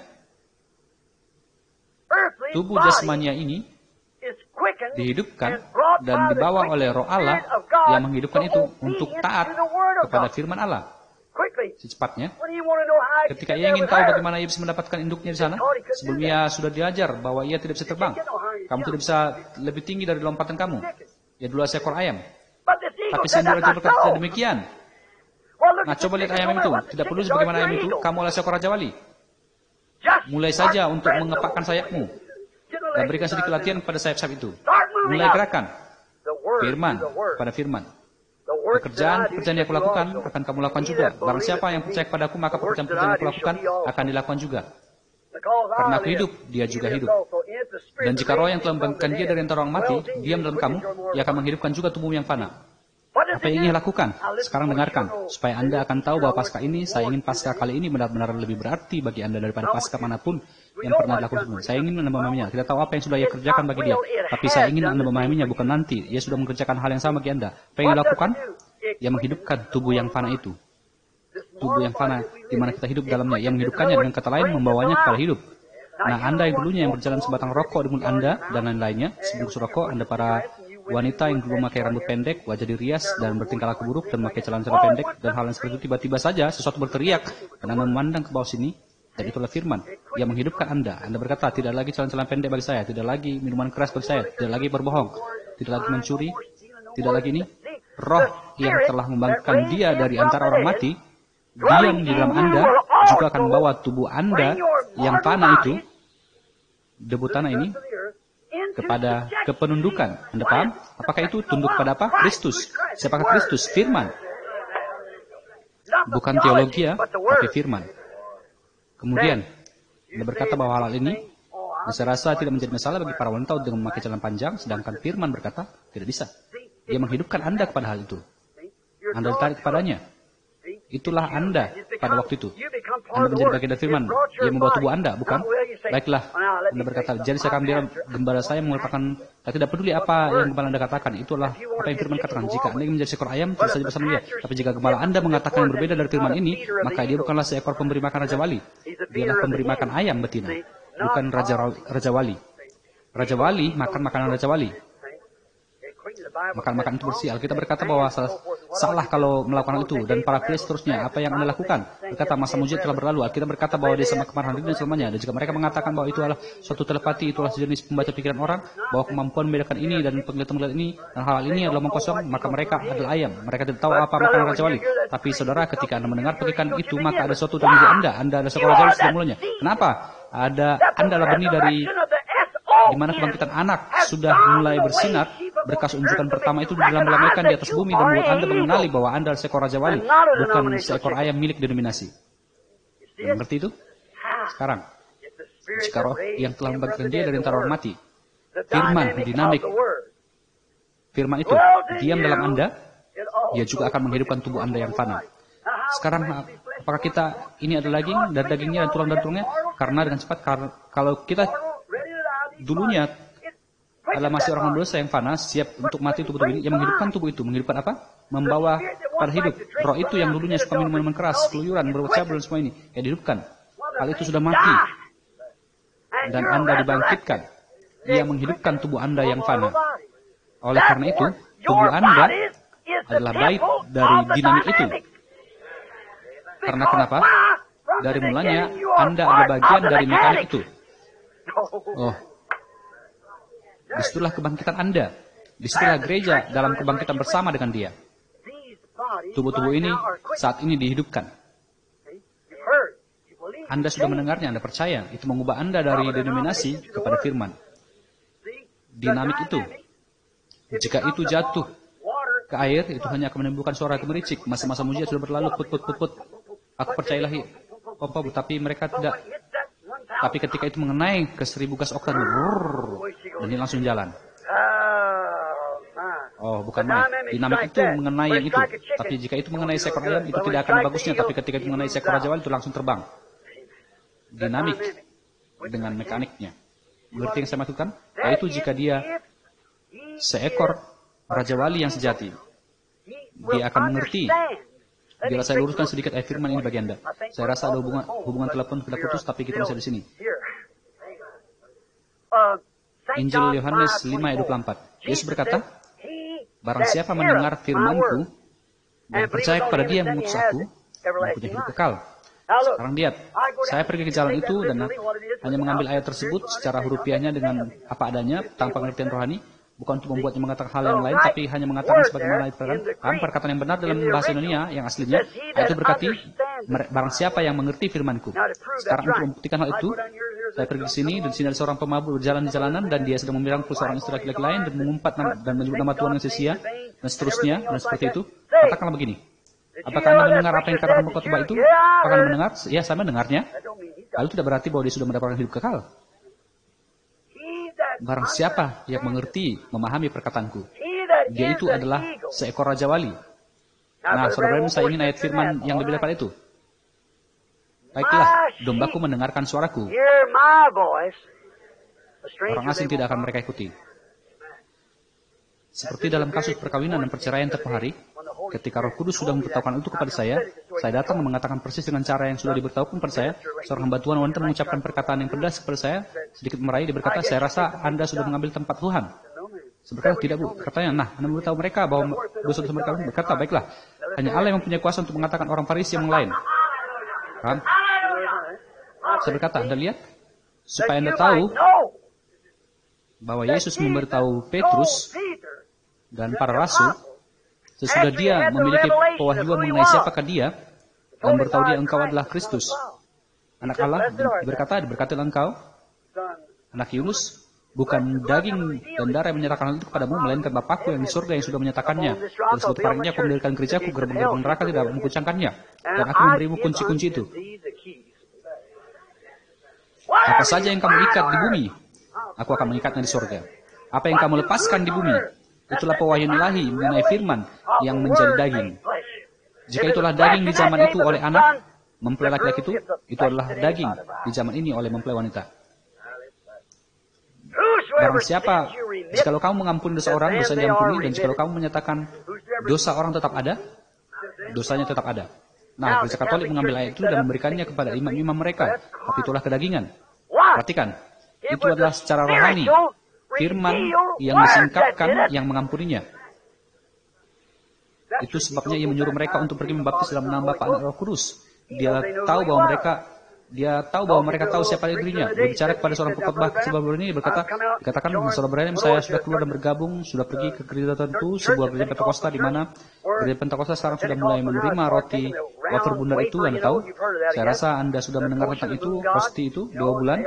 tubuh jasmania ini dihidupkan dan dibawa oleh Roh Allah yang menghidupkan itu untuk taat kepada firman Allah. Secepatnya, ketika ia ingin tahu bagaimana ia bisa mendapatkan induknya di sana, sebelum ia sudah diajar bahwa ia tidak bisa terbang. Kamu tidak bisa lebih tinggi dari lompatan kamu. Ia dulu seekor ayam. Tapi sendiri Raja berkata tidak demikian. Nah, coba lihat ayam itu. Tidak perlu sebagaimana ayam itu, kamu adalah seekor Raja Wali. Mulai saja untuk mengepakkan sayapmu dan berikan sedikit latihan kepada sayap-sayap itu. Mulai gerakan. Firman pada firman. Pekerjaan yang aku lakukan akan kamu lakukan juga. Barang siapa yang percaya kepadaku, maka pekerjaan yang aku lakukan akan dilakukan juga. Karena aku hidup, dia juga hidup. Dan jika roh yang telah membangkitkan dia dari antara orang mati diam dalam kamu, ia akan menghidupkan juga tubuh yang fana. Apa yang ingin lakukan? Sekarang dengarkan, supaya Anda akan tahu bahwa Paskah ini, saya ingin Paskah kali ini benar-benar lebih berarti bagi Anda daripada Paskah manapun yang pernah dilakukan sebelumnya. Saya ingin Anda memahaminya. Tidak tahu apa yang sudah ia kerjakan bagi dia, tapi saya ingin Anda memahaminya, bukan nanti. Ia sudah mengerjakan hal yang sama bagi Anda. Apa yang dilakukan? Ia menghidupkan tubuh yang fana itu. Tubuh yang fana, di mana kita hidup dalamnya. Ia menghidupkannya, dengan kata lain, membawanya kepada hidup. Nah, Anda yang dulunya yang berjalan sebatang rokok di mulut Anda, dan lain-lainnya, sebungkus rokok, Anda para wanita yang dulu memakai rambut pendek, wajah dirias, dan bertingkah laku buruk, dan memakai celana pendek, dan hal yang seperti itu, tiba-tiba saja sesuatu berteriak, dan Anda memandang ke bawah sini, dan itulah firman. Ia menghidupkan Anda. Anda berkata, tidak lagi celana pendek bagi saya, tidak lagi minuman keras bagi saya, tidak lagi berbohong, tidak lagi mencuri, tidak lagi ini. Roh yang telah membangkitkan dia dari antara orang mati, diam di dalam Anda, juga akan membawa tubuh Anda yang tanah itu, debu tanah ini, kepada kepenundukan. Anda paham? Apakah itu tunduk pada apa? Kristus. Siapakah Kristus? Firman. Bukan teologi ya, tapi firman. Kemudian, Anda berkata bahwa hal ini, saya rasa tidak menjadi masalah bagi para wanita dengan memakai celana panjang, sedangkan firman berkata, tidak bisa. Dia menghidupkan Anda kepada hal itu. Anda ditarik kepadanya. Itulah Anda pada waktu itu. Anda menjadi bagian dari firman. Dia membawa tubuh Anda, bukan? Baiklah, Anda berkata, jadi saya akan bilang gembala saya mengatakan, saya tidak peduli apa yang gembala Anda katakan. Itulah apa yang firman katakan. Jika Anda ingin menjadi seekor ayam, tidak saja bersama dia. Tapi jika gembala Anda mengatakan yang berbeda dari firman ini, maka dia bukanlah seekor pemberi makan Raja Wali. Dia adalah pemberi makan ayam betina, bukan Raja Wali. Raja Wali makan makanan Raja Wali. makan itu bersih. Alkitab berkata bahwa salah kalau melakukan itu, dan para pria seterusnya, apa yang Anda lakukan? Berkata masa mujizat telah berlalu. Alkitab berkata bahwa dia sama kemarahan dan selamanya. Dan jika mereka mengatakan bahwa itu adalah suatu telepati, itulah sejenis pembaca pikiran orang, bahwa kemampuan membedakan ini dan penglihatan ini dan hal ini adalah omong kosong, maka mereka adalah ayam. Mereka tidak tahu apa makanan Raja Wali. Tapi saudara, ketika Anda mendengar pekikan itu, maka ada suatu dalam diri Anda adalah seekor Raja Wali sejak mulanya. Kenapa? Anda adalah benih dari di mana kebangkitan anak sudah mulai bersinar. Berkas unjukan pertama itu dilambai-lambaikan di atas bumi dan membuat Anda mengenali bahwa Anda adalah seekor Raja Wali, bukan seekor ayam milik denominasi. Anda mengerti itu? Sekarang, jika roh yang telah membangkitkan dia dari antara orang mati, firman, dinamik, firman itu diam dalam Anda, dia juga akan menghidupkan tubuh Anda yang fana. Sekarang, apakah kita ini adalah daging dan dagingnya dan tulang dan tulangnya? Karena dengan cepat, kalau kita dulunya adalah masih orang dosa yang fana, siap untuk mati tubuh ini, yang menghidupkan tubuh itu. Menghidupkan apa? Membawa pada hidup. Roh itu yang dulunya suka minuman keras, keluyuran, berbuat cabul, dan semua ini, ya dihidupkan. Hal itu sudah mati. Dan Anda dibangkitkan. Ia menghidupkan tubuh Anda yang fana. Oleh karena itu, tubuh Anda adalah bait dari dinamik itu. Karena kenapa? Dari mulanya, Anda adalah bagian dari mekanik itu. Oh, disitulah kebangkitan Anda. Disitulah gereja dalam kebangkitan bersama dengan dia. Tubuh-tubuh ini saat ini dihidupkan. Anda sudah mendengarnya, Anda percaya. Itu mengubah Anda dari denominasi kepada firman. Dinamik itu. Jika itu jatuh ke air, itu hanya akan menimbulkan suara gemericik. Masa-masa mujizat sudah berlalu, put. Aku percayalah, tapi mereka tidak. Tapi ketika itu mengenai ke 1000 gas oktan, dan dia langsung jalan. Oh, bukan main. Dinamik itu mengenai yang itu. Tapi jika itu mengenai seekor ayam, itu tidak akan bagusnya. Tapi ketika itu mengenai seekor Raja Wali, itu langsung terbang. Dinamik dengan mekaniknya. Mengerti yang saya maksudkan? Yaitu jika dia seekor Raja Wali yang sejati, dia akan mengerti. Bila saya luruskan sedikit ayat firman ini bagi Anda. Saya rasa ada hubungan telepon tidak putus, tapi kita masih di sini. Injil Yohanes 5 ayat 24. Yesus berkata, barang siapa mendengar firman-Ku dan percaya kepada dia yang mengutus aku, mempunyai hidup kekal. Sekarang lihat, saya pergi ke jalan itu dan hanya mengambil ayat tersebut secara hurufiahnya dengan apa adanya, tanpa pengertian rohani. Bukan untuk membuatnya mengatakan hal yang lain, tapi hanya mengatakan sebagaimana perkataan yang benar dalam bahasa Indonesia yang aslinya. Itu berkati, barang siapa yang mengerti firman-Ku. Sekarang untuk membuktikan hal itu, saya pergi ke sini, dan di sini ada seorang pemabuk berjalan di jalanan, dan dia sedang memirangkul seorang istri laki-laki lain, dan mengumpat dan menyebut nama Tuhan yang sia-sia, dan seterusnya, dan seperti itu. Katakanlah begini, apakah Anda mendengar apa yang katakan khotbah itu? Apakah Anda mendengar? Ya, saya mendengarnya. Lalu tidak berarti bahwa dia sudah mendapatkan hidup kekal. Barang siapa yang mengerti, memahami perkataanku, dia itu adalah seekor Raja Wali. Nah, saudara-saudara, saya ingin ayat firman yang lebih daripada itu. Baiklah, dombaku mendengarkan suaraku. Orang asing tidak akan mereka ikuti. Seperti dalam kasus perkawinan dan perceraian tempoh hari, ketika Roh Kudus sudah memberitahukan itu kepada saya datang dan mengatakan persis dengan cara yang sudah diberitahukan kepada saya. Seorang hamba Tuhan wanita mengucapkan perkataan yang pedas kepada saya, sedikit meraih, dia berkata, saya rasa Anda sudah mengambil tempat Tuhan. Saya berkata, tidak Bu. Katanya, Anda memberitahu mereka bahwa dosa-dosa mereka. Berkata, baiklah, hanya Allah yang mempunyai kuasa untuk mengatakan orang Farisi yang lain. Kan? Saya berkata, Anda lihat, supaya Anda tahu bahwa Yesus memberitahu Petrus dan para rasul, sesudah dia memiliki pewahyuan mengenai siapakah dia, dan beritahu dia engkau adalah Kristus, anak Allah, diberkati engkau, anak Yunus, bukan daging dan darah yang menyatakan hal itu kepadamu, melainkan Bapakku yang di surga yang sudah menyatakannya. Dan suatu parinya aku mendirikan gerejaku, gerbang-gerbang neraka tidak mengguncangkannya, dan aku memberimu kunci-kunci itu. Apa saja yang kamu ikat di bumi, aku akan mengikatnya di surga. Apa yang kamu lepaskan di bumi, itulah pewahyuan ilahi mengenai firman yang menjadi daging. Jika itulah daging di zaman itu oleh anak, mempelai laki-laki itu adalah daging di zaman ini oleh mempelai wanita. Barang siapa, jikalau kamu mengampuni dosa orang, dosa diampuni, dan jikalau kamu menyatakan dosa orang tetap ada, dosanya tetap ada. Nah, Gereja Katolik mengambil ayat itu dan memberikannya kepada imam-imam mereka, tapi itulah kedagingan. Perhatikan, itu adalah secara rohani. Firman yang disingkapkan yang mengampuninya. Itu sebabnya ia menyuruh mereka untuk pergi membaptis dalam nama Bapa, Anak, dan Roh Kudus. Dia tahu bahwa mereka tahu siapa dirinya. Dia bicara kepada seorang pengkhotbah sebuah ini dikatakan, saudara Branham, saya sudah keluar dan bergabung, sudah pergi ke gereja tertentu, sebuah gereja Pentakosta di mana gereja Pentakosta sekarang sudah mulai menerima roti wafer bundar itu. Anda tahu? Saya rasa Anda sudah mendengar tentang itu, roti itu 2 bulan.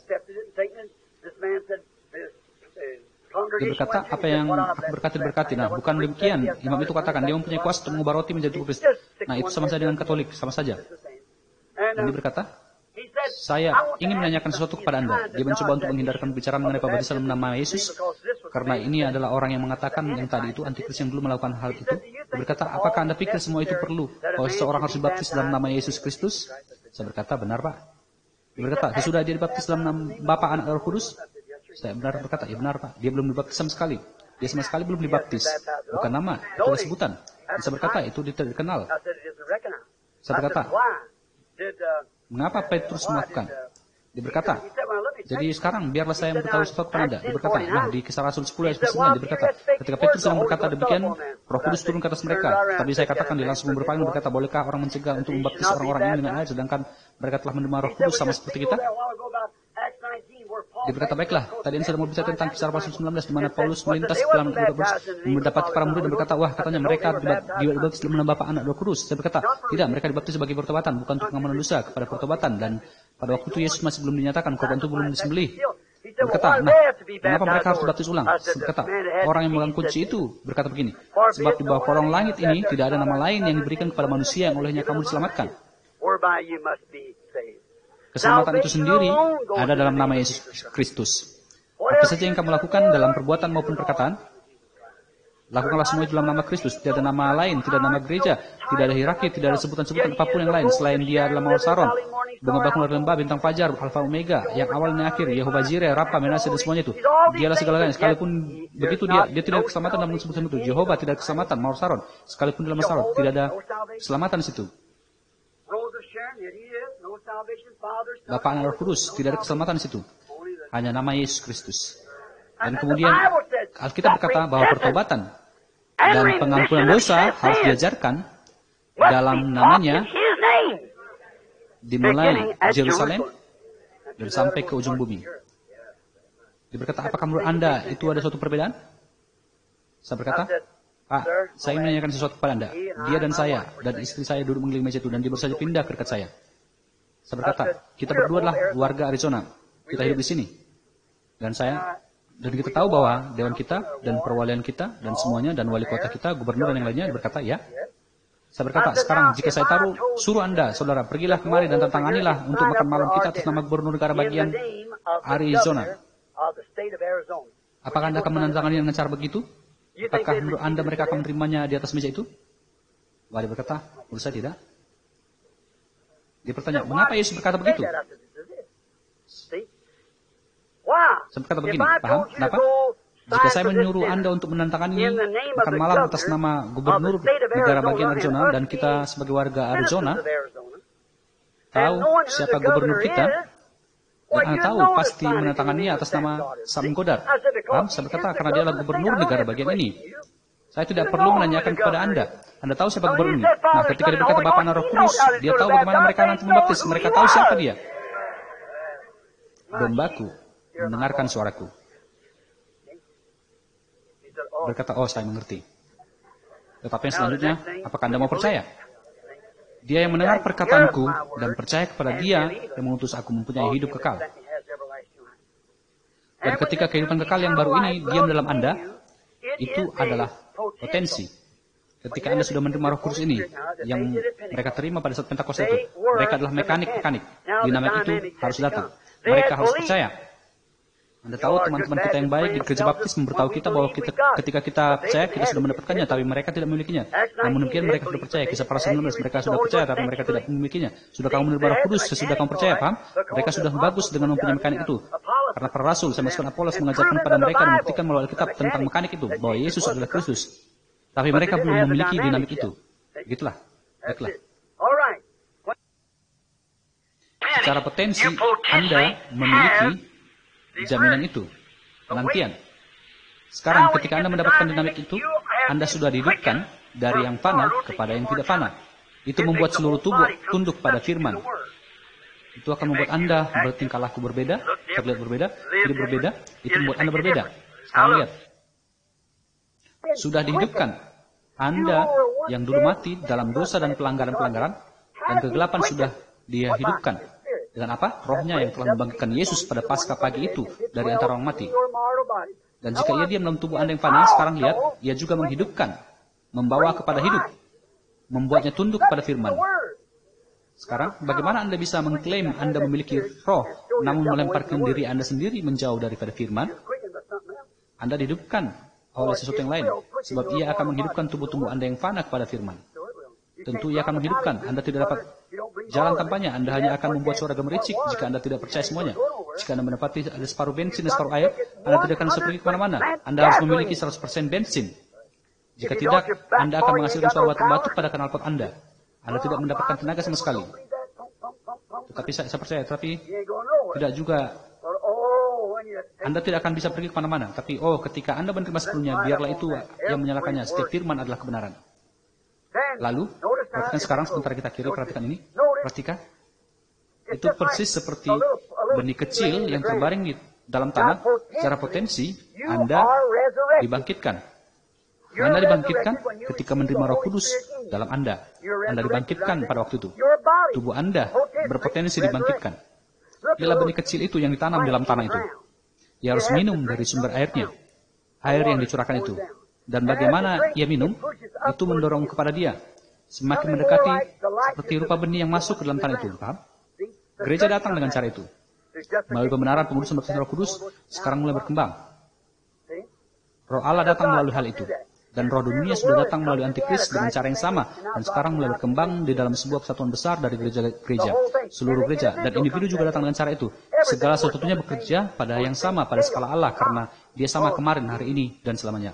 Dia berkata, apa yang aku berkati. Nah, bukan demikian. Imam itu katakan, dia mempunyai kuasa untuk mengubah roti menjadi tubuh Kristus. Nah, itu sama saja dengan Katolik, sama saja. Dan dia berkata, saya ingin menanyakan sesuatu kepada Anda. Dia mencoba untuk menghindarkan bicara mengenai pembaptisan dalam nama Yesus, karena ini adalah orang yang mengatakan yang tadi itu, antikris yang dulu melakukan hal itu. Dia berkata, apakah Anda pikir semua itu perlu? Kalau seseorang harus dibaptis dalam nama Yesus Kristus? Saya berkata, benar Pak. Dia berkata, sesudah dia dibaptis dalam nama Bapa, Anak, dan Roh Kudus? Saya berkata, ya benar Pak. Dia belum dibaptis sama sekali. Dia sama sekali belum dibaptis. Bukan nama, itu adalah sebutan. Saya berkata, itu tidak dikenal. Saya berkata, mengapa Petrus melakukan? Dia berkata, jadi sekarang biarlah saya memberitahu sesuatu kepada Anda. Dia berkata, nah di Kisah Rasul 10 ayat 9, dia berkata, ketika Petrus sedang berkata demikian, Roh Kudus turun ke atas mereka. Tapi saya katakan, dia langsung berpaling berkata, bolehkah orang mencegah untuk membaptis orang-orang ini dengan air, sedangkan mereka telah menerima Roh Kudus sama seperti kita? Dia berkata, baiklah, tadi Anda sudah mau bicara tentang Kisah Rasul 19, di mana Paulus melintas dalam mendapati para murid dan berkata, wah, katanya mereka dibaptis dalam nama Bapa, Anak, dan Roh Kudus. Saya berkata, tidak, mereka dibaptis sebagai pertobatan, bukan untuk pengampunan dosa, kepada pertobatan. Dan pada waktu itu Yesus masih belum dinyatakan, korban itu belum disembelih. Dia berkata, nah, kenapa mereka harus dibaptis ulang? Saya berkata, orang yang memegang kunci itu berkata begini, sebab di bawah kolong langit ini tidak ada nama lain yang diberikan kepada manusia yang olehnya kamu diselamatkan. Keselamatan itu sendiri ada dalam nama Yesus Kristus. Apa saja yang kamu lakukan dalam perbuatan maupun perkataan, lakukanlah semua itu dalam nama Kristus. Tidak ada nama lain, tidak ada nama gereja, tidak ada hierarki, tidak ada sebutan-sebutan apapun yang lain selain Dia adalah Mawar Saron, bunga bakung dari lembah, bintang fajar, Alfa Omega, yang awal dan akhir, Yehova Jireh, Rapa, Menashe, dan semuanya itu. Dialah segalanya. Sekalipun begitu dia tidak ada keselamatan dalam sebutan itu. Yehova tidak ada keselamatan, Mawar Saron. Sekalipun dalam Mawar Saron tidak ada keselamatan di situ. Bapa, Anak, Roh Kudus, tidak ada keselamatan di situ. Hanya nama Yesus Kristus. Dan kemudian Alkitab berkata bahwa pertobatan dan pengampunan dosa harus diajarkan dalam namanya, dimulai Yerusalem dan sampai ke ujung bumi. Dia berkata, apakah menurut Anda itu ada suatu perbedaan? Saya berkata, Pak, saya ingin menanyakan sesuatu kepada Anda. Dia dan saya dan istri saya duduk mengelilingi meja itu dan dia baru saja pindah ke dekat saya. Saya berkata, kita berdua adalah warga Arizona. Kita hidup di sini. Dan kita tahu bahwa dewan kita dan perwalian kita dan semuanya dan wali kota kita, gubernur dan yang lainnya berkata, ya. Saya berkata, sekarang jika saya suruh Anda, saudara, pergilah kemari dan tantanganilah untuk makan malam kita atas nama gubernur negara bagian Arizona. Apakah Anda akan menantangani dengan cara begitu? Apakah menurut Anda mereka akan menerimanya di atas meja itu? Wah, dia berkata, menurut saya tidak. Dia bertanya, mengapa Yesus berkata begitu? Saya berkata begini, paham? Kenapa? Jika saya menyuruh Anda untuk menantangani makan malam atas nama gubernur negara bagian Arizona, dan kita sebagai warga Arizona tahu siapa gubernur kita, dan Anda tahu pasti menantangannya atas nama Sam Goddard. Paham? Saya berkata, karena dia adalah gubernur negara bagian ini. Saya tidak perlu menanyakan kepada Anda. Anda tahu siapa gubernur ini? Nah, ketika dia berkata Bapa, Anak, Roh Kudus, dia tahu bagaimana mereka nanti membaptis. Mereka tahu siapa dia. Dombaku mendengarkan suaraku. Berkata, oh saya mengerti. Tetapi yang selanjutnya, apakah Anda mau percaya? Dia yang mendengar perkataanku dan percaya kepada Dia yang mengutus aku mempunyai hidup kekal. Dan ketika kehidupan kekal yang baru ini diam dalam Anda, itu adalah potensi. Ketika Anda sudah menerima Roh Kudus ini, yang mereka terima pada saat Pentakosta itu, mereka adalah mekanik. Dinamik itu harus datang. Mereka harus percaya. Anda tahu teman-teman kita yang baik di gereja baptis memberitahu kita bahwa ketika kita percaya, kita sudah mendapatkannya, tapi mereka tidak memilikinya. Namun demikian mereka sudah percaya. Kisah para 19, mereka sudah percaya, tapi mereka tidak memilikinya. Sudah kamu menerima Roh Kudus, sesudah kamu percaya, paham? Mereka sudah bagus dengan mempunyai mekanik itu. Karena para rasul, saya masukkan Apolos mengajarkan kepada mereka dan membuktikan melalui Alkitab tentang mekanik itu, bahwa Yesus adalah Kristus. Tapi mereka belum memiliki dinamik itu. Begitulah. Baiklah. Secara potensi, Anda memiliki jaminan itu, penantian. Sekarang ketika Anda mendapatkan dinamik itu, Anda sudah dihidupkan dari yang fana kepada yang tidak fana. Itu membuat seluruh tubuh tunduk pada firman. Itu akan membuat Anda bertingkah laku berbeda, terlihat berbeda, hidup berbeda. Itu membuat Anda berbeda. Sekarang lihat. Sudah dihidupkan. Anda yang dulu mati dalam dosa dan pelanggaran-pelanggaran dan kegelapan sudah Dia hidupkan. Dengan apa? Rohnya yang telah membangkitkan Yesus pada Paskah pagi itu dari antara orang mati. Dan jika Ia diam dalam tubuh Anda yang fana, sekarang lihat, Ia juga menghidupkan, membawa kepada hidup, membuatnya tunduk pada firman. Sekarang, bagaimana Anda bisa mengklaim Anda memiliki roh, namun melemparkan diri Anda sendiri menjauh daripada firman? Anda dihidupkan oleh sesuatu yang lain, sebab Ia akan menghidupkan tubuh-tubuh Anda yang fana kepada firman. Tentu Ia akan menghidupkan. Anda tidak dapat jalan tanpanya. Anda hanya akan membuat suara gemericik jika Anda tidak percaya semuanya. Jika Anda mendapati ada separuh bensin dan separuh air, Anda tidak akan bisa pergi kemana-mana. Anda harus memiliki 100% bensin. Jika tidak, Anda akan menghasilkan suara batuk-batuk pada knalpot Anda. Anda tidak mendapatkan tenaga sama sekali. Tetapi saya percaya, tapi tidak juga. Anda tidak akan bisa pergi kemana-mana. Tapi, ketika Anda menerima sepenuhnya, biarlah itu yang menyalakannya. Setiap firman adalah kebenaran. Lalu, perhatikan sekarang sebentar kita kiri, perhatikan ini. Perhatikan. Itu persis seperti benih kecil yang terbaring di dalam tanah. Secara potensi, Anda dibangkitkan. Anda dibangkitkan ketika menerima Roh Kudus dalam Anda. Anda dibangkitkan pada waktu itu. Tubuh Anda berpotensi dibangkitkan. Lihatlah benih kecil itu yang ditanam dalam tanah itu. Ia harus minum dari sumber airnya. Air yang dicurahkan itu. Dan bagaimana ia minum, itu mendorong kepada dia. Semakin mendekati seperti rupa benih yang masuk ke dalam tanah itu. Paham? Gereja datang dengan cara itu. Melalui pembenaran pengudusan baptisan Roh Kudus, sekarang mulai berkembang. Roh Allah datang melalui hal itu. Dan roh dunia sudah datang melalui antikris dengan cara yang sama. Dan sekarang mulai berkembang di dalam sebuah kesatuan besar dari gereja-gereja. Seluruh gereja. Dan individu juga datang dengan cara itu. Segala sesuatunya bekerja pada yang sama, pada skala Allah. Karena dia sama kemarin, hari ini, dan selamanya.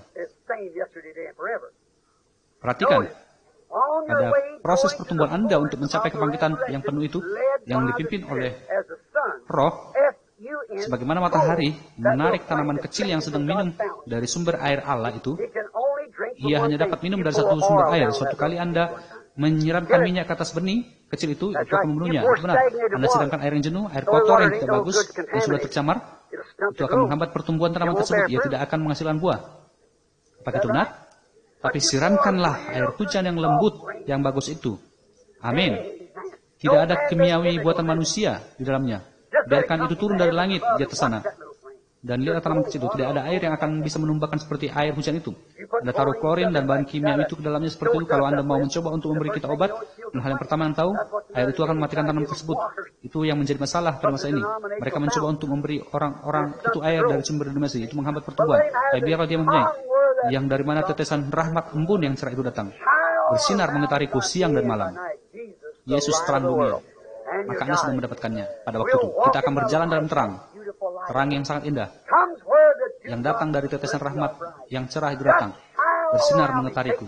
Perhatikan. Ada proses pertumbuhan Anda untuk mencapai kebangkitan yang penuh itu. Yang dipimpin oleh roh. Sebagaimana matahari menarik tanaman kecil yang sedang minum dari sumber air Allah itu. Ia hanya dapat minum dari satu sumber air. Suatu kali Anda menyiramkan minyak ke atas benih kecil itu akan membunuhnya. Itu benar. Anda siramkan air yang jenuh, air kotor yang tidak bagus, yang sudah tercemar, itu akan menghambat pertumbuhan tanaman tersebut. Ia tidak akan menghasilkan buah. Apakah itu benar? Tapi siramkanlah air hujan yang lembut, yang bagus itu. Amin. Tidak ada kimiawi buatan manusia di dalamnya. Biarkan itu turun dari langit di atas sana. Dan lihat tanaman kecil itu, tidak ada air yang akan bisa menumbuhkan seperti air hujan itu. Anda taruh klorin dan bahan kimia itu ke dalamnya seperti itu. Kalau Anda mau mencoba untuk memberi kita obat, dan hal yang pertama yang tahu, air itu akan mematikan tanaman tersebut. Itu yang menjadi masalah pada masa ini. Mereka mencoba untuk memberi orang-orang itu air dari sumber denominasi. Itu menghambat pertumbuhan. Tapi biarlah dia mempunyai. Yang dari mana tetesan rahmat embun yang cerah itu datang. Bersinar mengitariku siang dan malam. Yesus terang dunia. Maka Anda sudah mendapatkannya pada waktu itu. Kita akan berjalan dalam terang. Terang yang sangat indah. Yang datang dari tetesan rahmat yang cerah itu datang. Bersinar mengitariku.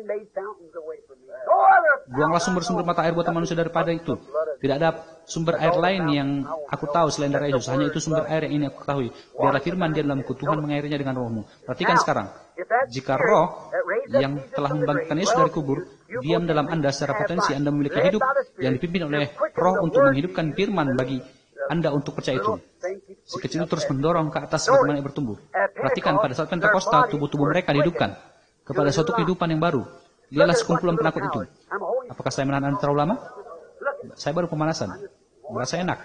Buanglah sumber-sumber mata air buatan manusia daripada itu. Tidak ada sumber air lain yang aku tahu selain dari Yesus. Hanya itu sumber air yang ini aku ketahui. Biarlah firman dia dalamku, Tuhan mengairinya dengan rohmu. Perhatikan sekarang. Jika roh yang telah membangkitkan Yesus dari kubur diam dalam Anda secara potensi, Anda memiliki hidup yang dipimpin oleh roh untuk menghidupkan firman bagi Anda untuk percaya itu. Si kecil itu terus mendorong ke atas bagaimana ia bertumbuh. Perhatikan pada saat Pentakosta, tubuh-tubuh mereka dihidupkan kepada suatu kehidupan yang baru. Lihatlah sekumpulan penakut itu. Apakah saya menahan Anda terlalu lama? Saya baru pemanasan. Merasa enak.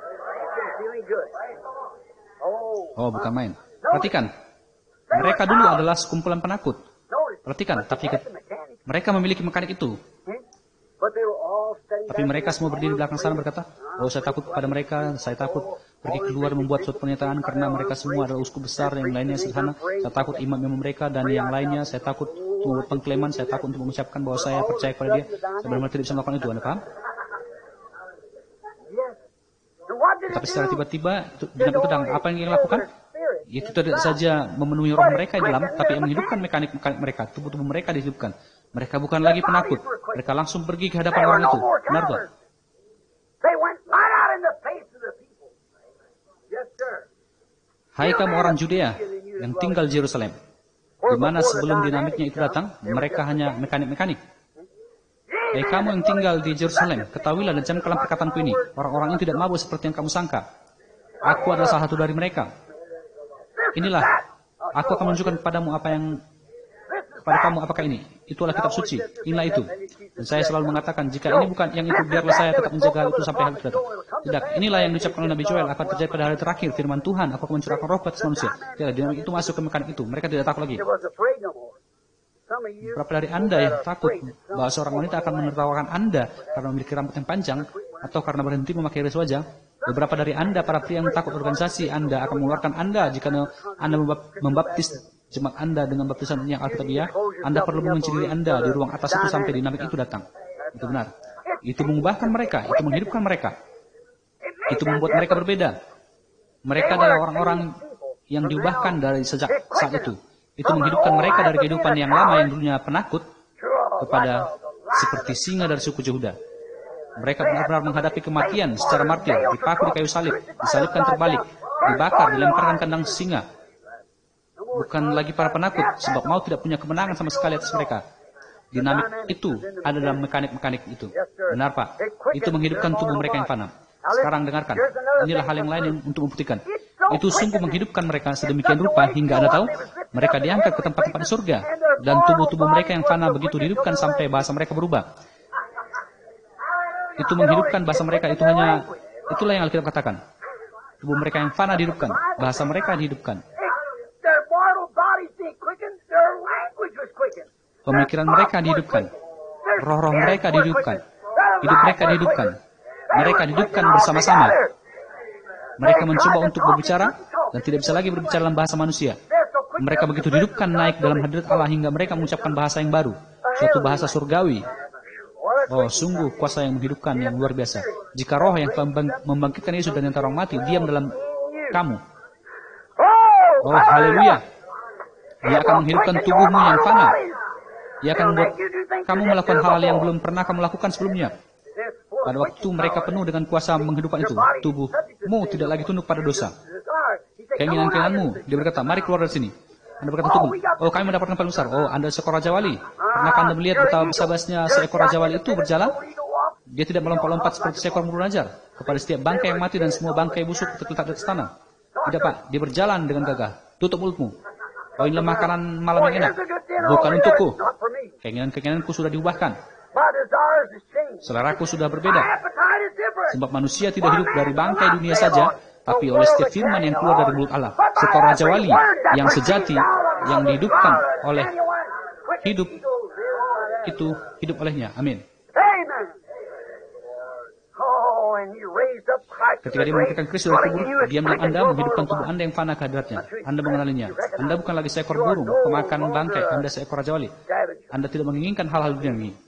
Oh, bukan main. Perhatikan. Mereka dulu adalah sekumpulan penakut. Perhatikan, tapi mereka memiliki mekanik itu. Tapi mereka semua berdiri di belakang sana berkata, oh saya takut kepada mereka, saya takut pergi keluar membuat suatu pernyataan karena mereka semua adalah uskup besar, yang lainnya sederhana, saya takut imam-imam mereka dan yang lainnya, saya takut membuat pengklaiman, saya takut untuk mengucapkan bahwa saya percaya kepada dia, saya benar-benar tidak bisa melakukan itu, Anda paham? Tapi secara tiba-tiba, dengan pedang, apa yang dia lakukan? Itu tidak saja memenuhi roh mereka di dalam, tapi yang menghidupkan mekanik-mekanik mereka, tubuh-tubuh mereka dihidupkan. Mereka bukan lagi penakut. Mereka langsung pergi ke hadapan orang itu. Benar tak? Hai kamu orang Judea yang tinggal di Yerusalem. Di mana sebelum dinamiknya itu datang, mereka hanya mekanik-mekanik. Kamu yang tinggal di Yerusalem, ketahuilah dan camkanlah perkataanku ini. Orang-orang ini tidak mabuk seperti yang kamu sangka. Aku adalah salah satu dari mereka. Inilah, aku akan menunjukkan kepadamu kepada kamu apakah ini. Itulah kitab suci. Inilah itu. Dan saya selalu mengatakan, jika ini bukan yang itu, biarlah saya tetap menjaga hal itu sampai hari itu datang. Tidak, inilah yang diucapkan oleh Nabi Joel akan terjadi pada hari terakhir. Firman Tuhan, aku akan mencurahkan roh ke atas manusia. Tidak, dinamik itu masuk ke mekanik itu. Mereka tidak takut lagi. Berapa dari Anda yang takut bahwa seorang wanita akan menertawakan Anda karena memiliki rambut yang panjang atau karena berhenti memakai ris wajah? Beberapa dari Anda, para pria yang takut organisasi Anda, akan mengeluarkan Anda jika Anda membaptis jemaat Anda dengan baptisan yang alkitabiah. Anda perlu mengunci diri Anda di ruang atas itu sampai dinamik itu datang. Itu benar. Itu mengubahkan mereka, itu menghidupkan mereka. Itu membuat mereka berbeda. Mereka adalah orang-orang yang diubahkan dari sejak saat itu. Itu menghidupkan mereka dari kehidupan yang lama yang dulunya penakut kepada seperti singa dari suku Yehuda. Mereka benar-benar menghadapi kematian secara martir, dipaku di kayu salib, disalibkan terbalik, dibakar, dilemparkan kandang singa. Bukan lagi para penakut, sebab mau tidak punya kemenangan sama sekali atas mereka. Dinamik itu ada dalam mekanik-mekanik itu. Benar Pak, itu menghidupkan tubuh mereka yang fana. Sekarang dengarkan, inilah hal yang lain yang untuk membuktikan. Itu sungguh menghidupkan mereka sedemikian rupa hingga Anda tahu, mereka diangkat ke tempat-tempat di surga. Dan tubuh-tubuh mereka yang fana begitu dihidupkan sampai bahasa mereka berubah. Itu menghidupkan bahasa mereka, itulah yang Alkitab katakan. Tubuh mereka yang fana dihidupkan, bahasa mereka dihidupkan. Pemikiran mereka dihidupkan, roh-roh mereka dihidupkan, hidup mereka dihidupkan. Mereka dihidupkan bersama-sama. Mereka mencoba untuk berbicara dan tidak bisa lagi berbicara dalam bahasa manusia. Mereka begitu dihidupkan naik dalam hadirat Allah hingga mereka mengucapkan bahasa yang baru, suatu bahasa surgawi. Oh, sungguh kuasa yang menghidupkan yang luar biasa. Jika roh yang membangkitkan Yesus dari antara orang mati diam dalam kamu. Oh, haleluya. Dia akan menghidupkan tubuhmu yang fana. Dia akan membuat kamu melakukan hal-hal yang belum pernah kamu lakukan sebelumnya. Pada waktu mereka penuh dengan kuasa menghidupkan itu, tubuhmu tidak lagi tunduk pada dosa. Keinginan-keinginanmu, dia berkata, mari keluar dari sini. Anda berkata, tunggu. Oh, kami mendapatkan paling besar. Oh, Anda seekor Raja Wali. Pernahkah Anda melihat betapa besar-besarnya seekor Raja Wali itu berjalan? Dia tidak melompat-lompat seperti seekor burung ajar kepada setiap bangkai yang mati dan semua bangkai busuk terletak di atas tanah. Tidak, Pak. Dia berjalan dengan gagah. Tutup mulutmu. Oh, inilah makanan malam yang enak. Bukan untukku. Keinginan-keinginanku sudah diubahkan. Seleraku sudah berbeda. Sebab manusia tidak hidup dari bangkai dunia saja, tapi oleh setiap firman yang keluar dari mulut Allah. Seekor Raja Wali yang sejati, yang dihidupkan oleh hidup, itu hidup olehnya. Amin. Ketika dia membangkitkan Kristus dari kubur, dia melihat Anda menghidupkan tubuh Anda yang fana ke hadiratnya. Anda mengenalinya. Anda bukan lagi seekor burung, pemakan bangkai. Anda seekor Raja Wali. Anda tidak menginginkan hal-hal dunia ini.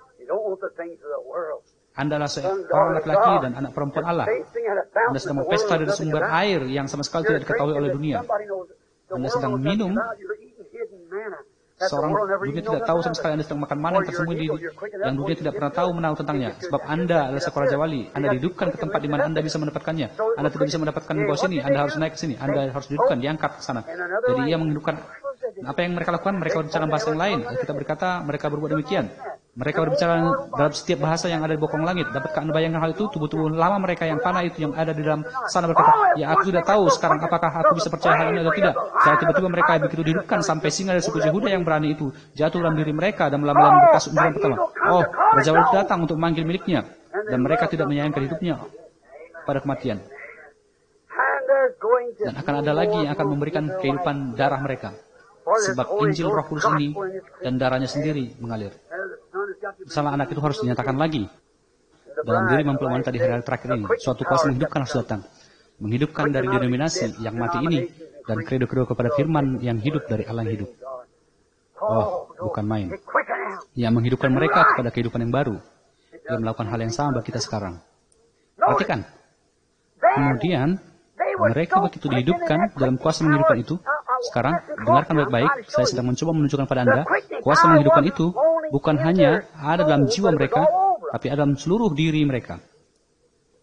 Anda adalah seorang laki-laki dan anak perempuan Allah. Anda sedang berpesta dari sumber air yang sama sekali tidak diketahui oleh dunia. Anda sedang minum. Seorang dunia tidak tahu sama sekali Anda sedang makan mana yang tersembunyi yang dunia tidak pernah tahu menahu tentangnya. Sebab Anda adalah seekor Raja Wali. Anda dihidupkan ke tempat di mana Anda bisa mendapatkannya. Anda tidak bisa mendapatkan di bawah sini. Anda harus naik ke sini. Anda harus dihidupkan, diangkat ke sana. Jadi ia menghidupkan. Apa yang mereka lakukan? Mereka berbicara bahasa yang lain. Kita berkata mereka berbuat demikian. Mereka berbicara dalam setiap bahasa yang ada di bokong langit. Dapatkah Anda bayangkan hal itu? Tubuh-tubuh lama mereka yang fana itu yang ada di dalam sana berkata, ya aku tidak tahu sekarang apakah aku bisa percaya hal ini atau tidak. Secara tiba-tiba mereka begitu dihidupkan sampai singa dari suku Yehuda yang berani itu jatuh dalam diri mereka dan melambang berkas unjuran pertama. Oh, Raja Wali datang untuk memanggil miliknya. Dan mereka tidak menyayangkan hidupnya pada kematian. Dan akan ada lagi yang akan memberikan kehidupan darah mereka. Sebab Injil Roh Kudus ini dan darahnya sendiri mengalir. Salah anak itu harus dinyatakan lagi dalam diri mempelai wanita di hari-hari terakhir ini. Suatu kuasa menghidupkan harus datang. Menghidupkan dari denominasi yang mati ini dan kredo-kredo kepada firman yang hidup dari Allah yang hidup. Oh, bukan main. Yang menghidupkan mereka kepada kehidupan yang baru. Dia melakukan hal yang sama bagi kita sekarang. Perhatikan. Kemudian mereka begitu dihidupkan dalam kuasa menghidupkan itu. Sekarang, dengarkan baik-baik, saya sedang mencoba menunjukkan pada Anda, kuasa menghidupkan itu bukan hanya ada dalam jiwa mereka, tapi ada dalam seluruh diri mereka.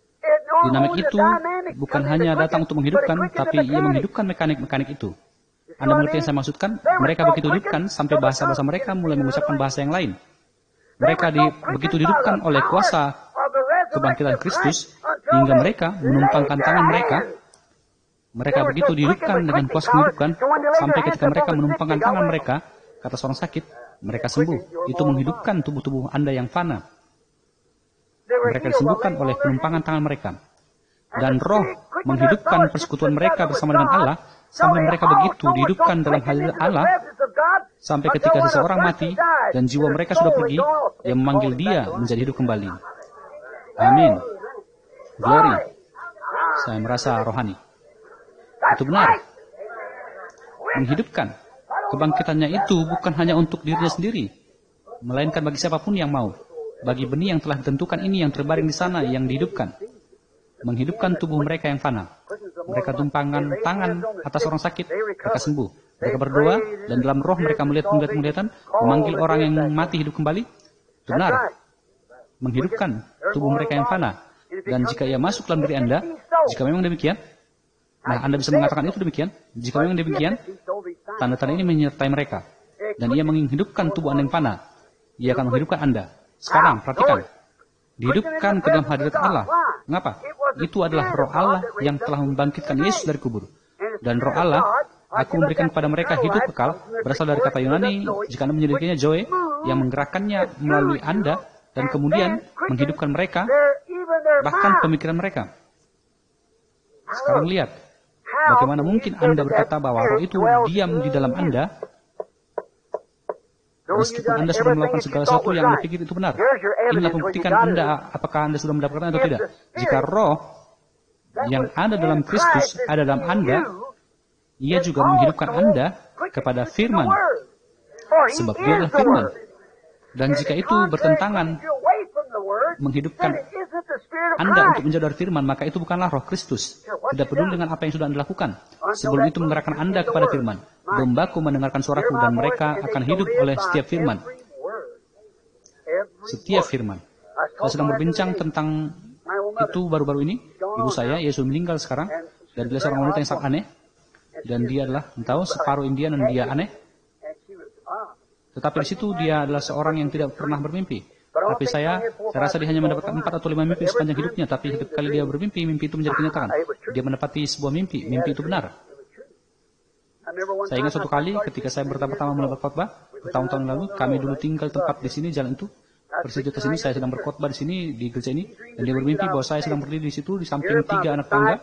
Dinamik itu bukan hanya datang untuk menghidupkan, tapi ia menghidupkan mekanik-mekanik itu. Anda mengerti yang saya maksudkan? Mereka begitu dihidupkan sampai bahasa-bahasa mereka mulai mengucapkan bahasa yang lain. Mereka begitu dihidupkan oleh kuasa kebangkitan Kristus hingga mereka menumpangkan tangan mereka. Mereka begitu dihidupkan dengan kuasa menghidupkan sampai ketika mereka menumpangkan tangan mereka ke atas orang sakit, mereka sembuh. Itu menghidupkan tubuh-tubuh Anda yang fana. Mereka disembuhkan oleh penumpangan tangan mereka. Dan roh menghidupkan persekutuan mereka bersama dengan Allah sampai mereka begitu dihidupkan dalam hadirat Allah sampai ketika seseorang mati dan jiwa mereka sudah pergi, dia memanggil dia menjadi hidup kembali. Amin. Glory. Saya merasa rohani. Itu benar. Menghidupkan. Kebangkitannya itu bukan hanya untuk dirinya sendiri, melainkan bagi siapapun yang mau. Bagi benih yang telah ditentukan ini yang terbaring di sana yang dihidupkan. Menghidupkan tubuh mereka yang fana. Mereka tumpangkan tangan atas orang sakit, mereka sembuh. Mereka berdoa dan dalam roh mereka melihat penglihatan, memanggil orang yang mati hidup kembali. Itu benar. Menghidupkan tubuh mereka yang fana. Dan jika ia masuk dalam diri Anda, jika memang demikian, nah, Anda bisa mengatakan itu demikian. Jika memang demikian, tanda-tanda ini menyertai mereka. Dan ia menghidupkan tubuh Anda yang fana. Ia akan menghidupkan Anda. Sekarang, perhatikan. Dihidupkan ke dalam hadirat Allah. Mengapa? Itu adalah roh Allah yang telah membangkitkan Yesus dari kubur. Dan roh Allah, aku memberikan kepada mereka hidup kekal, berasal dari kata Yunani, jika Anda menyelidiknya Zoe, yang menggerakkannya melalui Anda, dan kemudian menghidupkan mereka, bahkan pemikiran mereka. Sekarang lihat. Bagaimana mungkin Anda berkata bahwa roh itu diam di dalam Anda, meskipun Anda sudah melakukan segala sesuatu yang Anda pikir itu benar? Inilah pembuktikan Anda apakah Anda sudah mendapatkan atau tidak. Jika roh yang ada dalam Kristus ada dalam Anda, ia juga menghidupkan Anda kepada firman. Sebab dia adalah firman. Dan jika itu bertentangan menghidupkan Anda untuk menjauh dari firman, maka itu bukanlah roh Kristus. Tidak peduli dengan apa yang sudah Anda lakukan. Sebelum itu menggerakkan Anda kepada firman. Dombaku mendengarkan suaraku dan mereka akan hidup oleh setiap firman. Setiap firman. Saya sedang berbincang tentang itu baru-baru ini. Ibu saya, Yesus meninggal sekarang. Dan dia seorang wanita yang sangat aneh. Dan dia adalah, tahu, separuh Indian dan dia aneh. Tetapi di situ dia adalah seorang yang tidak pernah bermimpi. Tapi saya rasa dia hanya mendapatkan 4 atau 5 mimpi sepanjang hidupnya. Tapi setiap kali dia bermimpi, mimpi itu menjadi kenyataan. Dia menepati sebuah mimpi. Mimpi itu benar. Saya ingat suatu kali ketika saya pertama-tama mulai berkhotbah, bertahun-tahun lalu, kami dulu tinggal tempat di sini, jalan itu. Persis di sini, saya sedang berkhotbah di sini, di gereja ini. Dan dia bermimpi bahwa saya sedang berdiri di situ, di samping 3 anak tangga.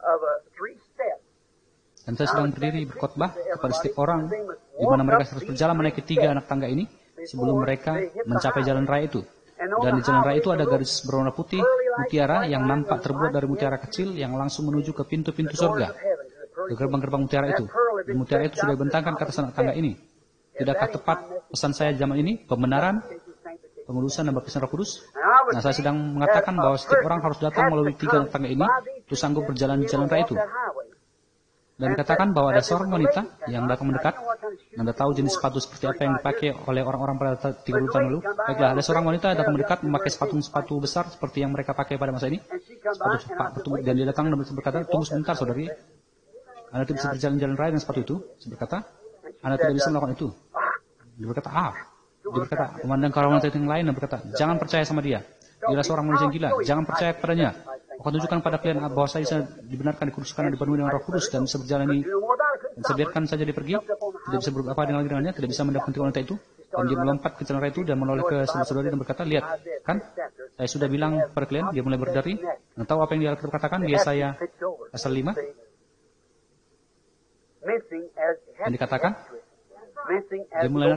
Dan saya sedang berdiri berkhotbah kepada setiap orang, di mana mereka harus berjalan menaiki 3 anak tangga ini, sebelum mereka mencapai jalan raya itu. Dan di jalan raya itu ada garis berwarna putih, mutiara, yang nampak terbuat dari mutiara kecil, yang langsung menuju ke pintu-pintu surga. Ke gerbang-gerbang mutiara itu. Dan mutiara itu sudah dibentangkan ke atas anak tangga ini. Tidakkah tepat pesan saya zaman ini? Pembenaran, pengudusan, dan baptisan Roh Kudus. Nah, saya sedang mengatakan bahwa setiap orang harus datang melalui 3 anak tangga ini, untuk sanggup berjalan di jalan raya itu. Dan dikatakan bahwa ada seorang wanita yang datang mendekat. Anda tahu jenis sepatu seperti apa yang dipakai oleh orang-orang pada 30 tahun lalu. Baiklah, ada seorang wanita yang datang mendekat memakai sepatu besar seperti yang mereka pakai pada masa ini. Sepatu, dan dia datang dan berkata, tunggu sebentar saudari. Anda tidak bisa berjalan-jalan raya dengan sepatu itu. Saya berkata, Anda tidak bisa melakukan itu. Dia berkata, Dia berkata, memandang ke orang wanita yang lain dan berkata, jangan percaya sama dia. Dia adalah seorang manusia yang gila. Jangan percaya kepadanya. Aku tunjukkan pada kalian bahwa saya bisa dibenarkan, dikuduskan, dan dipenuhi dengan Roh Kudus dan bisa berjalan ini. Dan saya biarkan saja dia pergi, tidak bisa berbuat apa lagi dengannya, tidak bisa mendapatkan wanita itu. Dan dia melompat ke jalan raya itu dan menoleh ke saudara-saudari dan berkata, lihat, kan? Saya sudah bilang pada kalian, dia mulai berdari. Dan tahu apa yang dia katakan? Dia saya pasal 5. Dan dikatakan, dia mulai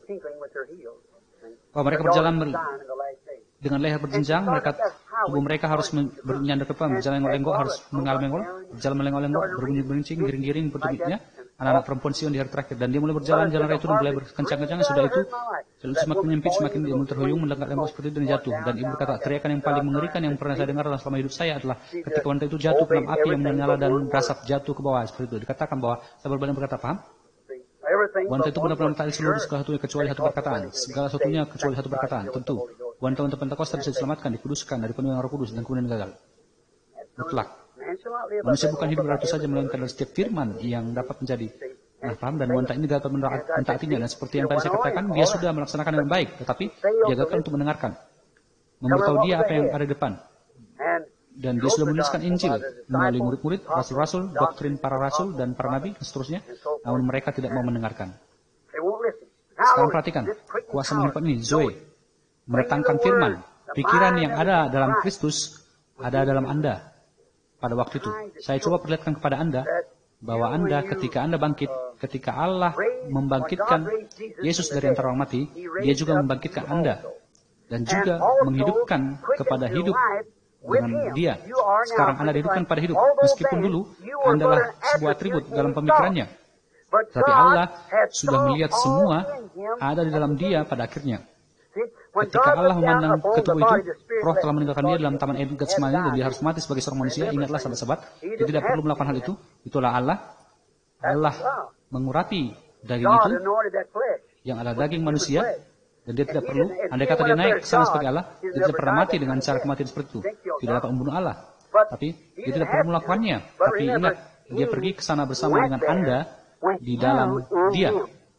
mereka berjalan dengan leher berjenjang, tubuh mereka harus menyandar ke depan, berjalan lenggok, harus mengal-menggol, berjalan melengok-lenggok, berbunyi berincing, giring-giring bertubinya, anak-anak perempuan Sion di hari terakhir. Dan dia mulai berjalan jalan raya itu dan mulai berkencang-kencang. Sudah itu semakin menyempit, semakin dia terhuyung, mendengar-lenggok seperti itu dan jatuh. Dan ibu berkata, teriakan yang paling mengerikan yang pernah saya dengar selama hidup saya adalah ketika wanita itu jatuh ke dalam api yang menyala dan berasap jatuh ke bawah seperti itu. Dikatakan bahwa saya berbalik berkata, paham? Wanita itu benar-benar mentaati seluruh segala satunya kecuali satu perkataan. Segala satunya kecuali satu perkataan. Tentu, wanita-wanita Pentakosta bisa diselamatkan, dikuduskan dari penuh Roh Kudus dan kemudian gagal. Mutlak. Manusia bukan hidup ratu saja, melainkan dari setiap firman yang dapat menjadi Nah, paham, dan wanita ini dapat mentaatinya, dan seperti yang tadi saya katakan, dia sudah melaksanakan dengan baik, tetapi dia gagal untuk mendengarkan, memberitahu dia apa yang ada di depan. Dan dia sudah menuliskan Injil melalui murid-murid, rasul-rasul, doktrin para rasul dan para nabi, dan seterusnya, namun mereka tidak mau mendengarkan. Sekarang perhatikan, kuasa melipat ini, Zoe, mendatangkan firman, pikiran yang ada dalam Kristus, ada dalam Anda. Pada waktu itu, saya coba perlihatkan kepada Anda, bahwa Anda ketika Anda bangkit, ketika Allah membangkitkan Yesus dari antara orang mati, Dia juga membangkitkan Anda, dan juga menghidupkan kepada hidup dengan Dia. Sekarang Anda dihidupkan pada hidup, meskipun dulu Anda adalah sebuah atribut dalam pemikirannya. Tapi Allah sudah melihat semua ada di dalam Dia pada akhirnya. Ketika Allah memandang ke tubuh itu, roh telah meninggalkan dia dalam taman Eden Getsemani, dan dia harus mati sebagai seorang manusia. Ingatlah sahabat-sahabat, dia tidak perlu melakukan hal itu. Itulah Allah. Allah mengurapi daging itu yang adalah daging manusia, dan dia tidak perlu. Andai kata dia naik ke sana sebagai Allah, dia tidak pernah mati dengan cara kematian seperti itu. Tidak dapat membunuh Allah. Tapi dia tidak perlu melakukannya. Tapi ingat, dia pergi ke sana bersama dengan Anda di dalam Dia.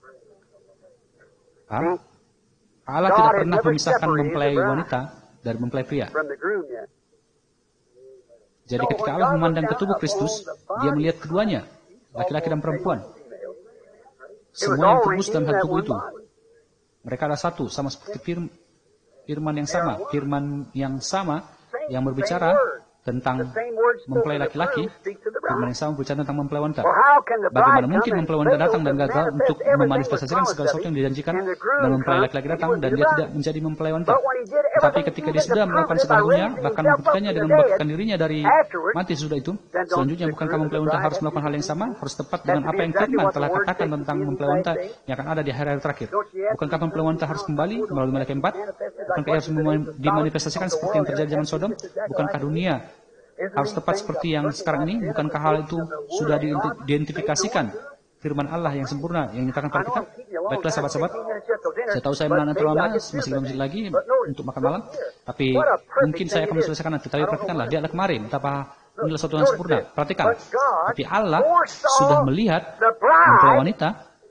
Paham? Allah tidak pernah memisahkan mempelai wanita dari mempelai pria. Jadi ketika Allah memandang ke tubuh Kristus, Dia melihat keduanya, laki-laki dan perempuan. Semua yang tebus dalam tubuh itu. Mereka adalah satu, sama seperti firman yang sama yang berbicara tentang mempelai laki-laki, firman yang sama berbicara tentang mempelai wanita. Bagaimana mungkin mempelai wanita datang dan gagal untuk memanifestasikan segala sesuatu yang dijanjikan, dan mempelai laki-laki datang dan dia tidak menjadi mempelai wanita. Tetapi ketika dia sudah melakukan segalanya, bahkan membuktikannya dengan membangkitkan dirinya dari mati sudah itu, selanjutnya bukankah mempelai wanita harus melakukan hal yang sama, harus tepat dengan apa yang firman telah katakan tentang mempelai wanita yang akan ada di hari-hari terakhir? Bukankah mempelai wanita harus kembali melalui malaikat 4? Bukankah ia harus dimanifestasikan seperti yang terjadi zaman Sodom? Bukankah dunia harus tepat seperti yang sekarang ini? Bukankah hal itu sudah diidentifikasikan firman Allah yang sempurna yang dinyatakan pada kita? Baiklah sahabat-sahabat, saya tahu saya menahan terlalu lama, masih 5 menit lagi untuk makan malam, tapi mungkin saya akan menyelesaikan nanti. Tapi perhatikanlah, dia adalah kemarin, betapa inilah suatu yang sempurna. Perhatikan, tapi Allah sudah melihat mempelai wanita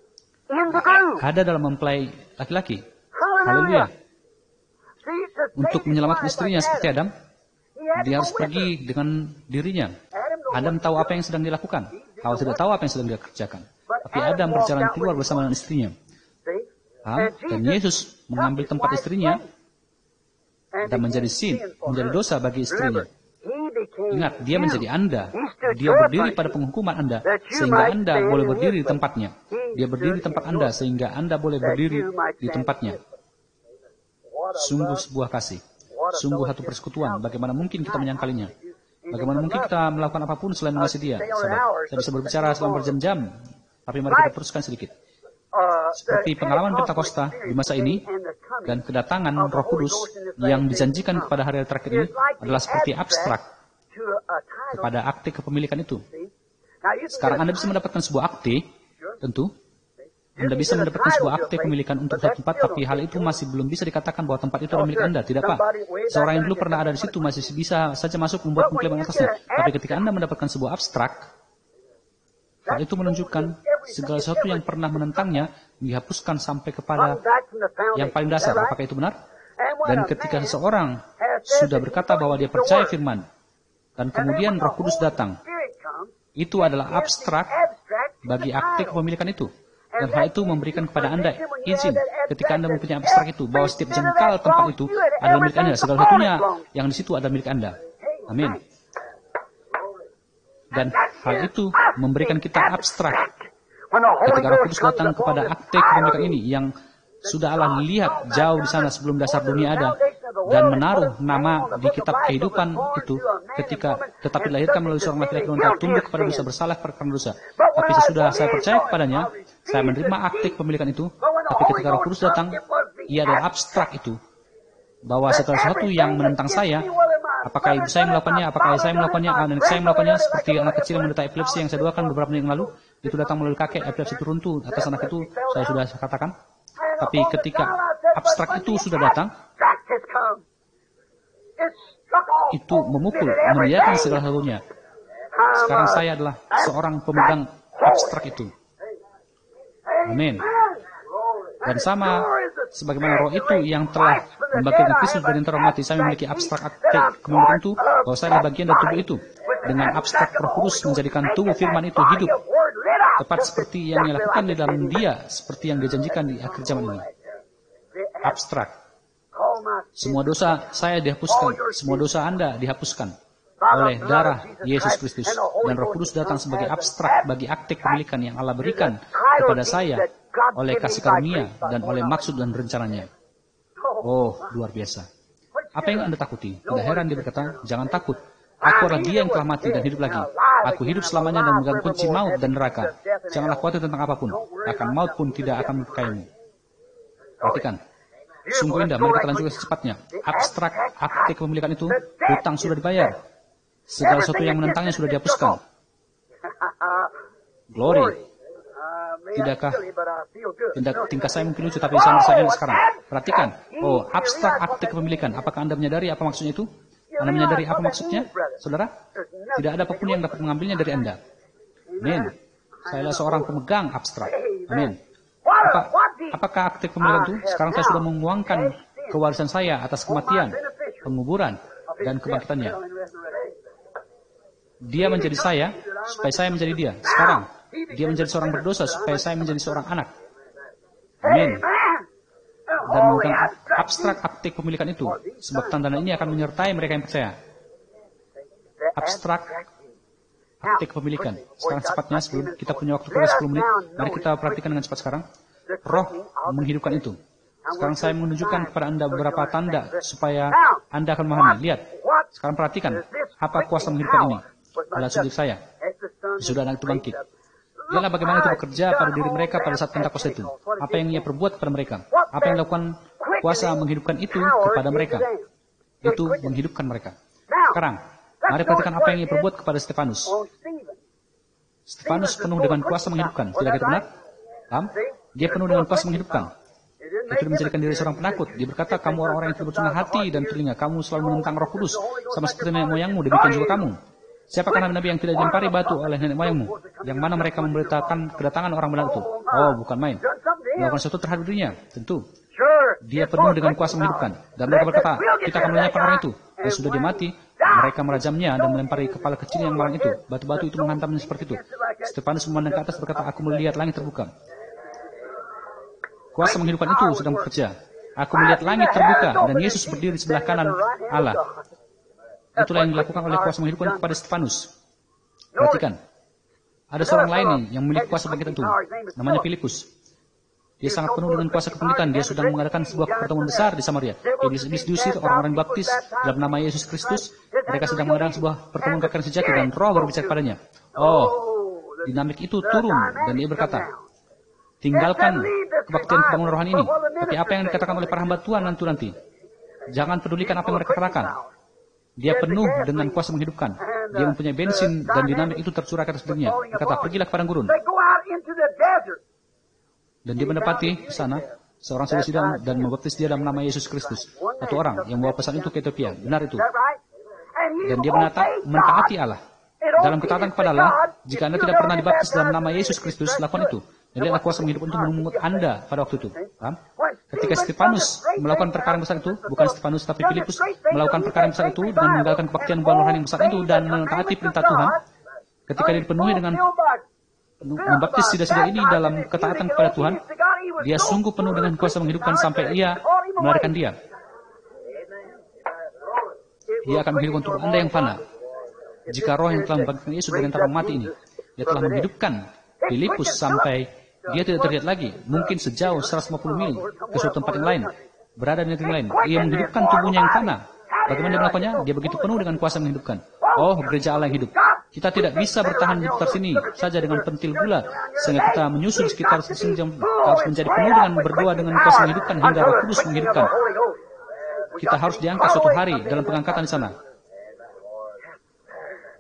ada dalam mempelai laki-laki. Haleluya. Untuk menyelamatkan istrinya seperti Adam, dia harus pergi dengan dirinya. Adam tahu apa yang sedang dilakukan. Hawa tidak tahu apa yang sedang dia kerjakan. Tapi Adam berjalan keluar bersama dengan istrinya. Dan Yesus mengambil tempat istrinya dan menjadi menjadi dosa bagi istrinya. Ingat, dia menjadi Anda. Dia berdiri pada penghukuman Anda, sehingga Anda boleh berdiri di tempatnya. Dia berdiri di tempat Anda, sehingga Anda boleh berdiri di tempatnya. Sungguh sebuah kasih. Sungguh satu persekutuan. Bagaimana mungkin kita menyangkalinya? Bagaimana mungkin kita melakukan apapun selain mengasihi Dia? Saya bisa berbicara selama berjam-jam, tapi mari kita teruskan sedikit. Seperti pengalaman Pentakosta di masa ini, dan kedatangan Roh Kudus yang dijanjikan kepada hari terakhir ini adalah seperti abstrak kepada akte kepemilikan itu. Sekarang Anda bisa mendapatkan sebuah akte, tentu. Anda bisa mendapatkan sebuah akte pemilikan untuk satu tempat, tapi hal itu masih belum bisa dikatakan bahwa tempat itu adalah milik Anda. Tidak, Pak. Seorang yang dulu pernah ada di situ masih bisa saja masuk membuat pengklaim atasnya. Tapi ketika Anda mendapatkan sebuah abstrak, hal itu menunjukkan segala sesuatu yang pernah menentangnya dihapuskan sampai kepada yang paling dasar. Apakah itu benar? Dan ketika seseorang sudah berkata bahwa dia percaya firman, dan kemudian Roh Kudus datang, itu adalah abstrak bagi akte kepemilikan itu. Dan hal itu memberikan kepada Anda izin ketika Anda mempunyai abstrak itu, bahwa setiap jengkal tempat itu adalah milik Anda. Segala satunya yang di situ adalah milik Anda. Amin. Dan hal itu memberikan kita abstrak. Ketika Roh Kudus datang kepada akte kepemilikan ini yang sudah Allah lihat jauh di sana sebelum dasar dunia ada, dan menaruh nama di kitab kehidupan itu, ketika tetapi dilahirkan melalui seorang laki-laki wanita, tunduk kepada dosa, bersalah karena dosa. Tapi sesudah saya percaya kepadanya, saya menerima akte kepemilikan itu. Tapi ketika Roh Kudus datang, ia adalah abstrak itu, bahwa segala sesuatu yang menentang saya, apakah ibu saya melakukannya, apakah saya melakukannya, anak saya melakukannya, seperti anak kecil yang menderita epilepsi yang saya doakan beberapa menit yang lalu, itu datang melalui kakek, epilepsi itu runtuh atas anak itu, saya sudah katakan. Tapi ketika abstrak itu sudah datang, itu memukul, meneriakan segala satunya. Sekarang saya adalah seorang pemegang abstrak itu. Amin. Dan sama sebagaimana roh itu yang telah membangkitkan Kristus dari antara mati, saya memiliki abstrak akte kepemilikan itu, bahwa saya adalah bagian dari tubuh itu. Dengan abstrak Roh Kudus menjadikan tubuh firman itu hidup, tepat seperti yang dilakukan di dalam dia, seperti yang dijanjikan di akhir zaman ini. Abstrak. Semua dosa saya dihapuskan, semua dosa Anda dihapuskan oleh darah Yesus Kristus. Dan Roh Kudus datang sebagai abstrak bagi akte kepemilikan yang Allah berikan kepada saya oleh kasih karunia dan oleh maksud dan rencananya. Oh, luar biasa. Apa yang Anda takuti? Tidak heran dia berkata, jangan takut. Aku adalah dia yang telah mati dan hidup lagi. Aku hidup selamanya dan memegang kunci maut dan neraka. Janganlah khawatir tentang apapun. Akan maut pun tidak akan menyukaimu. Perhatikan. Sungguh indah, mari kita lanjutkan secepatnya. Abstrak akte kepemilikan itu, hutang sudah dibayar. Segala sesuatu yang menentangnya sudah dihapuskan. Glory. Tidakkah tingkah saya mungkin lucu, tapi saya merasa enak sekarang. Perhatikan. Oh, abstrak akte kepemilikan. Apakah Anda menyadari apa maksudnya itu? Anda menyadari apa maksudnya, saudara? Tidak ada apapun yang dapat mengambilnya dari Anda. Amin. Saya adalah seorang pemegang abstrak. Amin. Apakah akte kepemilikan itu? Sekarang saya sudah menguangkan kewarisan saya atas kematian, penguburan, dan kebangkitannya. Dia menjadi saya, supaya saya menjadi dia. Sekarang, dia menjadi seorang berdosa, supaya saya menjadi seorang anak. Amin. Dan memegang abstrak akte kepemilikan itu, sebab tanda ini akan menyertai mereka yang percaya. Abstrak akte kepemilikan. Sekarang cepatnya, sebelum kita punya waktu kira 10 menit, mari kita perhatikan dengan cepat sekarang. Roh menghidupkan itu. Sekarang saya menunjukkan kepada Anda beberapa tanda supaya Anda akan memahami. Lihat, sekarang perhatikan apa kuasa menghidupkan ini. Adalah sujud saya. Sudah anak itu bangkit. Lihatlah bagaimana itu bekerja pada diri mereka pada saat Pentakosta itu. Apa yang ia perbuat kepada mereka. Apa yang dilakukan kuasa menghidupkan itu kepada mereka. Itu menghidupkan mereka. Sekarang, mari perhatikan apa yang ia perbuat kepada Stefanus. Stefanus penuh dengan kuasa menghidupkan. Tidak itu benar? Paham? Dia penuh dengan kuasa menghidupkan. Dia tidak menjadikan diri seorang penakut. Dia berkata, kamu orang-orang yang tidak bercengah hati dan telinga. Kamu selalu menentang Roh Kudus. Sama seperti nenek moyangmu, demikian juga kamu. Siapakah nabi-nabi yang tidak dilempari batu oleh nenek moyangmu? Yang mana mereka memberitakan kedatangan orang benar itu? Oh, bukan main. Melakukan sesuatu terhadap dirinya, tentu. Dia penuh dengan kuasa menghidupkan. Dan mereka berkata, kita akan melenyapkan orang itu. Dan sudah dia mati, mereka merajamnya dan melempari kepala kecil yang malang itu. Batu-batu itu menghantamnya seperti itu. Stefanus memandang ke atas berkata, aku melihat langit terbuka. Kuasa menghidupkan itu sedang bekerja. Aku melihat langit terbuka dan Yesus berdiri di sebelah kanan Allah. Itulah yang dilakukan oleh kuasa menghidupkan kepada Stefanus. Perhatikan. Ada seorang lain nih yang memiliki kuasa bangkit itu. Namanya Filipus. Dia sangat penuh dengan kuasa kepemilikan. Dia sedang mengadakan sebuah pertemuan besar di Samaria. Iblis diusir, orang-orang baptis dalam nama Yesus Kristus. Mereka sedang mengadakan sebuah pertemuan kekayaan sejati dan Roh berbicara padanya. Oh, dinamik itu turun dan dia berkata, tinggalkan kebaktian kebangunan rohani ini. Tapi apa yang dikatakan oleh para hamba Tuhan nanti. Jangan pedulikan apa yang mereka katakan. Dia penuh dengan kuasa menghidupkan. Dia mempunyai bensin dan dinamik itu tercurah ke atas dunia. Dia kata, pergilah ke padang gurun. Dan dia mendapati di sana seorang saudara dan membaptis dia dalam nama Yesus Kristus. Satu orang yang membawa pesan itu ke Ethiopia. Benar itu. Dan dia mentaati Allah. Dalam ketaatan kepada Allah, jika Anda tidak pernah dibaptis dalam nama Yesus Kristus, lakukan itu. Dan lihatlah kuasa menghidupkan untuk memungut Anda pada waktu itu. Paham? Ketika Stefanus melakukan perkara yang besar itu, bukan Stefanus tapi Filipus melakukan perkara yang besar itu dengan meninggalkan kebaktian buah rohani yang besar itu dan mentaati perintah Tuhan, ketika dia dipenuhi dengan membaptis sida-sida ini dalam ketaatan kepada Tuhan, dia sungguh penuh dengan kuasa menghidupkan sampai ia melarikan dia. Dia akan menghidupkan tubuh Anda yang fana. Jika roh yang telah membangkitkan Yesus dari antara mati ini, dia telah menghidupkan Filipus sampai dia tidak terlihat lagi, mungkin sejauh 150 mil ke suatu tempat yang lain, berada di negeri lain. Ia menghidupkan tubuhnya yang fana. Bagaimana dia melakukannya? Dia begitu penuh dengan kuasa menghidupkan. Oh, gereja Allah yang hidup. Kita tidak bisa bertahan di sekitar sini saja dengan pentil gula, sehingga kita menyusul sekitar sini jam. Kita harus menjadi penuh dengan berdoa dengan kuasa menghidupkan hingga Roh Kudus menghidupkan. Kita harus diangkat suatu hari dalam pengangkatan di sana.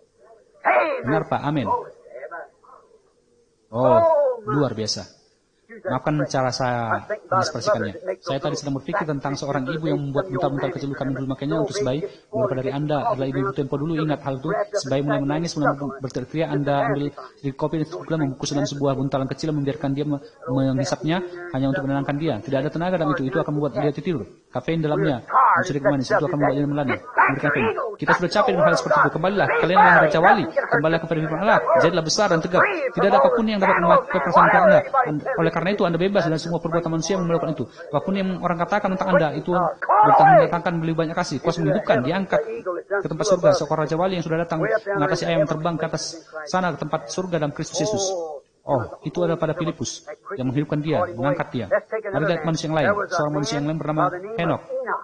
Benar Pak, amin. Oh, luar biasa. Maafkan cara saya mengekspresikannya. Saya tadi sedang berpikir tentang seorang ibu yang membuat buntal-buntal kecil kami dulu, makanya untuk sebayi beberapa dari Anda adalah ibu-ibu tempo dulu, ingat hal itu. Sebayi mulai menangis, mulai berteriak, Anda ambil sedikit kopi dan membungkus dalam sebuah buntalan kecil, membiarkan dia menghisapnya hanya untuk menenangkan dia. Tidak ada tenaga dalam itu akan membuat dia tidur. Kafein dalamnya, unsur manis, itu akan membuat dia melanda. Kafein. Kita sudah capek dengan hal seperti itu. Kembalilah, kalian adalah Raja Wali. Kembalilah kepada firman Allah. Jadilah besar dan tegak. Tidak ada apapun yang dapat mematikan perasaan Anda. Oleh karena itu, Anda bebas dari semua perbuatan manusia yang melakukan itu. Apapun yang orang katakan tentang Anda, itu mendatangkan beli banyak kasih. Kuasa menghidupkan, diangkat ke tempat surga. Seorang Raja Wali yang sudah datang mengatasi ayam terbang ke atas sana, ke tempat surga dalam Kristus Yesus. Oh, itu adalah pada Filipus yang menghidupkan dia, mengangkat dia. Mari lihat manusia yang lain. Seorang manusia yang lain bernama Henok.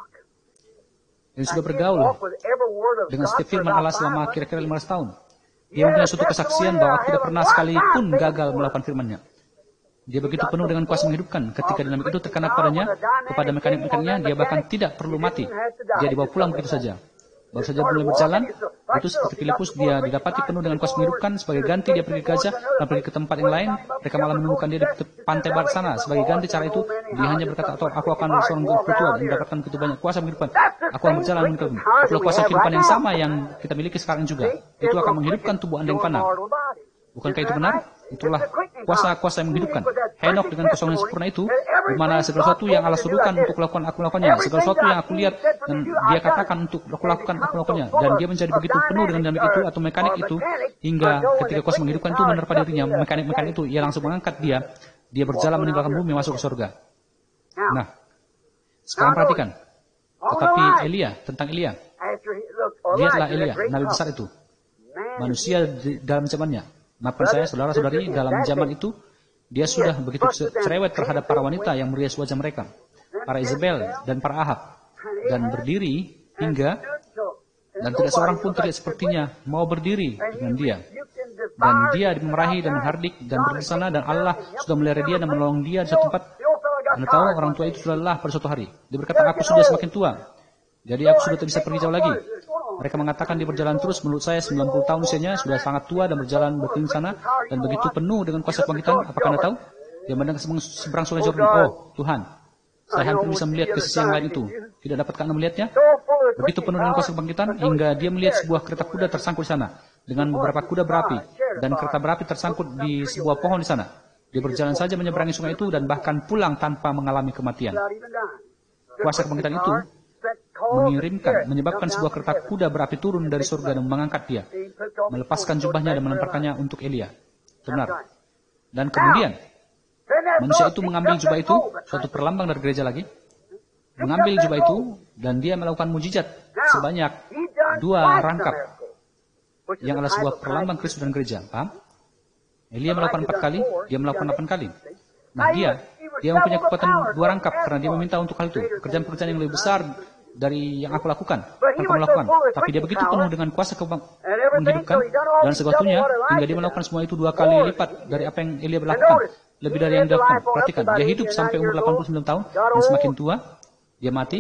Yang sudah bergaul dengan setiap firman Allah selama kira-kira 500 tahun. Dia mempunyai suatu kesaksian bahwa tidak pernah sekalipun gagal melakukan firman-Nya. Dia begitu penuh dengan kuasa menghidupkan. Ketika dinamik itu terkena padanya, kepada mekanik-mekaniknya, dia bahkan tidak perlu mati. Dia dibawa pulang begitu saja. Baru saja mulai berjalan, itu seperti Filipus, dia didapati penuh dengan kuasa menghidupkan. Sebagai ganti, dia pergi ke gajah, dan pergi ke tempat yang lain. Mereka malah menemukan dia di pantai barat sana. Sebagai ganti cara itu, dia hanya berkata, aku akan seorang ketua dan mendapatkan begitu banyak kuasa menghidupkan. Aku akan berjalan menghidupkan. Itulah kuasa kehidupan yang sama yang kita miliki sekarang juga. Itu akan menghidupkan tubuh Anda yang fana. Bukankah itu benar? Itulah kuasa-kuasa yang menghidupkan. Henok dengan kosongan yang sempurna itu, di mana segala sesuatu yang Allah suruhkan untuk lakukan, aku lakukannya. Segala sesuatu yang aku lihat dan dia katakan untuk aku lakukan, aku lakukannya. Dan dia menjadi begitu penuh dengan dinamik itu atau mekanik itu, hingga ketika kuasa menghidupkan itu menerpa dirinya, mekanik-mekanik itu, ia langsung mengangkat dia. Dia berjalan meninggalkan bumi masuk ke surga. Nah, sekarang perhatikan. Tetapi Elia, tentang Elia. Lihatlah Elia, nabi besar itu. Manusia dalam zamannya. Maafkan saya, saudara-saudari, dalam zaman itu, dia sudah begitu cerewet terhadap para wanita yang merias wajah mereka. Para Isabel dan para Ahab. Dan berdiri hingga, dan tidak seorang pun terlihat sepertinya mau berdiri dengan dia. Dan dia dimarahi dan menghardik dan berdiri sana, dan Allah sudah melihara dia dan menolong dia di satu tempat. Anda tahu, orang tua itu sudah lelah pada suatu hari. Dia berkata, aku sudah semakin tua. Jadi aku sudah tidak bisa pergi jauh lagi. Mereka mengatakan dia berjalan terus, menurut saya 90 tahun usianya, sudah sangat tua dan berjalan berkeliling sana, dan begitu penuh dengan kuasa kebangkitan. Apakah Anda tahu? Dia mendengar seberang sungai Jordan. Oh, Tuhan, saya hampir bisa melihat ke sisi yang lain itu. Tidak dapatkah Anda melihatnya? Begitu penuh dengan kuasa kebangkitan, hingga dia melihat sebuah kereta kuda tersangkut di sana, dengan beberapa kuda berapi, dan kereta berapi tersangkut di sebuah pohon di sana. Dia berjalan saja menyeberangi sungai itu, dan bahkan pulang tanpa mengalami kematian. Kuasa kebangkitan itu menyebabkan sebuah kereta kuda berapi turun dari surga dan mengangkat dia, melepaskan jubahnya dan melemparkannya untuk Elia. Benar. Dan kemudian manusia itu mengambil jubah itu, suatu perlambang dari gereja lagi, mengambil jubah itu, dan dia melakukan mujizat sebanyak 2 rangkap, yang adalah sebuah perlambang Kristus dan gereja. Paham? Elia melakukan 4 kali, dia melakukan 8 kali. Nah, dia mempunyai kekuatan 2 rangkap karena dia meminta untuk hal itu. Pekerjaan-pekerjaan yang lebih besar dari yang aku lakukan, aku melakukan. Tapi dia begitu penuh dengan kuasa menghidupkan dan sesuatunya, hingga dia melakukan semua itu 2 kali lipat dari apa yang Elia berlakukan. Lebih dari yang dia lakukan. Perhatikan, dia hidup sampai umur 89 tahun, dan semakin tua, dia mati.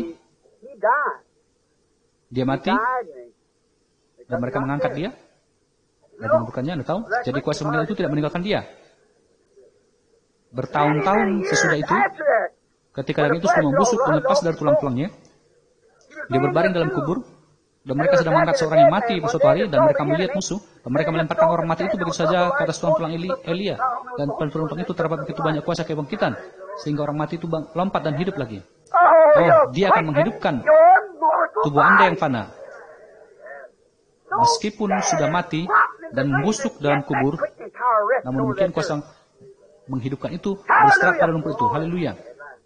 Dia mati, dan mereka mengangkat dia, dan menguburkannya, Anda tahu? Jadi kuasa meninggal itu tidak meninggalkan dia. Bertahun-tahun sesudah itu, ketika daging itu sudah membusuk dan lepas dari tulang-tulangnya, dia berbaring dalam kubur, dan mereka sedang mengangkat seorang yang mati pada suatu hari, dan mereka melihat musuh, dan mereka melemparkan orang mati itu begitu saja ke atas tulang-tulang Elia, dan pada tulang-tulang itu terdapat begitu banyak kuasa kebangkitan, sehingga orang mati itu lompat dan hidup lagi. Oh, dia akan menghidupkan tubuh Anda yang fana. Meskipun sudah mati dan membusuk dalam kubur, namun mungkin kuasa menghidupkan itu beristirahat pada lumpur itu. Haleluya.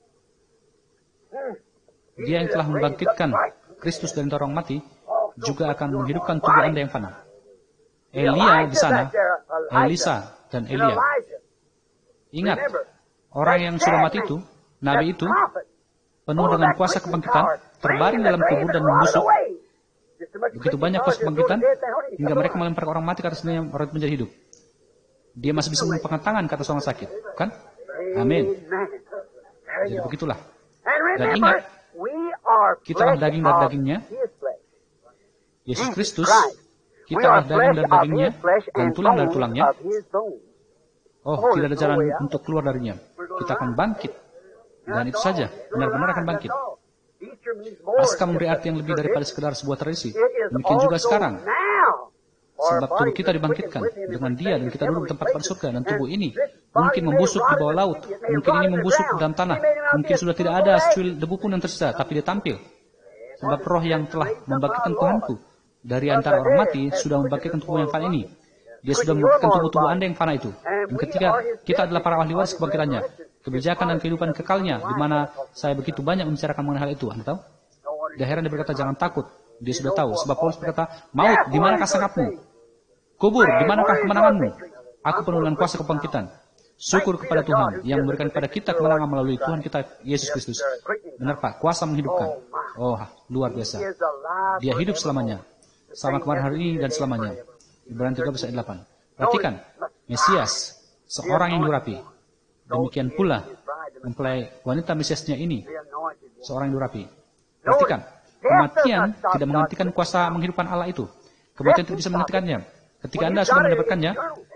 Dia yang telah membangkitkan Kristus dari orang mati juga akan menghidupkan tubuh Anda yang fana. Elia di sana, Elisa dan Elia. Ingat, orang yang sudah mati itu, nabi itu, penuh dengan kuasa kebangkitan, terbaring dalam kubur dan membusuk. Begitu banyak kuasa kebangkitan, hingga mereka melempar orang mati ke atasnya, orang itu menjadi hidup. Dia masih bisa mengulurkan tangan ke atas orang sakit, kan? Amin. Jadi begitulah. Dan ingat, kita adalah daging dari dagingnya. Yesus Kristus, kita adalah daging dari dagingnya dan tulang dari tulangnya. Oh, tidak ada jalan untuk keluar darinya. kita akan bangkit. Dan itu saja, benar-benar akan bangkit. Paskah memberi arti yang lebih daripada sekedar sebuah tradisi. Demikian juga sekarang. Sebab tubuh kita dibangkitkan dengan Dia dan kita duduk di tempat pada surga, dan tubuh ini mungkin membusuk di bawah laut, mungkin ini membusuk dalam tanah, mungkin sudah tidak ada secuil debu pun yang tersisa, tapi dia tampil. Sebab roh yang telah membangkitkan Tuhanku dari antara orang mati sudah membangkitkan tubuh yang fana ini. Dia sudah membangkitkan tubuh-tubuh Anda yang fana itu. Dan ketika kita adalah para ahli waris kebangkitannya, kebijakan dan kehidupan kekalnya, di mana saya begitu banyak membicarakan mengenai hal itu. Anda tahu? Dia heran, dia berkata, jangan takut. Dia sudah tahu. Sebab Paulus berkata, maut, di manakah sangkapmu? Kubur, di manakah kemenanganmu? Aku penuh dengan kuasa kebangkitan. Syukur kepada Tuhan yang memberikan kepada kita kemenangan melalui Tuhan kita Yesus Kristus. Benar Pak, kuasa menghidupkan. Oh, luar biasa. Dia hidup selamanya. Sama kemarin hari ini dan selamanya. Ibrani 13 ayat 8. Perhatikan, Mesias, seorang yang diurapi. Demikian pula mempelai wanita Mesiasnya ini, seorang yang diurapi. Perhatikan, kematian tidak menghentikan kuasa menghidupkan Allah itu. Kematian tidak bisa menghentikannya. Ketika Anda sudah mendapatkannya,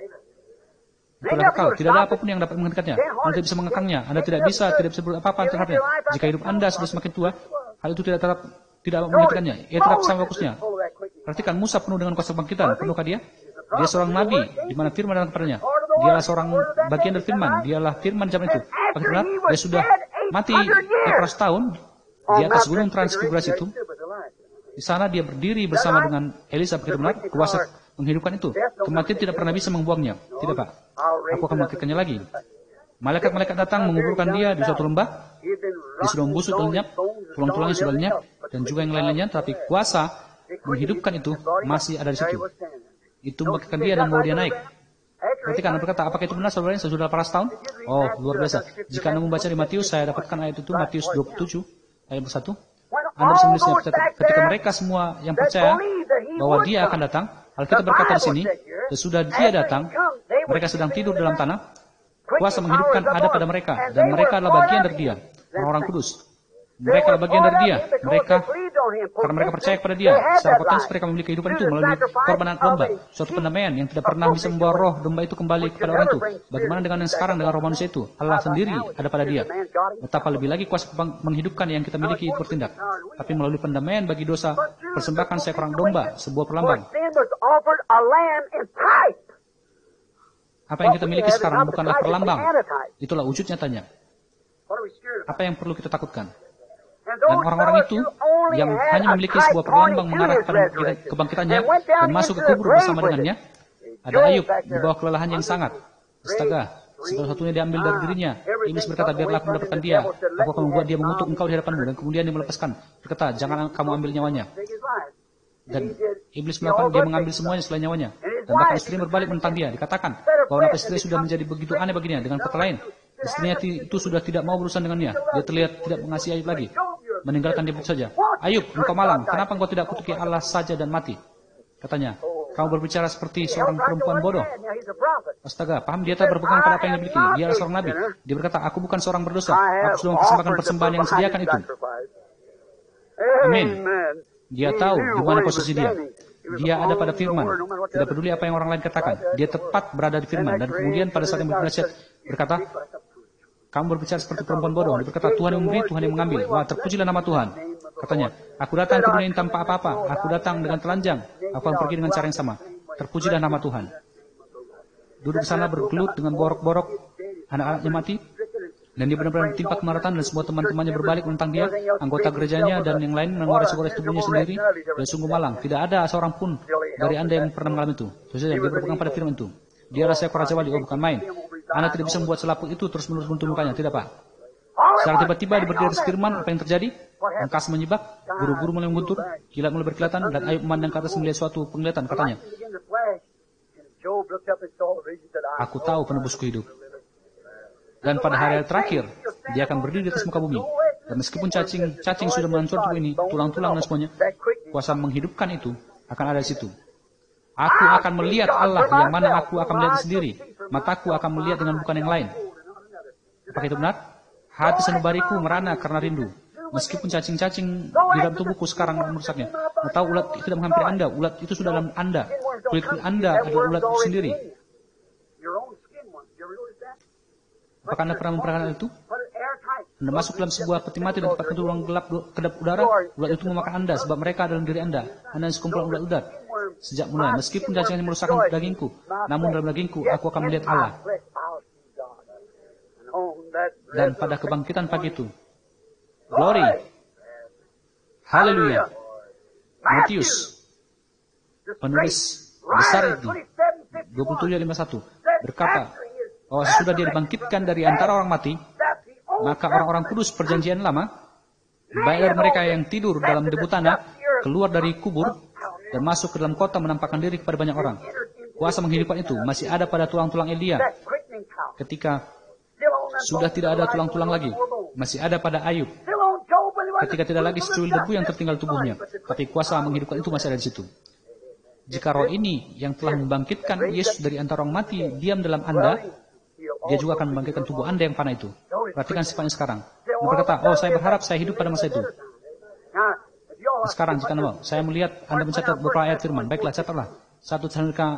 itulah kekal. Tidak ada apapun yang dapat menghentikannya. Anda tidak bisa mengekangnya. Anda tidak bisa berbuat apa-apa terhadapnya. Jika hidup Anda sudah semakin tua, hal itu tidak menghentikannya. Ia tetap sama fokusnya. Perhatikan, Musa penuh dengan kuasa kebangkitan. Penuhkah dia? Dia seorang nabi, di mana firman datang kepadanya. Dialah seorang bagian dari firman. Dialah firman zaman itu. Bagaimana? Dia sudah mati 400 tahun di atas gunung Transfigurasi itu. Di sana dia berdiri bersama dengan Elisa. Benar, kuasa menghidupkan itu. Kematian tidak pernah bisa membuangnya. Tidak, Pak. Aku akan membangkitkannya lagi. Malaikat-malaikat datang menguburkan dia di suatu lembah. Dia sudah membusuk lenyap, tulang-tulangnya sudah lenyap, dan juga yang lain-lainnya. Tapi kuasa menghidupkan itu masih ada di situ. Itu membangkitkan dia dan membawa dia naik. Perhatikan, Anda berkata, apakah itu benar saudaranya sesudah 800 tahun? Oh, luar biasa. Jika Anda membaca di Matius, saya dapatkan ayat itu, Matius 27, ayat 1. Anda bisa melihatnya ketika mereka semua yang percaya bahwa dia akan datang. Alkitab berkata di sini, sesudah dia datang, mereka sedang tidur dalam tanah, kuasa menghidupkan ada pada mereka, dan mereka adalah bagian dari dia, orang-orang kudus. Mereka adalah bagian dari dia, karena mereka percaya kepada dia. Secara potensi mereka memiliki kehidupan itu melalui korbanan domba, suatu pendamaian yang tidak pernah bisa membawa roh domba itu kembali kepada orang itu. Bagaimana dengan yang sekarang dengan roh manusia itu? Allah sendiri ada pada dia. Betapa lebih lagi kuasa menghidupkan yang kita miliki itu bertindak. Tapi melalui pendamaian bagi dosa, persembahkan seekor domba, sebuah perlambang. Apa yang kita miliki sekarang bukanlah perlambang. Itulah wujud nyatanya. Apa yang perlu kita takutkan? Dan orang-orang itu yang hanya memiliki sebuah perlambang mengarah kepada kebangkitannya dan masuk ke kubur bersama dengannya, ada Ayub di bawah kelelahan yang sangat. Astaga, segala satunya diambil dari dirinya. Iblis berkata, biarlah aku mendapatkan dia. Aku akan membuat dia mengutuk engkau di hadapanmu. Dan kemudian dia melepaskan. Berkata, jangan kamu ambil nyawanya. Dan iblis melakukan, dia mengambil semuanya selain nyawanya. Dan bahkan istrinya berbalik menentang dia. Dikatakan bahwa nafas istri sudah menjadi begitu aneh baginya. Dengan kata lain, istrinya itu sudah tidak mau berurusan dengannya. Dia terlihat tidak mengasihi Ayub lagi. Meninggalkan dia begitu saja. Ayub, engkau malang. Kenapa engkau tidak kutuki Allah saja dan mati? Katanya, kamu berbicara seperti seorang perempuan bodoh. Astaga, paham, dia tak berpegang pada apa yang dimiliki. Dia adalah seorang nabi. Dia berkata, aku bukan seorang berdosa. Aku sudah mempersembahkan persembahan yang disediakan itu. Amin. Dia tahu di mana posisi dia. Dia ada pada firman. Tidak peduli apa yang orang lain katakan. Dia tepat berada di firman. Dan kemudian pada saat yang bernasihat berkata, kamu berbicara seperti perempuan bodoh. Dia berkata, Tuhan yang memberi, Tuhan yang mengambil. Wah, terpujilah nama Tuhan. Katanya, aku datang ke dunia ini tanpa apa-apa. Aku datang dengan telanjang. Aku akan pergi dengan cara yang sama. Terpujilah nama Tuhan. Duduk di sana bergelut dengan borok-borok. Anak-anaknya mati. Dan dia benar-benar ditimpa kemarahan dan semua teman-temannya berbalik menentang dia. Anggota gerejanya dan yang lain mengores-gores tubuhnya sendiri. Dan sungguh malang. Tidak ada seorang pun dari Anda yang pernah mengalami itu. Terus saja, dia berpegang pada firman itu. Dia rasa Raja Wali, bukan main. Anda tidak bisa membuat selaput itu terus-menerus buntu mukanya, tidak Pak? Secara tiba-tiba di berdiri firman, apa yang terjadi? Angkas menyibak, guru-guru mulai mengguntur, kilat mulai berkilatan, dan Ayub memandang ke atas melihat suatu penglihatan, katanya, aku tahu penebusku hidup. Dan pada hari terakhir, dia akan berdiri di atas muka bumi. Dan meskipun cacing sudah menghancur tubuh ini, tulang-tulang dan semuanya, kuasa menghidupkan itu akan ada di situ. Aku akan melihat Allah yang mana aku akan melihat sendiri. Mataku akan melihat dengan bukan yang lain. Apakah itu benar? Hati sanubariku merana karena rindu. Meskipun cacing-cacing di dalam tubuhku sekarang merusaknya. Tahu ulat itu tidak menghampiri Anda. Ulat itu sudah dalam Anda. Kulit Anda adalah ulat itu sendiri. Apakah Anda pernah memperhatikan itu? Put it airtight. Anda masuk dalam sebuah peti mati dan tempat untuk ruang gelap kedap udara, ulat itu memakan Anda sebab mereka dalam diri Anda. Anda sekumpulan ulat-ulat. Sejak mulai, meskipun cacing ini merusakkan dagingku, namun dalam dagingku aku akan melihat Allah. Dan pada kebangkitan pagi itu, glory, haleluya. Matius, penulis besar itu, 27:51, berkata, bahwa sesudah dia dibangkitkan dari antara orang mati, maka orang-orang kudus perjanjian lama, baik dari mereka yang tidur dalam debu tanah, keluar dari kubur, dan masuk ke dalam kota menampakkan diri kepada banyak orang. Kuasa menghidupkan itu masih ada pada tulang-tulang Elia. Ketika sudah tidak ada tulang-tulang lagi, masih ada pada Ayub. Ketika tidak lagi secuil debu yang tertinggal tubuhnya, tapi kuasa menghidupkan itu masih ada di situ. Jika roh ini yang telah membangkitkan Yesus dari antara orang mati diam dalam Anda, dia juga akan membangkitkan tubuh Anda yang panah itu. Perhatikan sifatnya sekarang. Dia berkata, oh saya berharap saya hidup pada masa itu. Sekarang jika Anda mau, saya melihat Anda mencatat beberapa ayat firman. Baiklah, catatlah. 1 Tesalonika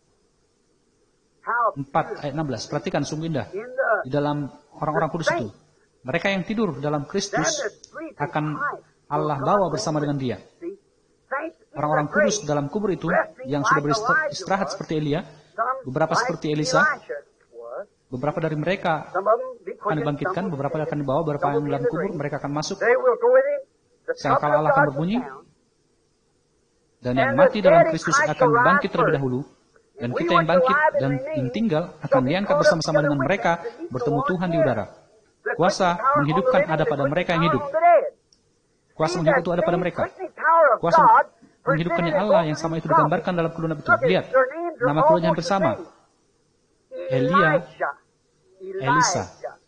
4 ayat 16. Perhatikan, sungguh indah. Di dalam orang-orang kudus itu, mereka yang tidur dalam Kristus akan Allah bawa bersama dengan dia. Orang-orang kudus dalam kubur itu yang sudah beristirahat seperti Elia, beberapa seperti Elisa, beberapa dari mereka akan dibangkitkan, beberapa akan dibawa, beberapa yang dalam kubur mereka akan masuk. Sangkala Allah akan berbunyi, dan yang mati dalam Kristus akan bangkit terlebih dahulu, dan kita yang bangkit dan yang tinggal akan diangkat bersama-sama dengan mereka bertemu Tuhan di udara. Kuasa menghidupkan ada pada mereka yang hidup. Kuasa menghidupkan itu ada pada mereka. Kuasa menghidupkannya Allah yang sama itu digambarkan dalam kedua nabi itu. Lihat, nama keduanya hampir sama. Elia, Elisa.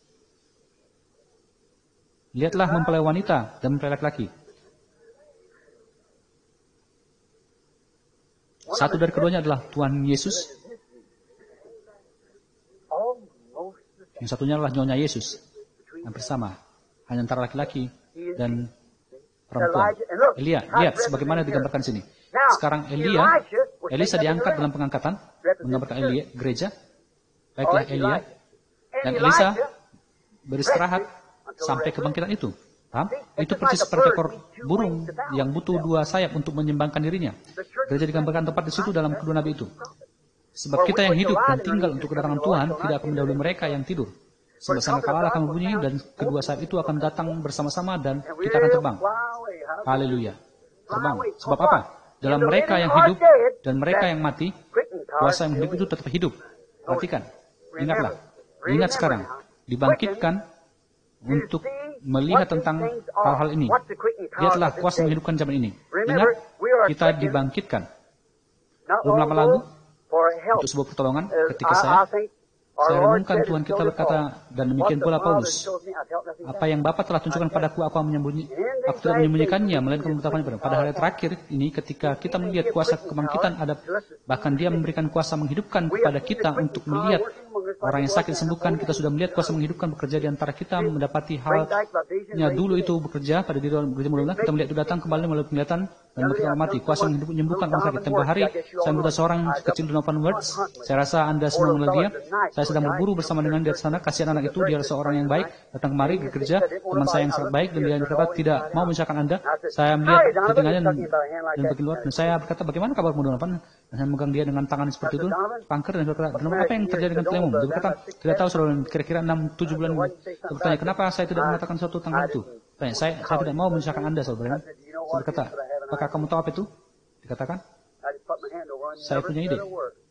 Lihatlah mempelai wanita dan mempelai laki-laki. Satu dari keduanya adalah Tuhan Yesus. Yang satunya adalah Nyonya Yesus. Hampir sama. Hanya antara laki-laki dan perempuan. Elia, lihat sebagaimana digambarkan sini. Sekarang Elisa diangkat dalam pengangkatan, menggambarkan Elia, gereja. Baiklah Elia dan Elisa beristirahat sampai kebangkitan itu. Paham? Itu persis seperti ekor burung yang butuh dua sayap untuk menyembangkan dirinya. Gereja digambarkan tepat di situ dalam kedua nabi itu. Sebab kita yang hidup dan tinggal untuk kedatangan Tuhan tidak akan mendahului mereka yang tidur. Sebab sangkakala akan berbunyi dan kedua sayap itu akan datang bersama-sama dan kita akan terbang. Haleluya. Terbang. Sebab apa? Dalam mereka yang hidup dan mereka yang mati, kuasa yang hidup itu tetap hidup. Perhatikan. Ingatlah. Ingat sekarang. Dibangkitkan untuk melihat tentang hal-hal ini. Lihatlah kuasa menghidupkan zaman ini. Ingat, kita dibangkitkan. Belum lama lalu, untuk sebuah pertolongan, ketika saya renungkan Tuhan kita berkata, dan demikian pula Paulus, apa yang Bapa telah tunjukkan padaku, aku tidak menyembunyikannya, melainkan memberitahukannya padamu. Pada hari terakhir ini, ketika kita melihat kuasa kebangkitan ada, bahkan dia memberikan kuasa menghidupkan kepada kita untuk melihat orang yang sakit sembuhkan. Kita sudah melihat kuasa menghidupkan bekerja di antara kita, mendapati halnya dulu itu bekerja pada diri orang gereja mulia. Kita melihat itu datang kembali melalui penglihatan dan bekerja mati. Kuasa menyembuhkan orang sakit. Tempoh hari saya melihat seorang kecil Donovan Words. Saya rasa Anda semua melihat dia. Saya sedang berburu bersama dengan dia di sana. Kasihan anak itu, dia adalah seorang yang baik. Datang kemari ke gereja, teman saya yang sangat baik, dan dia berkata tidak mau menyusahkan Anda. Saya melihat ketinggalannya dan bagian luar, dan saya berkata, bagaimana kabarmu Donovan? Dan saya memegang dia dengan tangan seperti itu, kanker, dan berkata, Donovan, apa yang terjadi dengan tubuhmu? Dia berkata, tidak tahu saudara, kira-kira 6-7 bulan. Saya bertanya, kenapa saya tidak mengatakan suatu tanggal itu? Tanya, saya tidak mau menyusahkan Anda saudara. Saya berkata, apakah kamu tahu apa itu? Dikatakan, saya punya ide.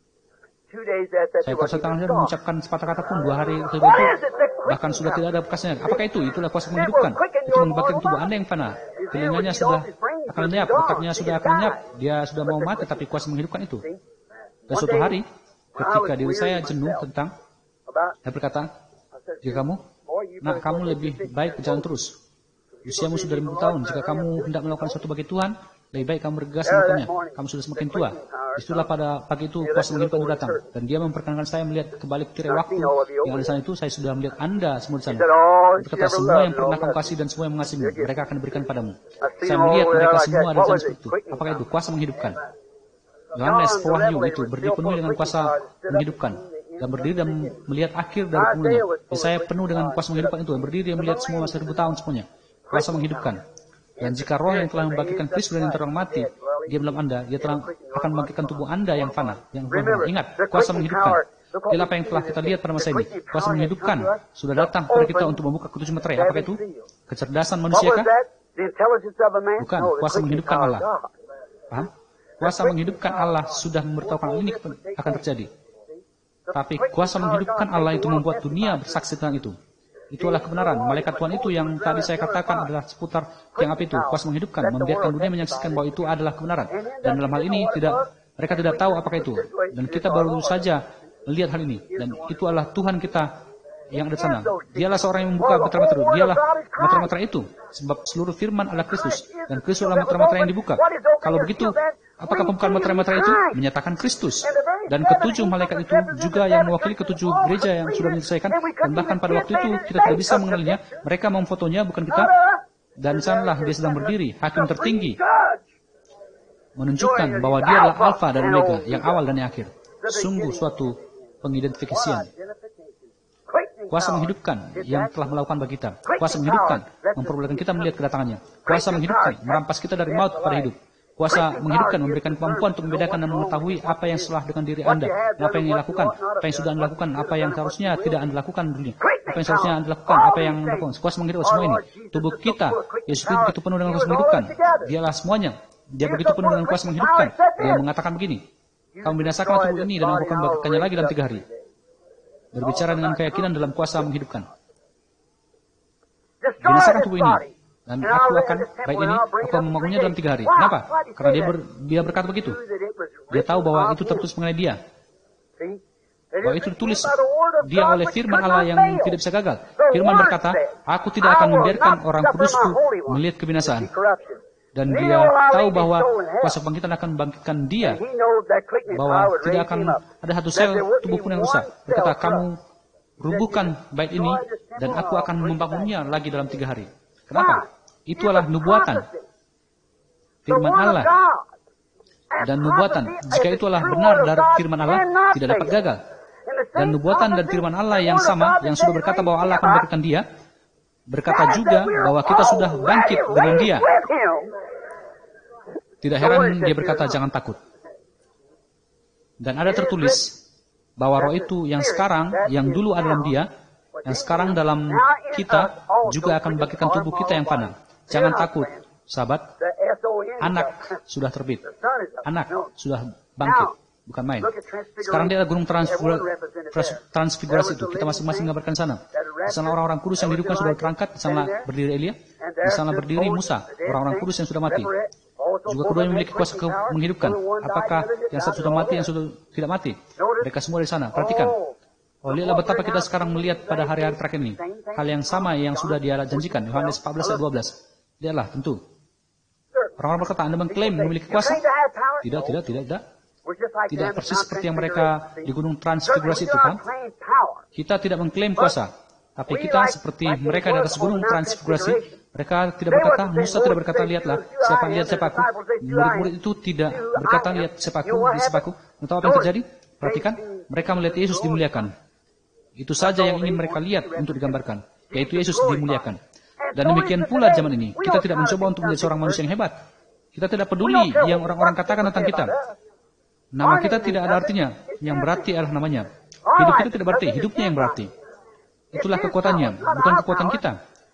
Saya kuasa tangan dan mengucapkan sepatah kata pun 2 hari setelah itu, bahkan sudah tidak ada bekasnya. Apakah itu? Itulah kuasa menghidupkan. Itu membangkitkan tubuh Anda yang panah. Telinganya sudah akan lenyap, otaknya sudah akan lenyap. Dia sudah mau mati, tapi kuasa menghidupkan itu. Dan suatu hari, ketika diri saya jenuh tentang, saya berkata, jika kamu lebih baik berjalan terus. Usiamu sudah 50 tahun. Jika kamu hendak melakukan sesuatu bagi Tuhan, lebih baik kamu bergegas melakukannya. Kamu sudah semakin tua. Itulah pada pagi itu kuasa menghidupkan itu datang. Dan dia memperkenalkan saya melihat kebalik tirai waktu yang ada di sana itu. Saya sudah melihat Anda semua di sana. Berkata, semua yang pernah kamu kasih dan semua yang mengasihimu, mereka akan diberikan padamu. Saya melihat mereka semua ada di sana seperti itu. Apakah itu? Kuasa menghidupkan. Yohanes, Wahyu itu dipenuhi dengan kuasa menghidupkan. dan berdiri dan melihat akhir dari penghulunya. Yesaya penuh dengan kuasa menghidupkan itu, dan berdiri dan melihat semua masa 1000 tahun semuanya. Kuasa menghidupkan. Dan jika roh yang telah membangkitkan Kristus dari antara orang mati, dia dalam Anda, dia telah akan membangkitkan tubuh Anda yang fana. Ingat, kuasa menghidupkan. Inilah apa yang telah kita lihat pada masa ini. Kuasa menghidupkan sudah datang kepada kita untuk membuka ketujuh materai. Apakah itu? Kecerdasan manusia kah? Bukan, kuasa menghidupkan Allah. Paham? Kuasa menghidupkan Allah sudah memberitahukan ini akan terjadi. Tapi kuasa menghidupkan Allah itu membuat dunia bersaksi tentang itu. Itulah kebenaran. Malaikat Tuhan itu yang tadi saya katakan adalah seputar yang apa itu? Kuasa menghidupkan, membiarkan dunia menyaksikan bahwa itu adalah kebenaran. Dan dalam hal ini mereka tidak tahu apakah itu. Dan kita baru saja melihat hal ini. Dan itu adalah Tuhan kita yang ada di sana. Dialah seorang yang membuka materai-materai. Dialah materai-materai itu. Sebab seluruh firman adalah Kristus. Dan Kristus adalah materai-materai yang dibuka. Kalau begitu, apakah pembukaan materai-materai itu? Menyatakan Kristus. Dan ketujuh malaikat itu juga yang mewakili ketujuh gereja yang sudah menyelesaikan. Dan bahkan pada waktu itu kita tidak bisa mengenalinya. Mereka memfotonya, bukan kita. Dan di sanalah dia sedang berdiri, hakim tertinggi. Menunjukkan bahwa dia adalah Alfa dan Omega, yang awal dan yang akhir. Sungguh suatu pengidentifikasian. Kuasa menghidupkan yang telah melakukan bagi kita. Kuasa menghidupkan memperbolehkan kita melihat kedatangannya. Kuasa menghidupkan merampas kita dari maut kepada hidup. Kuasa menghidupkan memberikan kemampuan untuk membedakan dan mengetahui apa yang salah dengan diri Anda, apa yang dilakukan, apa yang sudah Anda lakukan, apa yang seharusnya tidak Anda lakukan dulunya, apa yang seharusnya Anda lakukan, apa yang Anda lakukan. Kuasa menghidupkan semua ini. Tubuh kita, Yesus itu begitu penuh dengan kuasa menghidupkan. Dialah semuanya. Dia begitu penuh dengan kuasa menghidupkan. Dia mengatakan begini, kamu binasakan tubuh ini dan aku akan membangkitkannya lagi dalam 3 hari. Berbicara dengan keyakinan dalam kuasa menghidupkan. Binasakan tubuh ini. Dan aku akan, baik ini, aku akan membangunnya dalam 3 hari. Kenapa? Karena dia berkata begitu. Dia tahu bahwa itu tertulis mengenai dia. Bahwa itu ditulis dia oleh firman Allah yang tidak bisa gagal. Firman berkata, aku tidak akan membiarkan orang kudusku melihat kebinasaan. Dan dia tahu bahwa kuasa kebangkitan akan membangkitkan dia. Bahwa tidak akan ada satu sel tubuh pun yang rusak. Berkata, kamu rubuhkan bait ini dan aku akan membangunnya lagi dalam 3 hari. Kenapa? Itu adalah nubuatan. Firman Allah. Dan nubuatan, jika itu adalah benar dari firman Allah, tidak dapat gagal. Dan nubuatan dan firman Allah yang sama, yang sudah berkata bahwa Allah akan membangkitkan dia, berkata juga bahwa kita sudah bangkit dengan dia. Tidak heran dia berkata, jangan takut. Dan ada tertulis bahwa roh itu yang sekarang, yang dulu ada dalam dia, yang sekarang dalam kita, juga akan membangkitkan tubuh kita yang fana. Jangan takut, sahabat. Anak sudah terbit. Anak sudah bangkit. Bukan main. Sekarang dia ada gunung transfigurasi itu. Kita masing-masing gambarkan sana. Di sana orang-orang kudus yang dihidupkan sudah terangkat. Di sana berdiri Elia. Di sana berdiri Musa. Orang-orang kudus yang sudah mati. Juga keduanya memiliki kuasa menghidupkan. Apakah yang satu sudah mati, yang sudah tidak mati? Mereka semua di sana. Perhatikan. Oh, lihatlah betapa kita sekarang melihat pada hari-hari terakhir ini. Hal yang sama yang sudah dia janjikan. Yohanes 14 ayat 12. Lihatlah, tentu. Orang-orang berkata, Anda mengklaim memiliki kuasa? Tidak. Tidak persis seperti yang mereka di gunung transfigurasi itu, kan? Kita tidak mengklaim kuasa. Tapi kita seperti mereka di atas gunung transfigurasi. Mereka tidak berkata, Musa tidak berkata, lihat siapa aku. Murid-murid itu tidak berkata, lihat siapa aku. Tahu apa yang terjadi? Perhatikan, mereka melihat Yesus dimuliakan. Itu saja yang ingin mereka lihat untuk digambarkan. Yaitu Yesus dimuliakan. Dan demikian pula zaman ini. Kita tidak mencoba untuk menjadi seorang manusia yang hebat. Kita tidak peduli yang orang-orang katakan tentang kita. Nama kita tidak ada artinya. Yang berarti adalah namanya. Hidup kita tidak berarti. Hidupnya yang berarti. Itulah kekuatannya. Bukan kekuatan kita.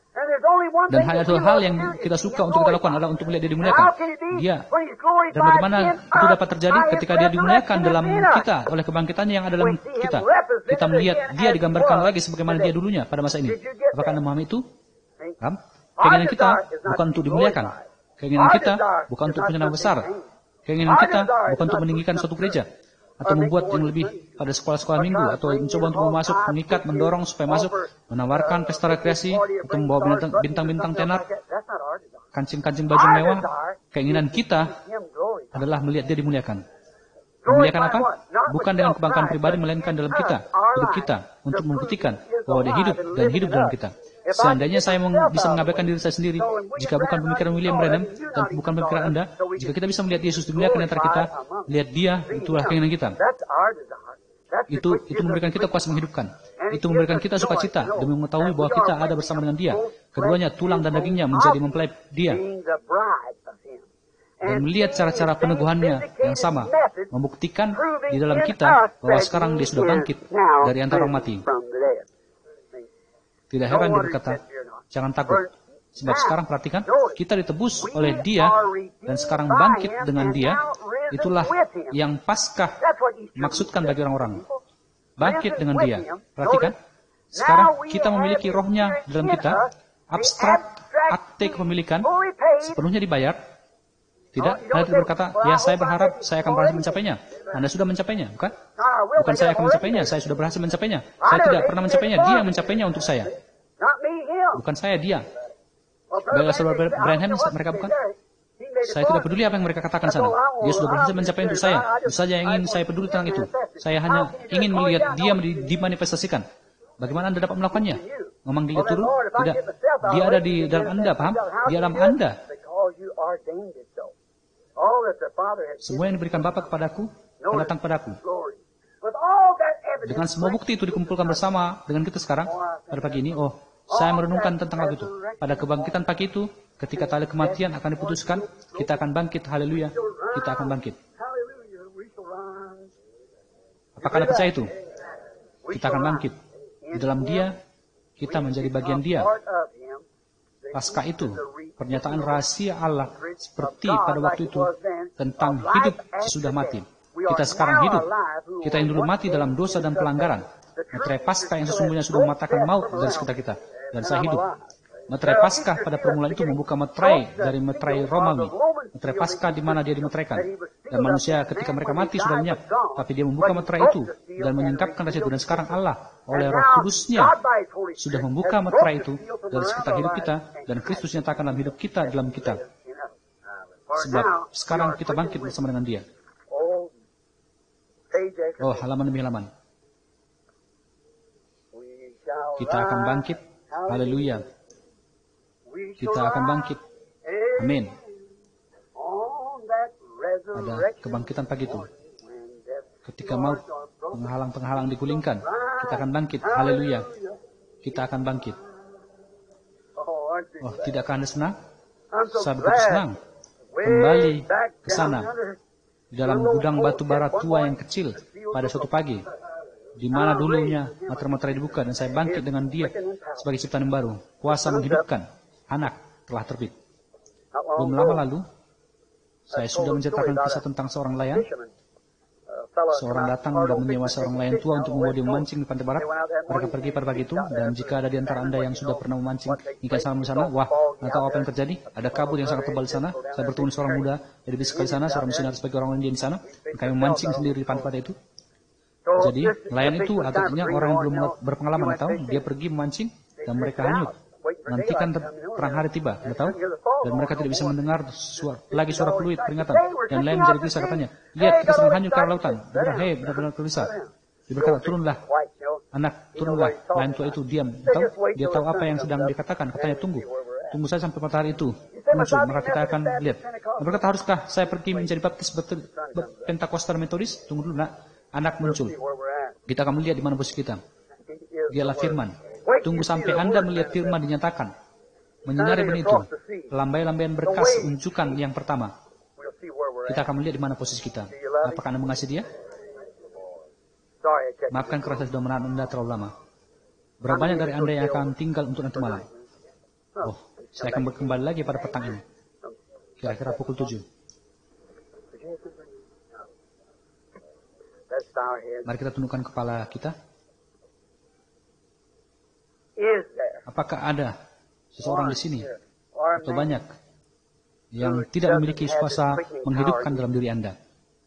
Dan hanya satu hal yang kita suka untuk kita lakukan adalah untuk melihat dia dimuliakan. Dia. Dan bagaimana itu dapat terjadi ketika dia dimuliakan dalam kita oleh kebangkitannya yang ada dalam kita. Kita melihat dia digambarkan lagi sebagaimana dia dulunya pada masa ini. Apakah Anda memahami itu? Keinginan kita bukan untuk dimuliakan. Keinginan kita bukan untuk punya nama besar. Keinginan kita bukan untuk meninggikan suatu gereja. Atau membuat yang lebih pada sekolah-sekolah minggu. Atau mencoba untuk masuk, mengikat, mendorong supaya masuk. Menawarkan pesta rekreasi. Atau membawa bintang-bintang tenar. Kancing-kancing baju mewah. Keinginan kita adalah melihat dia dimuliakan. Memuliakan apa? Bukan dengan kebanggaan pribadi, melainkan dalam kita. Hidup kita. Untuk membuktikan bahwa dia hidup dan hidup dalam kita. Seandainya saya bisa mengabaikan diri saya sendiri, jika bukan pemikiran William Branham dan bukan pemikiran Anda, jika kita bisa melihat Yesus dimuliakan di antara kita, lihat dia, itulah keinginan kita. Itu memberikan kita kuasa menghidupkan. Itu memberikan kita sukacita demi mengetahui bahwa kita ada bersama dengan Dia. Keduanya, tulang dan dagingnya, menjadi mempelai Dia. Dan melihat cara-cara peneguhannya yang sama, membuktikan di dalam kita bahwa sekarang Dia sudah bangkit dari antara orang mati. Tidak heran Dia berkata, jangan takut. Sebab sekarang perhatikan, kita ditebus oleh Dia dan sekarang bangkit dengan Dia. Itulah yang Paskah maksudkan bagi orang-orang. Bangkit dengan Dia. Perhatikan, sekarang kita memiliki rohnya dalam kita, abstrak, akte kepemilikan, sepenuhnya dibayar. Tidak, Anda tidak berkata, ya saya berharap saya akan berhasil mencapainya. Anda sudah mencapainya, bukan? Bukan saya akan mencapainya, saya sudah berhasil mencapainya. Saya tidak pernah mencapainya, Dia yang mencapainya untuk saya. Bukan saya, Dia. Baiklah saudara Branham, mereka bukan? Saya tidak peduli apa yang mereka katakan sana. Dia sudah berhasil mencapai untuk saya. Itu saja yang ingin saya peduli tentang itu. Saya hanya ingin melihat Dia dimanifestasikan. Bagaimana Anda dapat melakukannya? Memanggil Dia turun? Tidak. Dia ada di dalam Anda, paham? Di dalam Anda. Semua yang diberikan Bapa kepadaku, akan datang kepadaku. Dengan semua bukti itu dikumpulkan bersama dengan kita sekarang, pada pagi ini, saya merenungkan tentang lagu itu. Pada kebangkitan pagi itu, ketika tali kematian akan diputuskan, kita akan bangkit, haleluya. Kita akan bangkit. Apakah Anda percaya itu? Kita akan bangkit. Di dalam Dia, kita menjadi bagian Dia. Paskah itu, pernyataan rahasia Allah seperti pada waktu itu tentang hidup sesudah mati. Kita sekarang hidup. Kita yang dulu mati dalam dosa dan pelanggaran. Materai Paskah yang sesungguhnya sudah mematahkan maut dari sekitar kita. Dan saya hidup. Materai Paskah pada permulaan itu membuka materai dari materai Romawi. Materai Paskah di mana Dia dimeteraikan. Dan manusia ketika mereka mati sudah lenyap. Tapi Dia membuka materai itu dan menyingkapkan dari situ. Dan sekarang Allah oleh Roh Kudus-Nya sudah membuka materai itu dari sekitar hidup kita. Dan Kristus nyatakan dalam hidup kita, dalam kita. Sebab sekarang kita bangkit bersama dengan Dia. Halaman demi halaman. Kita akan bangkit. Haleluya. Kita akan bangkit. Amin. Pada kebangkitan pagi itu. Ketika maut, penghalang-penghalang digulingkan, kita akan bangkit. Haleluya. Kita akan bangkit. Tidakkah Anda senang? Saya begitu senang. Kembali ke sana. Di dalam gudang batu bara tua yang kecil pada suatu pagi. Di mana dulunya materai dibuka dan saya bangkit dengan Dia sebagai ciptaan yang baru. Kuasa menghidupkan anak telah terbit. Belum lama lalu, saya sudah menceritakan kisah tentang seorang nelayan. Seorang datang dan menyewa seorang nelayan tua untuk membawa dia memancing di pantai barat. Mereka pergi pada pagi itu, dan jika ada di antara Anda yang sudah pernah memancing ikan salmon di sana, Anda tahu apa yang terjadi? Ada kabut yang sangat tebal di sana. Saya bertemu seorang muda dari bisik di sana, seorang misionaris bagi orang India di sana. Kami memancing sendiri di pantai itu. Jadi, nelayan itu agaknya orang yang belum berpengalaman, tahu? Dia pergi memancing dan mereka hanyut. Nantikan terang hari tiba, Anda tahu? Dan mereka tidak bisa mendengar suara fluid peringatan. Dan nelayan menjadi gelisah katanya, lihat kita sedang hanyut ke arah lautan. Benar-benar gelisah. Dia berkata, turunlah, anak, turunlah. Nelayan tua itu diam, tahu? Dia tahu apa yang sedang dikatakan. Katanya, tunggu saya sampai matahari itu muncul, maka kita akan lihat. Dia berkata, haruskah saya pergi menjadi baptis Pentakostal Metodis? Tunggu dulu, nak. Anak muncul. Kita akan melihat di mana posisi kita. Dialah firman. Tunggu sampai Anda melihat firman dinyatakan. Menyinari benih itu. Lambai-lambaian berkas unjukan yang pertama. Kita akan melihat di mana posisi kita. Apakah Anda mengasihi Dia? Maafkan kerasa sudah menahan Anda terlalu lama. Berapa banyak dari Anda yang akan tinggal untuk nanti malam? Saya akan kembali lagi pada petang ini. Kira-kira pukul 7. Mari kita tundukkan kepala kita. Apakah ada seseorang di sini atau banyak yang tidak memiliki kuasa menghidupkan dalam diri Anda?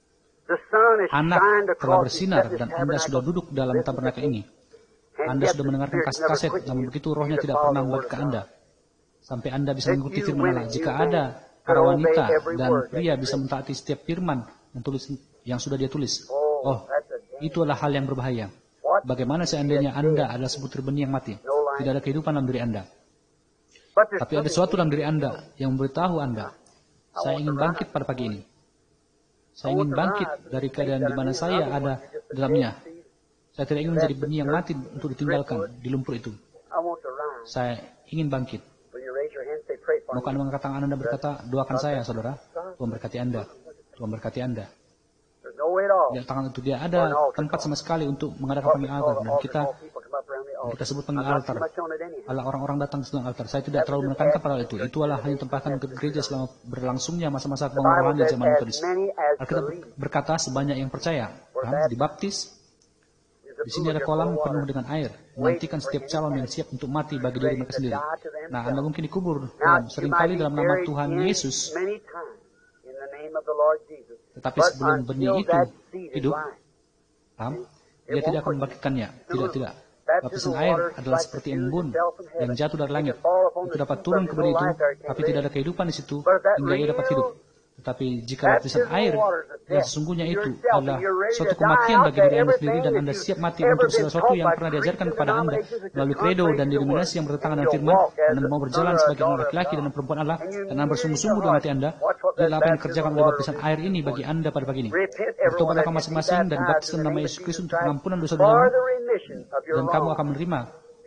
Anak telah bersinar dan Anda sudah duduk dalam tabernakel ini. Anda sudah mendengarkan kaset-kaset, namun begitu rohnya tidak pernah membagi ke Anda. Sampai Anda bisa mengikuti firman Allah. Jika ada para wanita dan pria bisa mentaati setiap firman yang sudah dia tulis. Itu adalah hal yang berbahaya. Bagaimana seandainya Anda adalah sebutir benih yang mati? Tidak ada kehidupan dalam diri Anda. Tapi ada sesuatu dalam diri Anda yang memberitahu Anda, saya ingin bangkit pada pagi ini. Saya ingin bangkit dari keadaan di mana saya ada dalamnya. Saya tidak ingin menjadi benih yang mati untuk ditinggalkan di lumpur itu. I want to rise. Saya ingin bangkit. Will you raise your hand and say, pray for Maukah me? Anda mengangkat tangan Anda berkata, doakan saya, saudara. Tuhan berkati Anda. Tuhan berkati Anda. There's no way at all. Di tangan itu dia ada tempat sama sekali untuk mengadakan pemilik altar. Dan kita sebut pemilik altar. Allah orang-orang datang ke altar. Saya tidak terlalu menekankan pada itu. Itulah hanya tempatkan ke gereja selama berlangsungnya masa-masa kebangunan di zaman Metodis. Alkitab berkata sebanyak yang percaya, dibaptis. Di sini ada kolam penuh dengan air, menantikan setiap calon yang siap untuk mati bagi diri mereka sendiri. Nah, Anda mungkin dikubur seringkali dalam nama Tuhan Yesus, tetapi sebelum benih itu hidup, dia tidak akan membangkitkannya. Tidak. Baptisan air adalah seperti embun yang jatuh dari langit. Itu dapat turun ke benih itu, tapi tidak ada kehidupan di situ hingga ia dapat hidup. Tetapi jika baptisan air yang sesungguhnya itu adalah suatu kematian bagi diri Anda sendiri dan Anda siap mati untuk segala sesuatu yang pernah diajarkan kepada Anda melalui kredo dan denominasi yang bertentangan dengan firman, dan Anda mau berjalan sebagai orang laki-laki dan perempuan Allah, dan Anda bersungguh-sungguh dalam hati Anda, lihatlah apa yang dikerjakan oleh baptisan air ini bagi Anda pada pagi ini. Bertobatlah kamu masing-masing dan baptiskan nama Yesus Kristus untuk pengampunan dosa-dosamu, dan kamu akan menerima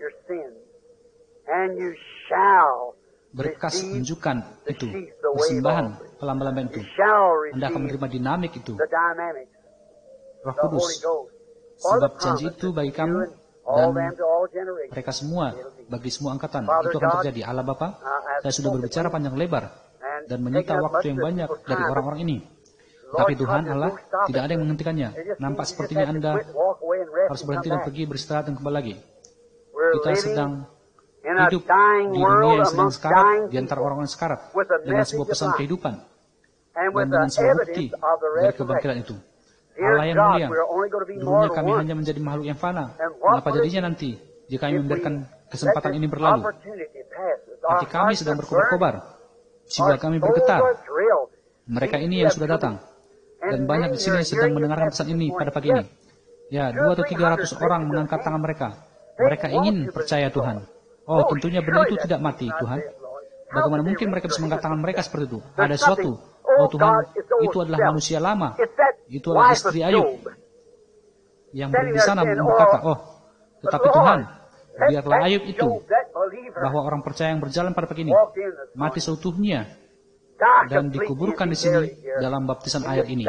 berkas unjukan itu, persembahan pelambalan itu. Anda akan menerima dinamik itu, Roh Kudus. Sebab janji itu bagi kamu dan mereka semua, bagi semua angkatan, itu akan terjadi. Allah Bapa, saya sudah berbicara panjang lebar dan menyita waktu yang banyak dari orang-orang ini. Tapi Tuhan Allah tidak ada yang menghentikannya. Nampak sepertinya Anda harus berhenti dan pergi beristirahat dan kembali lagi. Kita sedang hidup di dunia yang sedang sekarat, di antara orang-orang sekarat, dengan sebuah pesan kehidupan, dan dengan sebuah bukti dari kebangkitan itu. Allah yang mulia, dulunya kami hanya menjadi makhluk yang fana. Mengapa jadinya nanti, jika kami membiarkan kesempatan ini berlalu? Hati kami sedang berkobar-kobar, jiwa kami bergetar. Mereka ini yang sudah datang, dan banyak di sini sedang mendengarkan pesan ini pada pagi ini. Ya, 200 atau 300 orang mengangkat tangan mereka. Mereka ingin percaya Tuhan. Oh, tentunya benar itu tidak mati, Tuhan. Bagaimana mungkin mereka bisa mengangkat tangan mereka seperti itu? Ada sesuatu. Oh Tuhan, itu adalah manusia lama. Itu adalah istri Ayub yang berdiri di sana berkata, oh, tetapi Tuhan, biarlah Ayub itu, bahwa orang percaya yang berjalan pada pagi ini, mati seutuhnya, dan dikuburkan di sini dalam baptisan air ini.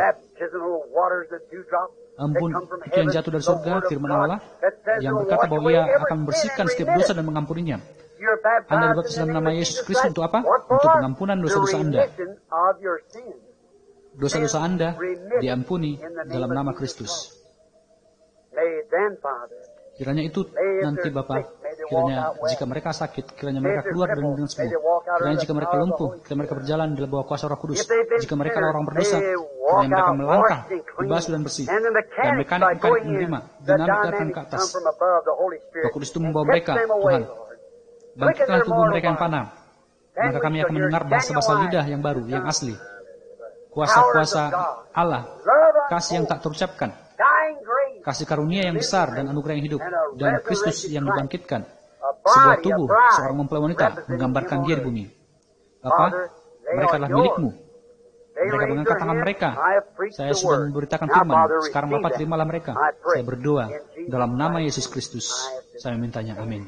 Embun itu yang jatuh dari surga, firman Allah, yang berkata bahwa ia akan membersihkan setiap dosa dan mengampuninya. Anda dibaptis dalam nama Yesus Kristus untuk apa? Untuk pengampunan dosa-dosa Anda. Dosa-dosa Anda diampuni dalam nama Kristus. Kiranya itu nanti Bapa, kiranya jika mereka sakit, kiranya mereka keluar dengan sembuh. Kiranya jika mereka lumpuh, kiranya mereka berjalan di bawah kuasa Roh Kudus. Jika mereka adalah orang berdosa, kiranya mereka melangkah, dibasuh dan bersih. Dan mekanik-mekanik menerima, dinamik datang ke atas. Roh Kudus itu membawa mereka, Tuhan. Bangkitkanlah tubuh mereka yang fana. Maka kami akan mendengar bahasa-bahasa lidah yang baru, yang asli. Kuasa-kuasa Allah, kasih yang tak terucapkan, kasih karunia yang besar dan anugerah yang hidup, dan Kristus yang dibangkitkan. Sebuah tubuh seorang mempelai wanita menggambarkan dia di bumi. Bapa, mereka adalah milikmu. Mereka mengangkat tangan mereka. Saya sudah memberitakan firman. Sekarang Bapa, terimalah mereka. Saya berdoa dalam nama Yesus Kristus. Saya memintanya. Amin.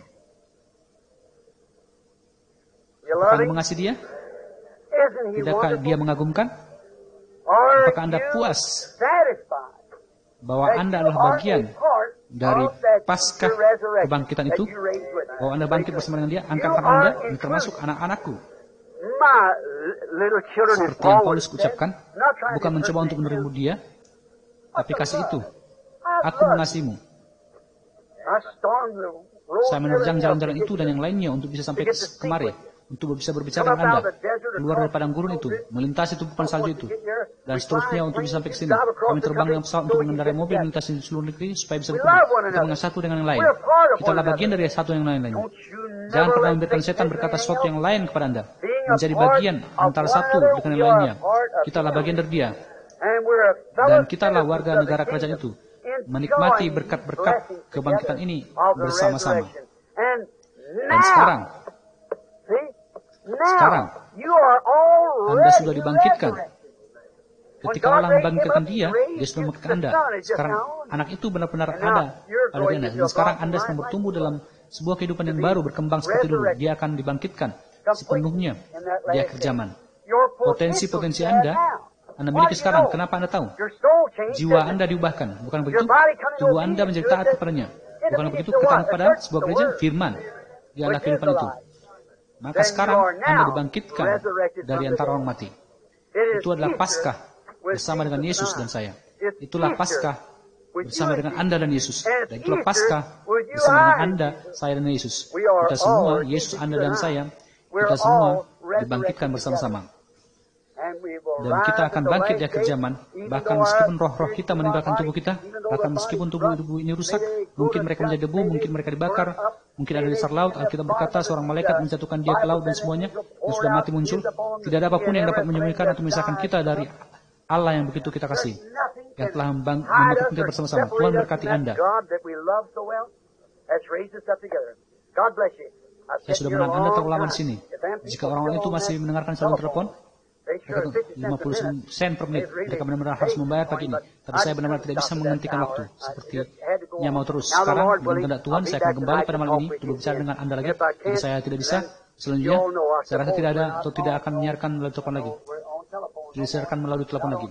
Apakah Anda mengasihi dia? Tidakkah dia mengagumkan? Apakah Anda puas bahwa Anda adalah bagian dari paskah kebangkitan itu? Bahwa Anda bangkit bersama dengan dia? Angkat tangan Anda, termasuk anak-anakku. Seperti yang Paulus ucapkan, bukan mencoba untuk menerima dia, tapi kasih itu. Aku mengasihimu. Saya menerjang jalan-jalan itu dan yang lainnya untuk bisa sampai kemari. Untuk bisa berbicara dengan Anda, keluar dari padang gurun itu, melintasi tumpukan salju itu, dan seterusnya untuk bisa sampai ke sini. Kami terbang dengan pesawat untuk mengendarai mobil melintasi seluruh negeri supaya bisa bertemu. Kita dengan satu dengan yang lain. Kita adalah bagian dari satu yang lain-lainnya. Jangan pernah membiarkan setan berkata sesuatu yang lain kepada Anda. Menjadi bagian antara satu dengan yang lainnya. Kita adalah bagian dari dia. Dan kita adalah warga negara kerajaan itu. Menikmati berkat-berkat kebangkitan ini bersama-sama. Dan sekarang, Anda sudah dibangkitkan Ketika Allah membangkitkan dia sudah membangkitkan Anda. Sekarang anak itu benar-benar ada pada diri Anda. Dan sekarang Anda sedang bertumbuh dalam sebuah kehidupan yang baru, berkembang seperti dulu. Dia akan dibangkitkan sepenuhnya di akhir zaman. Potensi-potensi Anda miliki sekarang. Kenapa Anda tahu? Jiwa Anda diubahkan. Bukan begitu? Tubuh Anda menjadi taat kepadanya. Bukan begitu? Ketaat kepada sebuah gereja, firman. Dia adalah kehidupan itu. Maka sekarang Anda dibangkitkan dari antara orang mati. Itu adalah Paskah bersama dengan Yesus dan saya. Itulah Paskah bersama dengan Anda dan Yesus. Dan itulah Paskah bersama dengan Anda, saya dan Yesus. Kita semua, Yesus, Anda dan saya, kita semua dibangkitkan bersama-sama. Dan kita akan bangkit di akhir zaman. Bahkan meskipun roh-roh kita meninggalkan tubuh kita, bahkan meskipun tubuh ini rusak, mungkin mereka menjadi debu, mungkin mereka dibakar, mungkin ada di dasar laut. Alkitab berkata seorang malaikat menjatuhkan dia ke laut dan semuanya, dan sudah mati muncul. Tidak ada apapun yang dapat menyembunyikan atau memisahkan kita dari Allah yang begitu kita kasih, yang telah membangkitkan kita bersama-sama. Tuhan berkati Anda. Saya sudah menang Anda terlalu lama di sini. Jika orang-orang itu masih mendengarkan saluran telepon, 50 sen per menit. Mereka benar-benar harus membayar pagi ini. Tapi saya benar-benar tidak bisa menghentikan waktu. Sepertinya mau terus. Sekarang, dengan kehendak Tuhan, saya akan kembali pada malam ini untuk berbicara dengan Anda lagi. Jika saya tidak bisa, selanjutnya, saya rasa tidak ada atau tidak akan menyiarkan melalui telepon lagi. Tidak disiarkan melalui telepon lagi.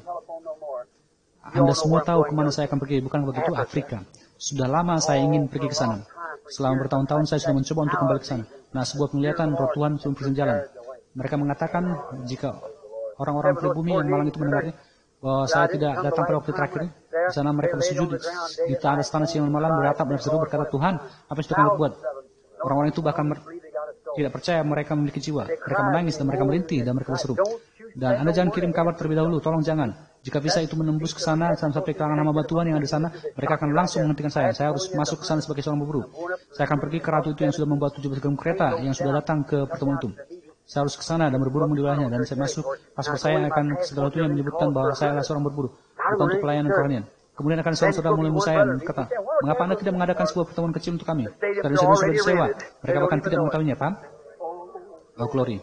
Anda semua tahu kemana saya akan pergi. Bukan begitu, Afrika. Sudah lama saya ingin pergi ke sana. Selama bertahun-tahun saya sudah mencoba untuk kembali ke sana. Nah, sebuah penglihatan roh Tuhan sudah berjalan. Mereka mengatakan, jika orang-orang pribumi yang malang itu mendengarnya, bahwa saya tidak datang pada waktu terakhir. Di sana mereka bersujud di tanah siang malam, beratap dan berseru berkata, Tuhan, apa yang sudah kami buat? Orang-orang itu bahkan tidak percaya mereka memiliki jiwa. Mereka menangis dan mereka merintih dan mereka berseru. Dan Anda jangan kirim kabar terlebih dahulu, tolong jangan. Jika bisa itu menembus ke sana sampai ke kalangan hamba Tuhan yang ada di sana, mereka akan langsung menghentikan saya. Saya harus masuk ke sana sebagai seorang pemburu. Saya akan pergi ke ratu itu yang sudah membawa 17 gerbong kereta yang sudah datang ke pertemuan itu. Saya harus ke sana dan berburu di wilayahnya, dan saya masuk. Paspor saya akan segala sesuatunya menyebutkan bahwa saya adalah seorang berburu, bukan untuk pelayanan kerohanian. Kemudian akan saudara mulai saya dan berkata, mengapa Anda tidak mengadakan sebuah pertemuan kecil untuk kami? Karena saya sudah disewa. Mereka bahkan tidak mengetahuinya, paham? Oh, glory.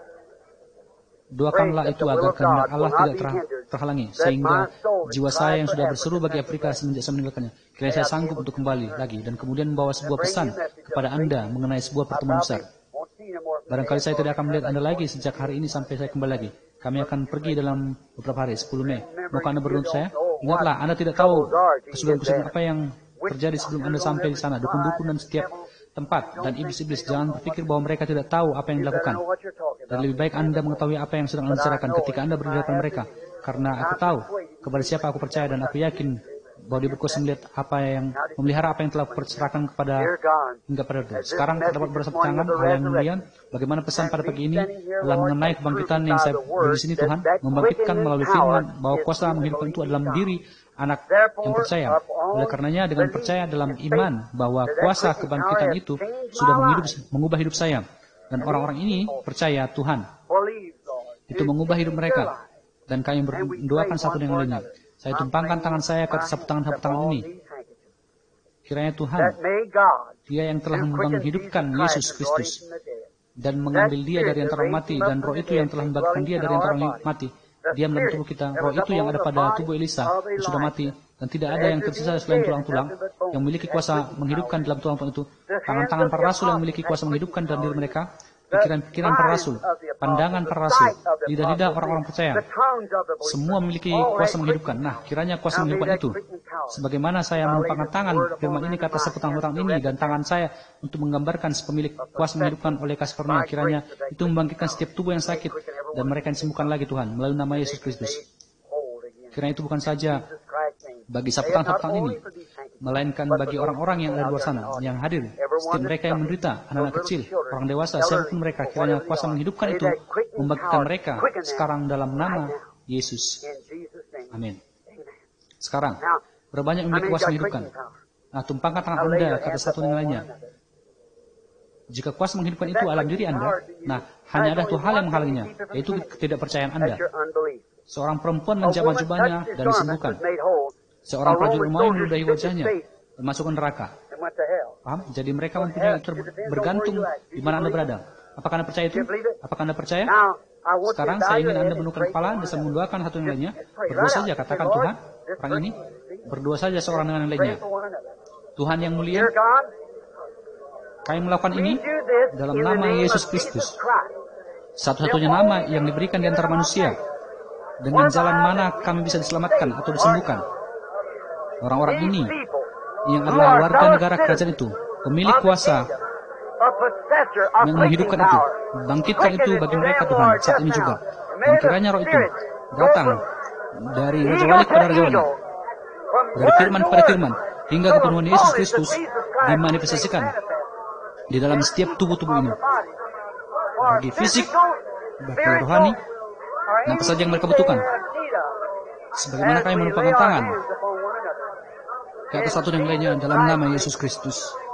Doakanlah itu agar kehendak Allah tidak terhalangi, sehingga jiwa saya yang sudah berseru bagi Afrika semenjak saya meninggalkannya, kiranya saya sanggup untuk kembali lagi, dan kemudian membawa sebuah pesan kepada Anda mengenai sebuah pertemuan besar. Barangkali saya tidak akan melihat Anda lagi sejak hari ini sampai saya kembali lagi. Kami akan pergi dalam beberapa hari, 10 Mei. Maukah Anda berdoa saya? Ingatlah, Anda tidak tahu kesulitan-kesulitan apa yang terjadi sebelum Anda sampai di sana. Dukun-dukun dan setiap tempat dan iblis-iblis. Jangan berpikir bahwa mereka tidak tahu apa yang dilakukan. Dan lebih baik Anda mengetahui apa yang sedang Anda bicarakan ketika Anda berada di hadapan mereka. Karena aku tahu kepada siapa aku percaya, dan aku yakin bahwa dia berkuasa melihat memelihara apa yang telah perserahkan hingga pada itu. Sekarang dapat bersama tangan hal yang mulia. Bagaimana pesan pada pagi ini adalah mengenai kebangkitan yang saya beri di sini, Tuhan membangkitkan melalui firman bahwa kuasa menghidupkan itu adalah diri anak yang percaya. Oleh karenanya dengan percaya dalam iman bahwa kuasa kebangkitan itu sudah mengubah hidup saya, dan orang-orang ini percaya Tuhan itu mengubah hidup mereka, dan kami berdoakan satu dengan lainnya. Saya tumpangkan tangan saya ke atas sapu tangan ini. Kiranya Tuhan, Dia yang telah menghidupkan Yesus Kristus dan mengambil Dia dari antara orang mati, dan roh itu yang telah membangkitkan Dia dari antara orang mati, diam dalam tubuh kita. Roh itu yang ada pada tubuh Elisa yang sudah mati, dan tidak ada yang tersisa selain tulang-tulang yang memiliki kuasa menghidupkan dalam tulang-tulang itu. Tangan-tangan para rasul yang memiliki kuasa menghidupkan dalam diri mereka. Pikiran-pikiran para rasul, pandangan para rasul, lidah-lidah orang-orang percaya, semua memiliki kuasa menghidupkan. Nah, kiranya kuasa menghidupkan itu, sebagaimana saya menumpangkan tangan firman ini ke atas sapu tangan ini, dan tangan saya untuk menggambarkan pemilik kuasa menghidupkan oleh kasih karunia, kiranya itu membangkitkan setiap tubuh yang sakit, dan mereka disembuhkan lagi Tuhan, melalui nama Yesus Kristus. Kiranya itu bukan saja bagi sapu tangan ini, melainkan bagi orang-orang yang ada di luar sana, yang hadir, setiap mereka yang menderita, anak-anak kecil, orang dewasa, siapapun mereka, kiranya kuasa menghidupkan itu membangkitkan mereka sekarang dalam nama Yesus. Amin. Sekarang, berapa banyak yang memiliki kuasa menghidupkan? Nah, tumpangkan tangan Anda ke atas satu dengan lainnya. Jika kuasa menghidupkan itu alam diri Anda, nah, hanya ada satu hal yang menghalanginya, yaitu ketidakpercayaan Anda. Seorang perempuan menjamah jubahnya dan disembuhkan. Seorang prajurit Romawi meludahi wajahnya dan masuk ke neraka. Paham? Jadi mereka mempunyai bergantung di mana Anda berada. Apakah Anda percaya itu? Apakah Anda percaya? Sekarang saya ingin Anda menundukkan kepala dan mendoakan satu yang lainnya. Berdoa saja, katakan Tuhan, orang ini. Berdoa saja seorang dengan yang lainnya. Tuhan yang mulia, kami melakukan ini dalam nama Yesus Kristus. Satu-satunya nama yang diberikan di antara manusia. Dengan jalan mana kami bisa diselamatkan atau disembuhkan. Orang-orang ini yang adalah warga negara kerajaan itu, pemilik kuasa yang menghidupkan itu, bangkitkan itu bagi mereka Tuhan saat ini juga. Dan kiranya roh itu datang dari Raja Wali kepada Raja Wali, dari firman kepada firman, hingga kepenuhan Yesus Kristus dimanifestasikan di dalam setiap tubuh-tubuh ini. Bagi fisik, bagi rohani, dan apa saja yang mereka butuhkan. Sebagaimana kami menumpangkan tangan ke atas satu yang lainnya dalam nama Yesus Kristus.